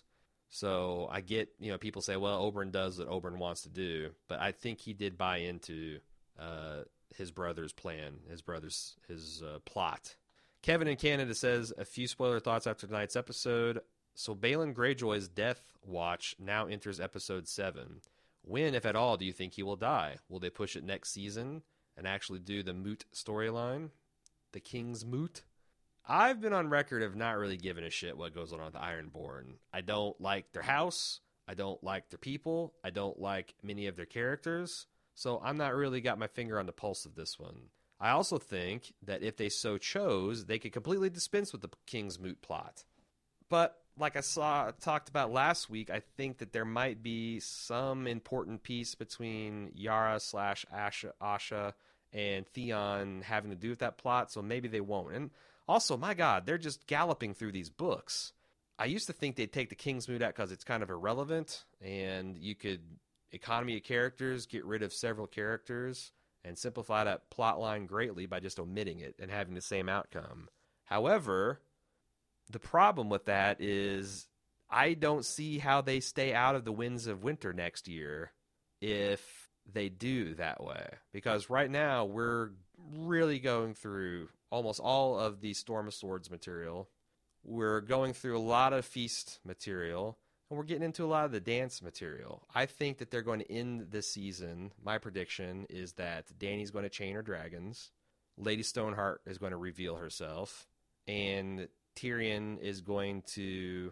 So I get, you know, people say, well, Oberyn does what Oberyn wants to do, but I think he did buy into uh, his brother's plan, his brother's his uh, plot. Kevin in Canada says, a few spoiler thoughts after tonight's episode. So Balon Greyjoy's death watch now enters episode seven. When, if at all, do you think he will die? Will they push it next season and actually do the Moot storyline? The King's Moot? I've been on record of not really giving a shit what goes on with the Ironborn. I don't like their house. I don't like their people. I don't like many of their characters. So I'm not really got my finger on the pulse of this one. I also think that if they so chose, they could completely dispense with the King's Moot plot. But like I saw talked about last week, I think that there might be some important piece between Yara slash Asha, Asha and Theon having to do with that plot, so maybe they won't. And also, my God, they're just galloping through these books. I used to think they'd take the King's Moot out because it's kind of irrelevant, and you could economy of characters, get rid of several characters, and simplify that plot line greatly by just omitting it and having the same outcome. However, the problem with that is I don't see how they stay out of the Winds of Winter next year if they do that way. Because right now we're really going through almost all of the Storm of Swords material. We're going through a lot of Feast material, and we're getting into a lot of the dance material. I think that they're going to end this season. My prediction is that Dany's going to chain her dragons, Lady Stoneheart is going to reveal herself, and Tyrion is going to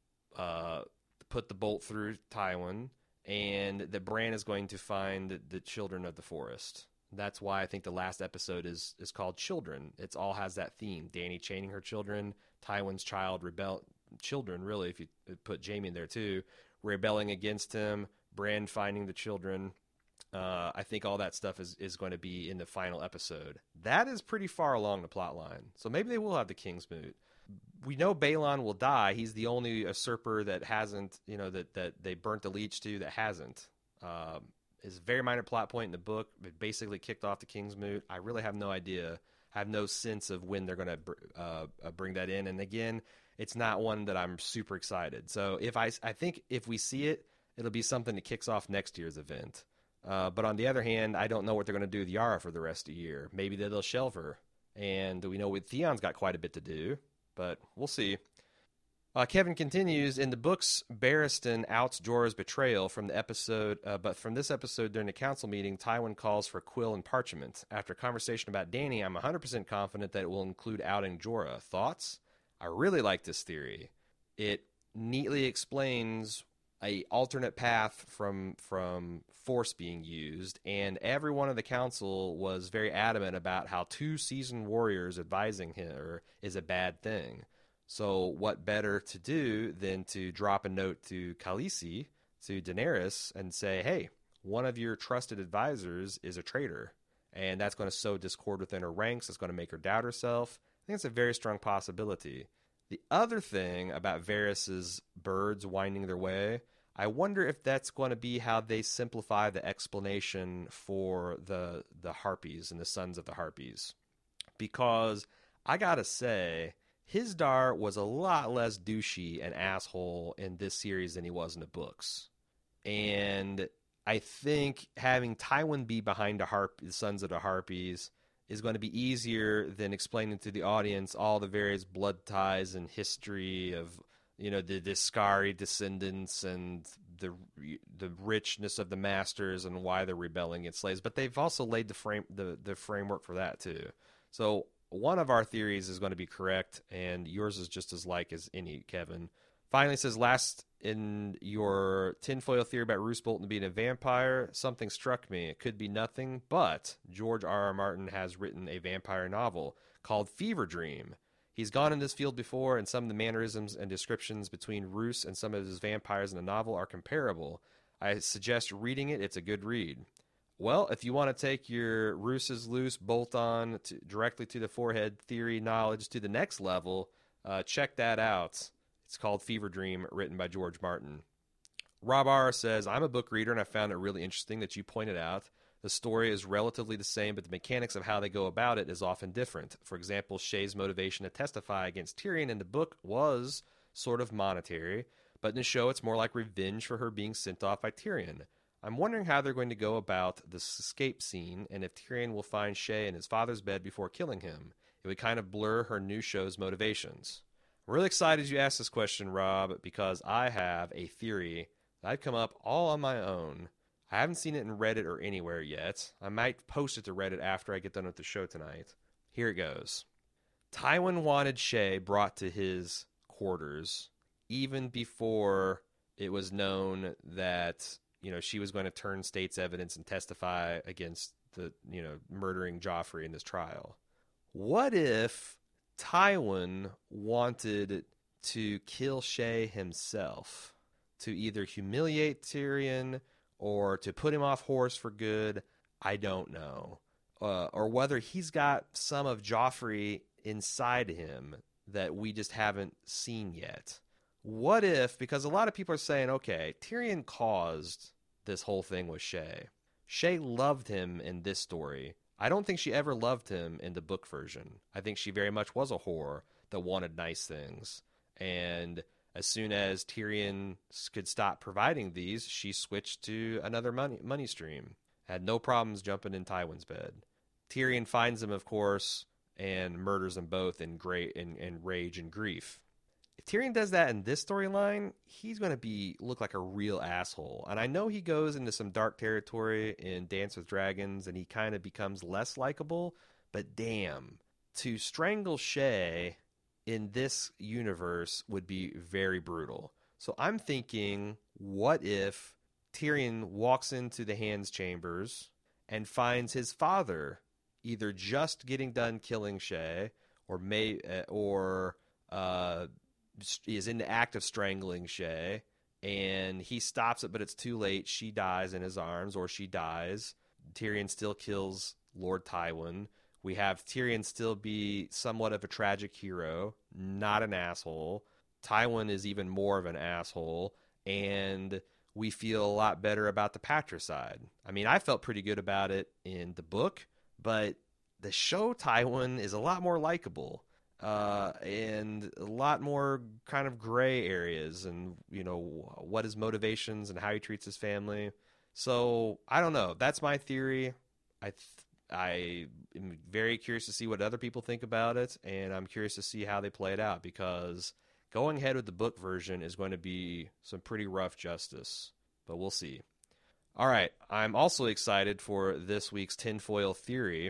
uh, put the bolt through Tywin, and that Bran is going to find the children of the forest. That's why I think the last episode is is called Children. It all has that theme. Dany chaining her children, Tywin's child rebel children, really, if you put Jaime in there too, rebelling against him, Bran finding the children. Uh, I think all that stuff is, is going to be in the final episode. That is pretty far along the plot line. So maybe they will have the King's Moot. We know Balon will die. He's the only usurper that hasn't, you know, that, that they burnt the leech to that hasn't. Um, it's a very minor plot point in the book. It basically kicked off the King's Moot. I really have no idea. I have no sense of when they're going to uh, bring that in. And again, it's not one that I'm super excited. So if I, I think if we see it, it'll be something that kicks off next year's event. Uh, but on the other hand, I don't know what they're going to do with Yara for the rest of the year. Maybe they'll shelve her. And we know with Theon's got quite a bit to do, but we'll see. Uh, Kevin continues, in the books, Barristan outs Jorah's betrayal from the episode, uh, but from this episode during the council meeting, Tywin calls for quill and parchment. After a conversation about Dany, I'm one hundred percent confident that it will include outing Jorah. Thoughts? I really like this theory. It neatly explains a alternate path from from force being used, and everyone of the council was very adamant about how two seasoned warriors advising her is a bad thing. So what better to do than to drop a note to Khaleesi, to Daenerys, and say, hey, one of your trusted advisors is a traitor, and that's going to sow discord within her ranks. It's going to make her doubt herself. I think it's a very strong possibility. The other thing about Varys' birds winding their way, I wonder if that's going to be how they simplify the explanation for the the Harpies and the Sons of the Harpies. Because I gotta say, Hizdar was a lot less douchey and asshole in this series than he was in the books. And I think having Tywin be behind the, Harp- the Sons of the Harpies is going to be easier than explaining to the audience all the various blood ties and history of, you know, the Discari descendants and the the richness of the masters and why they're rebelling against slaves. But they've also laid the frame the, the framework for that too. So one of our theories is going to be correct, and yours is just as like as any, Kevin. Finally says, last in your tinfoil theory about Roose Bolton being a vampire, something struck me. It could be nothing, but George R. R. Martin has written a vampire novel called Fever Dream. He's gone in this field before, and some of the mannerisms and descriptions between Roose and some of his vampires in the novel are comparable. I suggest reading it. It's a good read. Well, if you want to take your Roose's loose bolt-on to, directly to the forehead theory knowledge to the next level, uh, check that out. It's called Fever Dream, written by George Martin. Rob R. says, I'm a book reader, and I found it really interesting that you pointed out the story is relatively the same, but the mechanics of how they go about it is often different. For example, Shae's motivation to testify against Tyrion in the book was sort of monetary, but in the show it's more like revenge for her being sent off by Tyrion. I'm wondering how they're going to go about this escape scene, and if Tyrion will find Shae in his father's bed before killing him. It would kind of blur her new show's motivations. I'm really excited you asked this question, Rob, because I have a theory that I've come up all on my own. I haven't seen it in Reddit or anywhere yet. I might post it to Reddit after I get done with the show tonight. Here it goes. Tywin wanted Shae brought to his quarters even before it was known that, you know, she was going to turn state's evidence and testify against the, you know, murdering Joffrey in this trial. What if Tywin wanted to kill Shae himself, to either humiliate Tyrion or to put him off horse for good? I don't know. Uh, or whether he's got some of Joffrey inside him that we just haven't seen yet. What if, because a lot of people are saying, okay, Tyrion caused this whole thing with Shae. Shae loved him in this story. I don't think she ever loved him in the book version. I think she very much was a whore that wanted nice things. And as soon as Tyrion could stop providing these, she switched to another money money stream. Had no problems jumping in Tywin's bed. Tyrion finds them, of course, and murders them both in great in, in rage and grief. If Tyrion does that in this storyline, he's going to be look like a real asshole. And I know he goes into some dark territory in Dance with Dragons, and he kind of becomes less likable. But damn, to strangle Shae in this universe would be very brutal. So I'm thinking, what if Tyrion walks into the Hands Chambers and finds his father either just getting done killing Shae, or may or uh, is in the act of strangling Shae, and he stops it, but it's too late. She dies in his arms, or she dies. Tyrion still kills Lord Tywin. We have Tyrion still be somewhat of a tragic hero, not an asshole. Tywin is even more of an asshole, and we feel a lot better about the patricide. I mean, I felt pretty good about it in the book, but the show Tywin is a lot more likable, uh, and a lot more kind of gray areas, and, you know, what his motivations and how he treats his family. So, I don't know. That's my theory. I th- I am very curious to see what other people think about it, and I'm curious to see how they play it out, because going ahead with the book version is going to be some pretty rough justice, but we'll see. All right, I'm also excited for this week's tinfoil theory.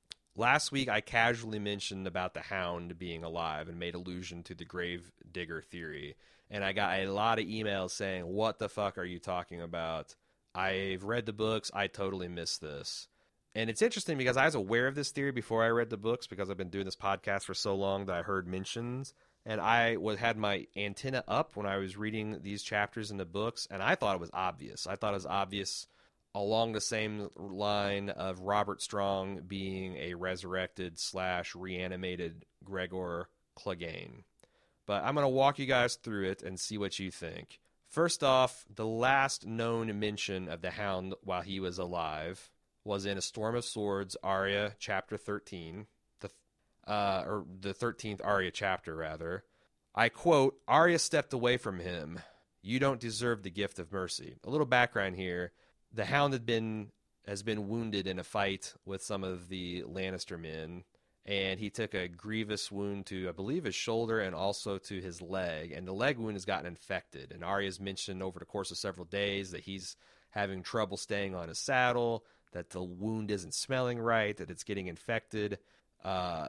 Last week, I casually mentioned about the Hound being alive and made allusion to the grave digger theory, and I got a lot of emails saying, what the fuck are you talking about? I've read the books. I totally missed this. And it's interesting because I was aware of this theory before I read the books, because I've been doing this podcast for so long that I heard mentions. And I was, had my antenna up when I was reading these chapters in the books, and I thought it was obvious. I thought it was obvious along the same line of Robert Strong being a resurrected slash reanimated Gregor Clegane. But I'm going to walk you guys through it and see what you think. First off, the last known mention of the Hound while he was alive was in A Storm of Swords, Arya, chapter thirteen, the uh, or the thirteenth Arya chapter, rather. I quote, Arya stepped away from him. You don't deserve the gift of mercy. A little background here. The Hound had been has been wounded in a fight with some of the Lannister men, and he took a grievous wound to, I believe, his shoulder and also to his leg, and the leg wound has gotten infected. And Arya's mentioned over the course of several days that he's having trouble staying on his saddle, that the wound isn't smelling right, that it's getting infected. Uh,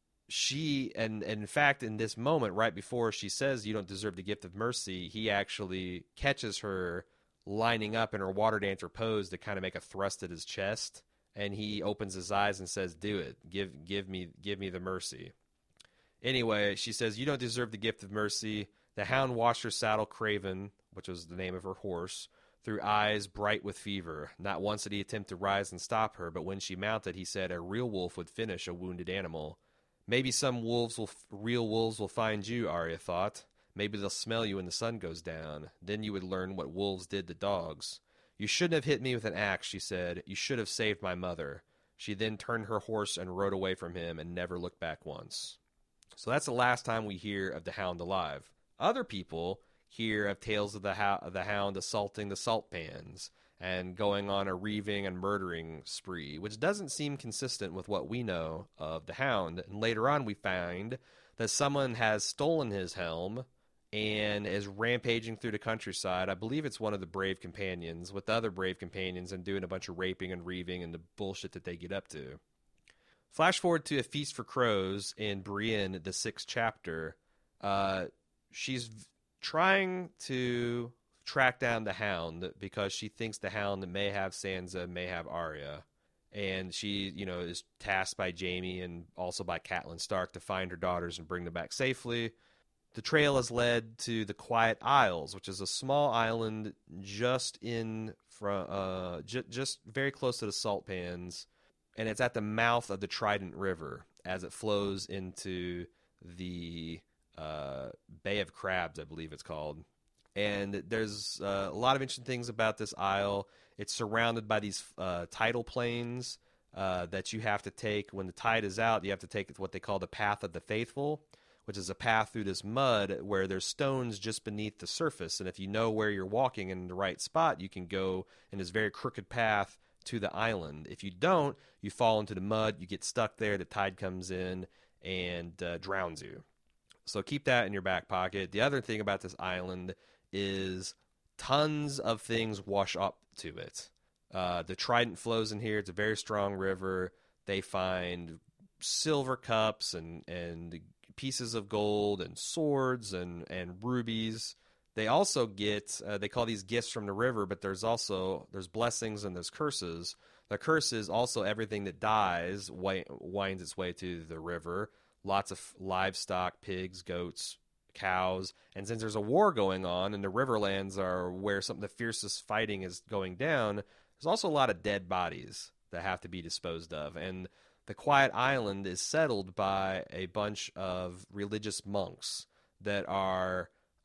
she, and, and in fact, in this moment, right before she says, "You don't deserve the gift of mercy," he actually catches her lining up in her water dancer pose to kind of make a thrust at his chest. And he opens his eyes and says, "Do it. Give give me give me the mercy." Anyway, she says, "You don't deserve the gift of mercy." The hound washed her saddle, Craven, which was the name of her horse, through eyes bright with fever. Not once did he attempt to rise and stop her, but when she mounted, he said, "A real wolf would finish a wounded animal." Maybe some wolves will, real wolves will find you, Arya thought. Maybe they'll smell you when the sun goes down. Then you would learn what wolves did to dogs. "You shouldn't have hit me with an axe," she said. "You should have saved my mother." She then turned her horse and rode away from him and never looked back once. So that's the last time we hear of the Hound alive. Other people hear of tales of the, ho- of the Hound assaulting the salt pans and going on a reaving and murdering spree, which doesn't seem consistent with what we know of the Hound. And later on we find that someone has stolen his helm and is rampaging through the countryside. I believe it's one of the brave companions with the other brave companions and doing a bunch of raping and reaving and the bullshit that they get up to. Flash forward to A Feast for Crows in Brienne, the sixth chapter. Uh, she's v- trying to track down the Hound because she thinks the Hound may have Sansa, may have Arya. And she, you know, is tasked by Jaime and also by Catelyn Stark to find her daughters and bring them back safely. The trail has led to the Quiet Isles, which is a small island just in from uh, j- just very close to the salt pans, and it's at the mouth of the Trident River as it flows into the uh, Bay of Crabs, I believe it's called. And there's uh, a lot of interesting things about this isle. It's surrounded by these uh, tidal plains uh, that you have to take when the tide is out. You have to take what they call the Path of the Faithful, which is a path through this mud where there's stones just beneath the surface. And if you know where you're walking in the right spot, you can go in this very crooked path to the island. If you don't, you fall into the mud, you get stuck there, the tide comes in and uh, drowns you. So keep that in your back pocket. The other thing about this island is tons of things wash up to it. Uh, the Trident flows in here. It's a very strong river. They find silver cups and, and pieces of gold and swords and, and rubies. They also get, uh, they call these gifts from the river, but there's also, there's blessings and there's curses. The curse is also everything that dies wi- winds its way to the river. Lots of livestock, pigs, goats, cows. And since there's a war going on and the Riverlands are where some of the fiercest fighting is going down, there's also a lot of dead bodies that have to be disposed of. And the Quiet Island is settled by a bunch of religious monks that are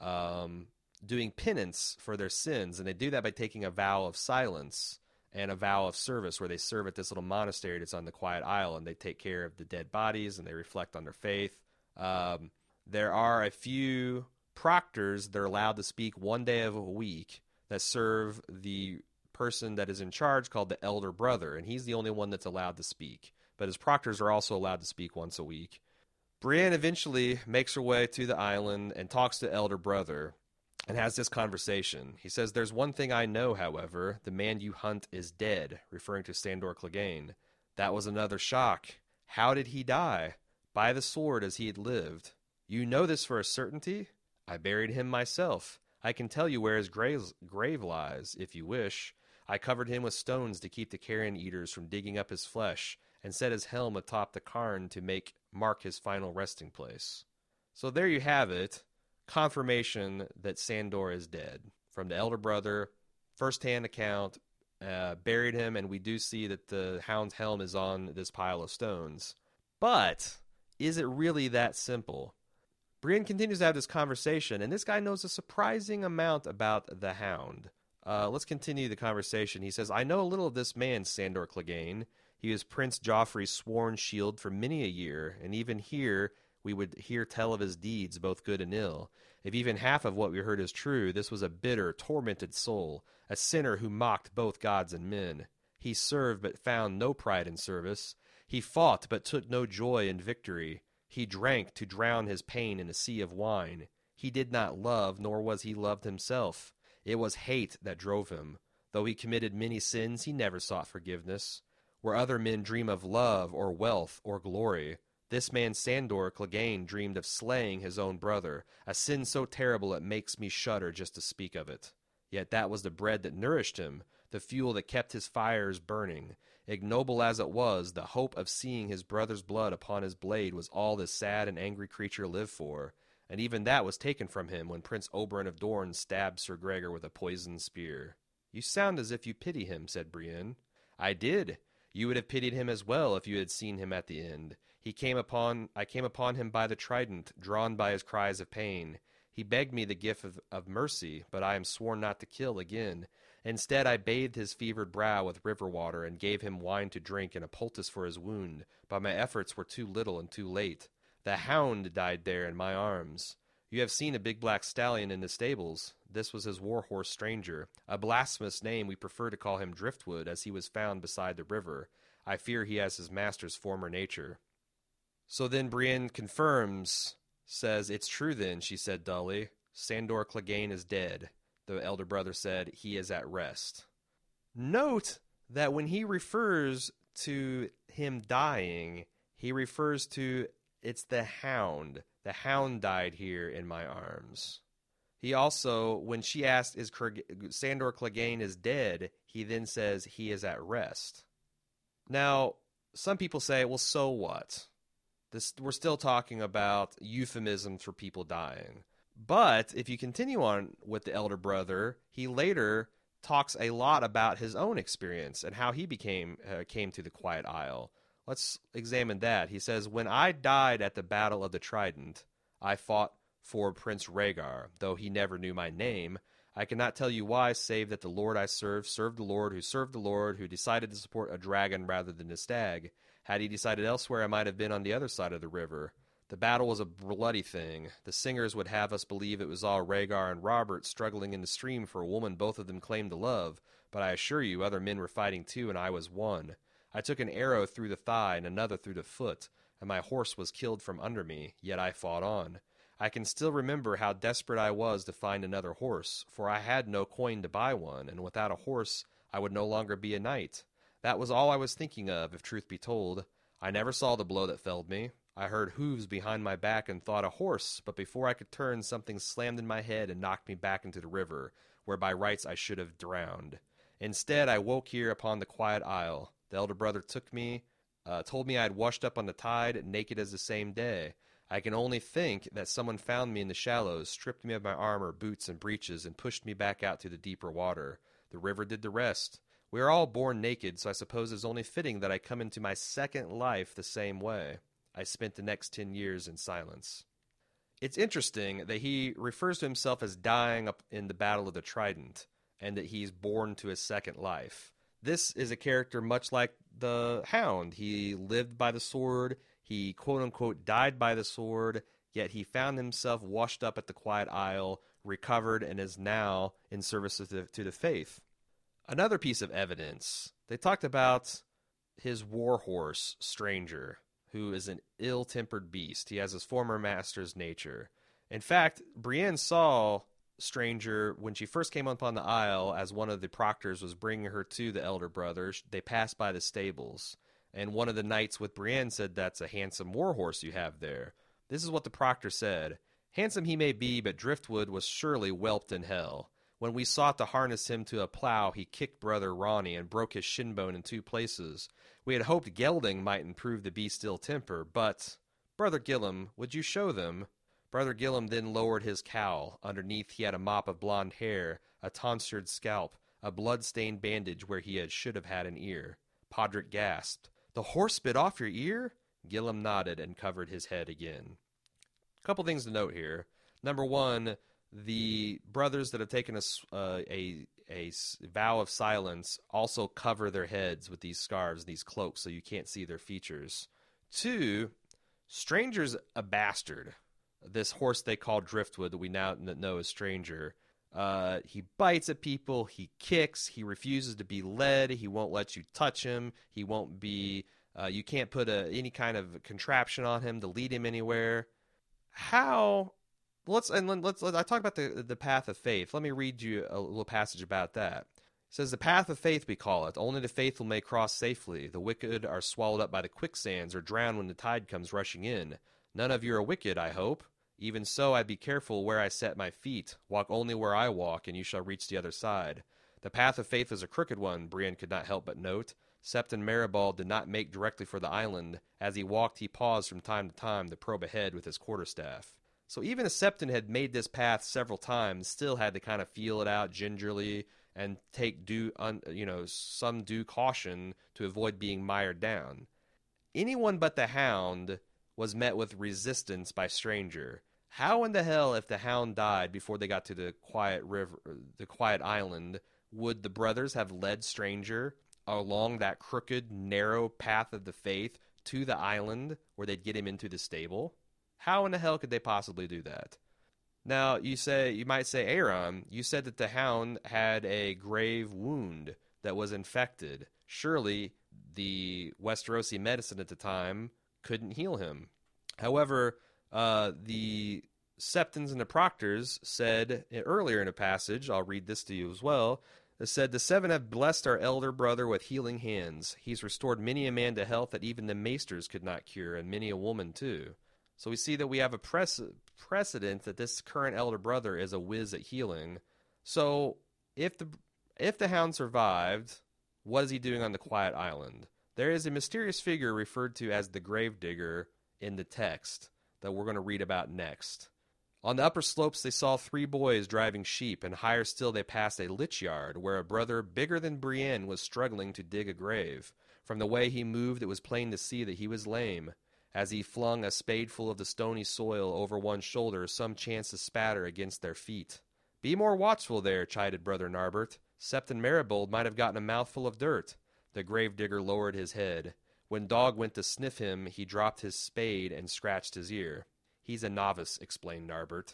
um, doing penance for their sins. And they do that by taking a vow of silence and a vow of service where they serve at this little monastery that's on the Quiet Isle, and they take care of the dead bodies and they reflect on their faith. Um, there are a few proctors that are allowed to speak one day of a week that serve the person that is in charge, called the Elder Brother, and he's the only one that's allowed to speak. But his proctors are also allowed to speak once a week. Brienne eventually makes her way to the island and talks to Elder Brother and has this conversation. He says, "There's one thing I know, however. The man you hunt is dead," referring to Sandor Clegane. "That was another shock. How did he die? By the sword as he had lived. You know this for a certainty? I buried him myself. I can tell you where his grave, grave lies, if you wish. I covered him with stones to keep the carrion eaters from digging up his flesh, and set his helm atop the cairn to make mark his final resting place." So there you have it. Confirmation that Sandor is dead. From the Elder Brother, first-hand account, uh, buried him, and we do see that the Hound's helm is on this pile of stones. But is it really that simple? Brienne continues to have this conversation, and this guy knows a surprising amount about the Hound. Uh, let's continue the conversation. He says, "I know a little of this man, Sandor Clegane. He was Prince Joffrey's sworn shield for many a year, and even here we would hear tell of his deeds, both good and ill. If even half of what we heard is true, this was a bitter, tormented soul, a sinner who mocked both gods and men. He He served, but found no pride in service. He fought, but took no joy in victory. He drank to drown his pain in a sea of wine. He did not love, nor was he loved himself. It was hate that drove him. Though he committed many sins, he never sought forgiveness. Where other men dream of love, or wealth, or glory, this man Sandor Clegane dreamed of slaying his own brother, a sin so terrible it makes me shudder just to speak of it. Yet that was the bread that nourished him, the fuel that kept his fires burning. Ignoble as it was, the hope of seeing his brother's blood upon his blade was all this sad and angry creature lived for, and even that was taken from him when Prince Oberyn of Dorne stabbed Sir Gregor with a poisoned spear. You sound as if you pity him, said Brienne. I did. You would have pitied him as well if you had seen him at the end. He came upon, I came upon him by the trident, drawn by his cries of pain. He begged me the gift of, of mercy, but I am sworn not to kill again. Instead, I bathed his fevered brow with river water and gave him wine to drink and a poultice for his wound, but my efforts were too little and too late. The hound died there in my arms. You have seen a big black stallion in the stables. This was his war-horse Stranger, a blasphemous name. We prefer to call him Driftwood, as he was found beside the river. I fear he has his master's former nature. So then Brienne confirms, says, It's true then, she said dully. Sandor Clegane is dead. The elder brother said, He is at rest. Note that when he refers to him dying, he refers to, it's the hound. The hound died here in my arms. He also, when she asked, is Sandor Clegane is dead, he then says he is at rest. Now, some people say, well, so what? This, we're still talking about euphemisms for people dying. But if you continue on with the elder brother, he later talks a lot about his own experience and how he became uh, came to the Quiet Isle. Let's examine that. He says, When I died at the Battle of the Trident, I fought for Prince Rhaegar, though he never knew my name. I cannot tell you why, save that the Lord I served served the Lord who served the Lord, who decided to support a dragon rather than a stag. Had he decided elsewhere, I might have been on the other side of the river. The battle was a bloody thing. The singers would have us believe it was all Rhaegar and Robert struggling in the stream for a woman both of them claimed to love, but I assure you other men were fighting too, and I was one. I took an arrow through the thigh and another through the foot, and my horse was killed from under me, yet I fought on. I can still remember how desperate I was to find another horse, for I had no coin to buy one, and without a horse I would no longer be a knight. That was all I was thinking of, if truth be told. I never saw the blow that felled me. I heard hooves behind my back and thought a horse, but before I could turn, something slammed in my head and knocked me back into the river, where by rights I should have drowned. Instead, I woke here upon the Quiet Isle. The elder brother took me, uh, told me I had washed up on the tide, naked as the same day. I can only think that someone found me in the shallows, stripped me of my armor, boots, and breeches, and pushed me back out to the deeper water. The river did the rest. We are all born naked, so I suppose it's only fitting that I come into my second life the same way. I spent the next ten years in silence. It's interesting that he refers to himself as dying up in the Battle of the Trident, and that he's born to his second life. This is a character much like the Hound. He lived by the sword, he quote-unquote died by the sword, yet he found himself washed up at the Quiet Isle, recovered, and is now in service to the, to the faith. Another piece of evidence, they talked about his warhorse, Stranger, who is an ill-tempered beast. He has his former master's nature. In fact, Brienne saw Stranger when she first came upon the Isle as one of the proctors was bringing her to the elder brother. They passed by the stables, and one of the knights with Brienne said, "That's a handsome warhorse you have there." This is what the proctor said. "Handsome he may be, but Driftwood was surely whelped in hell. When we sought to harness him to a plow, he kicked brother Ronnie and broke his shinbone in two places. We had hoped gelding might improve the beast's ill temper, but... Brother Gillem, would you show them?" Brother Gillem then lowered his cowl. Underneath he had a mop of blonde hair, a tonsured scalp, a blood-stained bandage where he had should have had an ear. Podrick gasped. "The horse bit off your ear?" Gillem nodded and covered his head again. A couple things to note here. Number one, the brothers that have taken a, uh, a, a vow of silence also cover their heads with these scarves, these cloaks, so you can't see their features. Two, Stranger's a bastard. This horse they call Driftwood that we now know as Stranger, Uh, he bites at people. He kicks. He refuses to be led. He won't let you touch him. He won't be. Uh, you can't put a, any kind of contraption on him to lead him anywhere. How? Let's and let's. let's I talk about the the path of faith. Let me read you a little passage about that. It says, "The path of faith we call it. Only the faithful may cross safely. The wicked are swallowed up by the quicksands or drowned when the tide comes rushing in. None of you are wicked, I hope. Even so, I be careful where I set my feet. Walk only where I walk, and you shall reach the other side. The path of faith is a crooked one," Brienne could not help but note. Septon Maribald did not make directly for the island. As he walked, he paused from time to time to probe ahead with his quarterstaff. So even as Septon had made this path several times, still had to kind of feel it out gingerly and take due, un, you know, some due caution to avoid being mired down. Anyone but the Hound was met with resistance by Stranger. How in the hell, if the Hound died before they got to the quiet river, the quiet island, would the brothers have led Stranger along that crooked, narrow path of the faith to the island where they'd get him into the stable? How in the hell could they possibly do that? Now, you say, you might say, Aaron, you said that the Hound had a grave wound that was infected. Surely the Westerosi medicine at the time couldn't heal him. However, uh, the Septons and the Proctors said earlier in a passage, I'll read this to you as well, it said, "The seven have blessed our elder brother with healing hands. He's restored many a man to health that even the maesters could not cure, and many a woman too." So we see that we have a pres- precedent that this current elder brother is a whiz at healing. So if the if the Hound survived, what is he doing on the quiet island? There is a mysterious figure referred to as the Gravedigger in the text that we're going to read about next. On the upper slopes they saw three boys driving sheep, and higher still they passed a lich yard where a brother bigger than Brienne was struggling to dig a grave. From the way he moved it was plain to see that he was lame. As he flung a spadeful of the stony soil over one shoulder, some chanced to spatter against their feet. "Be more watchful there," chided Brother Narbert. "Septon Maribald might have gotten a mouthful of dirt." The gravedigger lowered his head. When Dog went to sniff him, he dropped his spade and scratched his ear. "He's a novice," explained Narbert.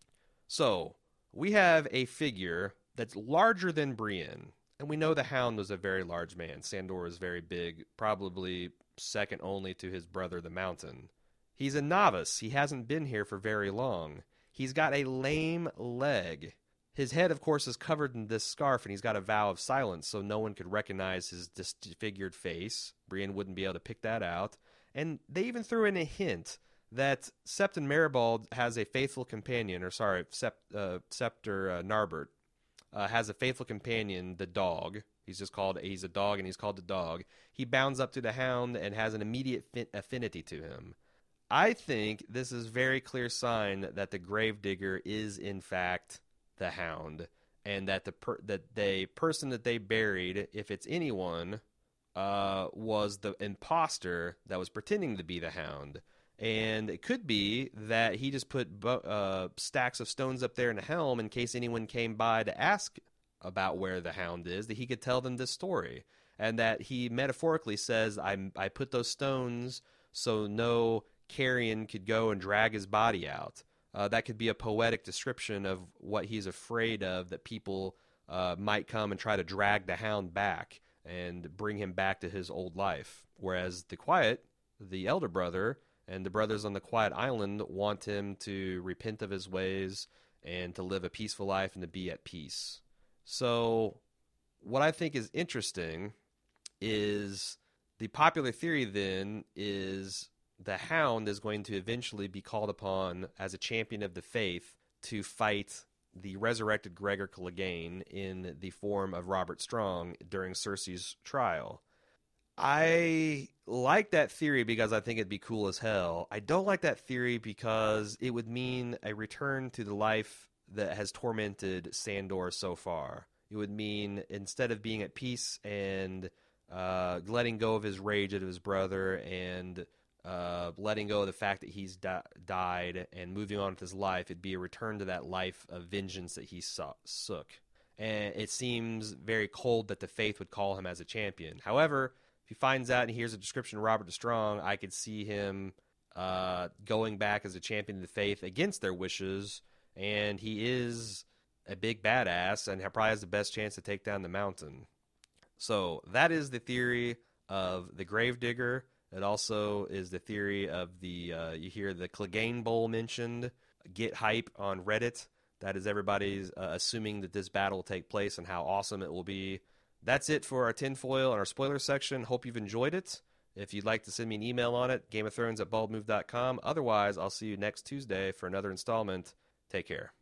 So, we have a figure that's larger than Brienne, and we know the Hound was a very large man. Sandor is very big, probably second only to his brother the Mountain. He's a novice. He hasn't been here for very long. He's got a lame leg. His head, of course, is covered in this scarf, and he's got a vow of silence, so no one could recognize his disfigured face. Brienne wouldn't be able to pick that out. And they even threw in a hint that Septon Maribald has a faithful companion, or sorry, Sept, uh, Scepter uh, Narbert uh, has a faithful companion, the Dog. He's just called, he's a dog, and he's called the Dog. He bounds up to the Hound and has an immediate fin- affinity to him. I think this is very clear sign that the Gravedigger is, in fact, the Hound, and that the per- that the person that they buried, if it's anyone, uh, was the imposter that was pretending to be the Hound. And it could be that he just put bo- uh, stacks of stones up there in a helm in case anyone came by to ask about where the Hound is, that he could tell them this story. And that he metaphorically says, I, I put those stones so no carrion could go and drag his body out. Uh, that could be a poetic description of what he's afraid of, that people uh, might come and try to drag the Hound back and bring him back to his old life. Whereas the Quiet, the elder brother, and the brothers on the Quiet Island want him to repent of his ways and to live a peaceful life and to be at peace. So what I think is interesting is the popular theory then is the Hound is going to eventually be called upon as a champion of the faith to fight the resurrected Gregor Clegane in the form of Robert Strong during Cersei's trial. I like that theory because I think it'd be cool as hell. I don't like that theory because it would mean a return to the life that has tormented Sandor so far. It would mean instead of being at peace and uh, letting go of his rage at his brother and uh, letting go of the fact that he's di- died and moving on with his life, it'd be a return to that life of vengeance that he saw- sook. And it seems very cold that the faith would call him as a champion. However, if he finds out and hears a description of Robert the Strong, I could see him uh, going back as a champion of the faith against their wishes. And he is a big badass and probably has the best chance to take down the mountain. So that is the theory of the Gravedigger. It also is the theory of the, uh, you hear the Clegane Bowl mentioned, Get Hype on Reddit. That is everybody's uh, assuming that this battle will take place and how awesome it will be. That's it for our tinfoil and our spoiler section. Hope you've enjoyed it. If you'd like to send me an email on it, Game of Thrones at bald move dot com. Otherwise, I'll see you next Tuesday for another installment. Take care.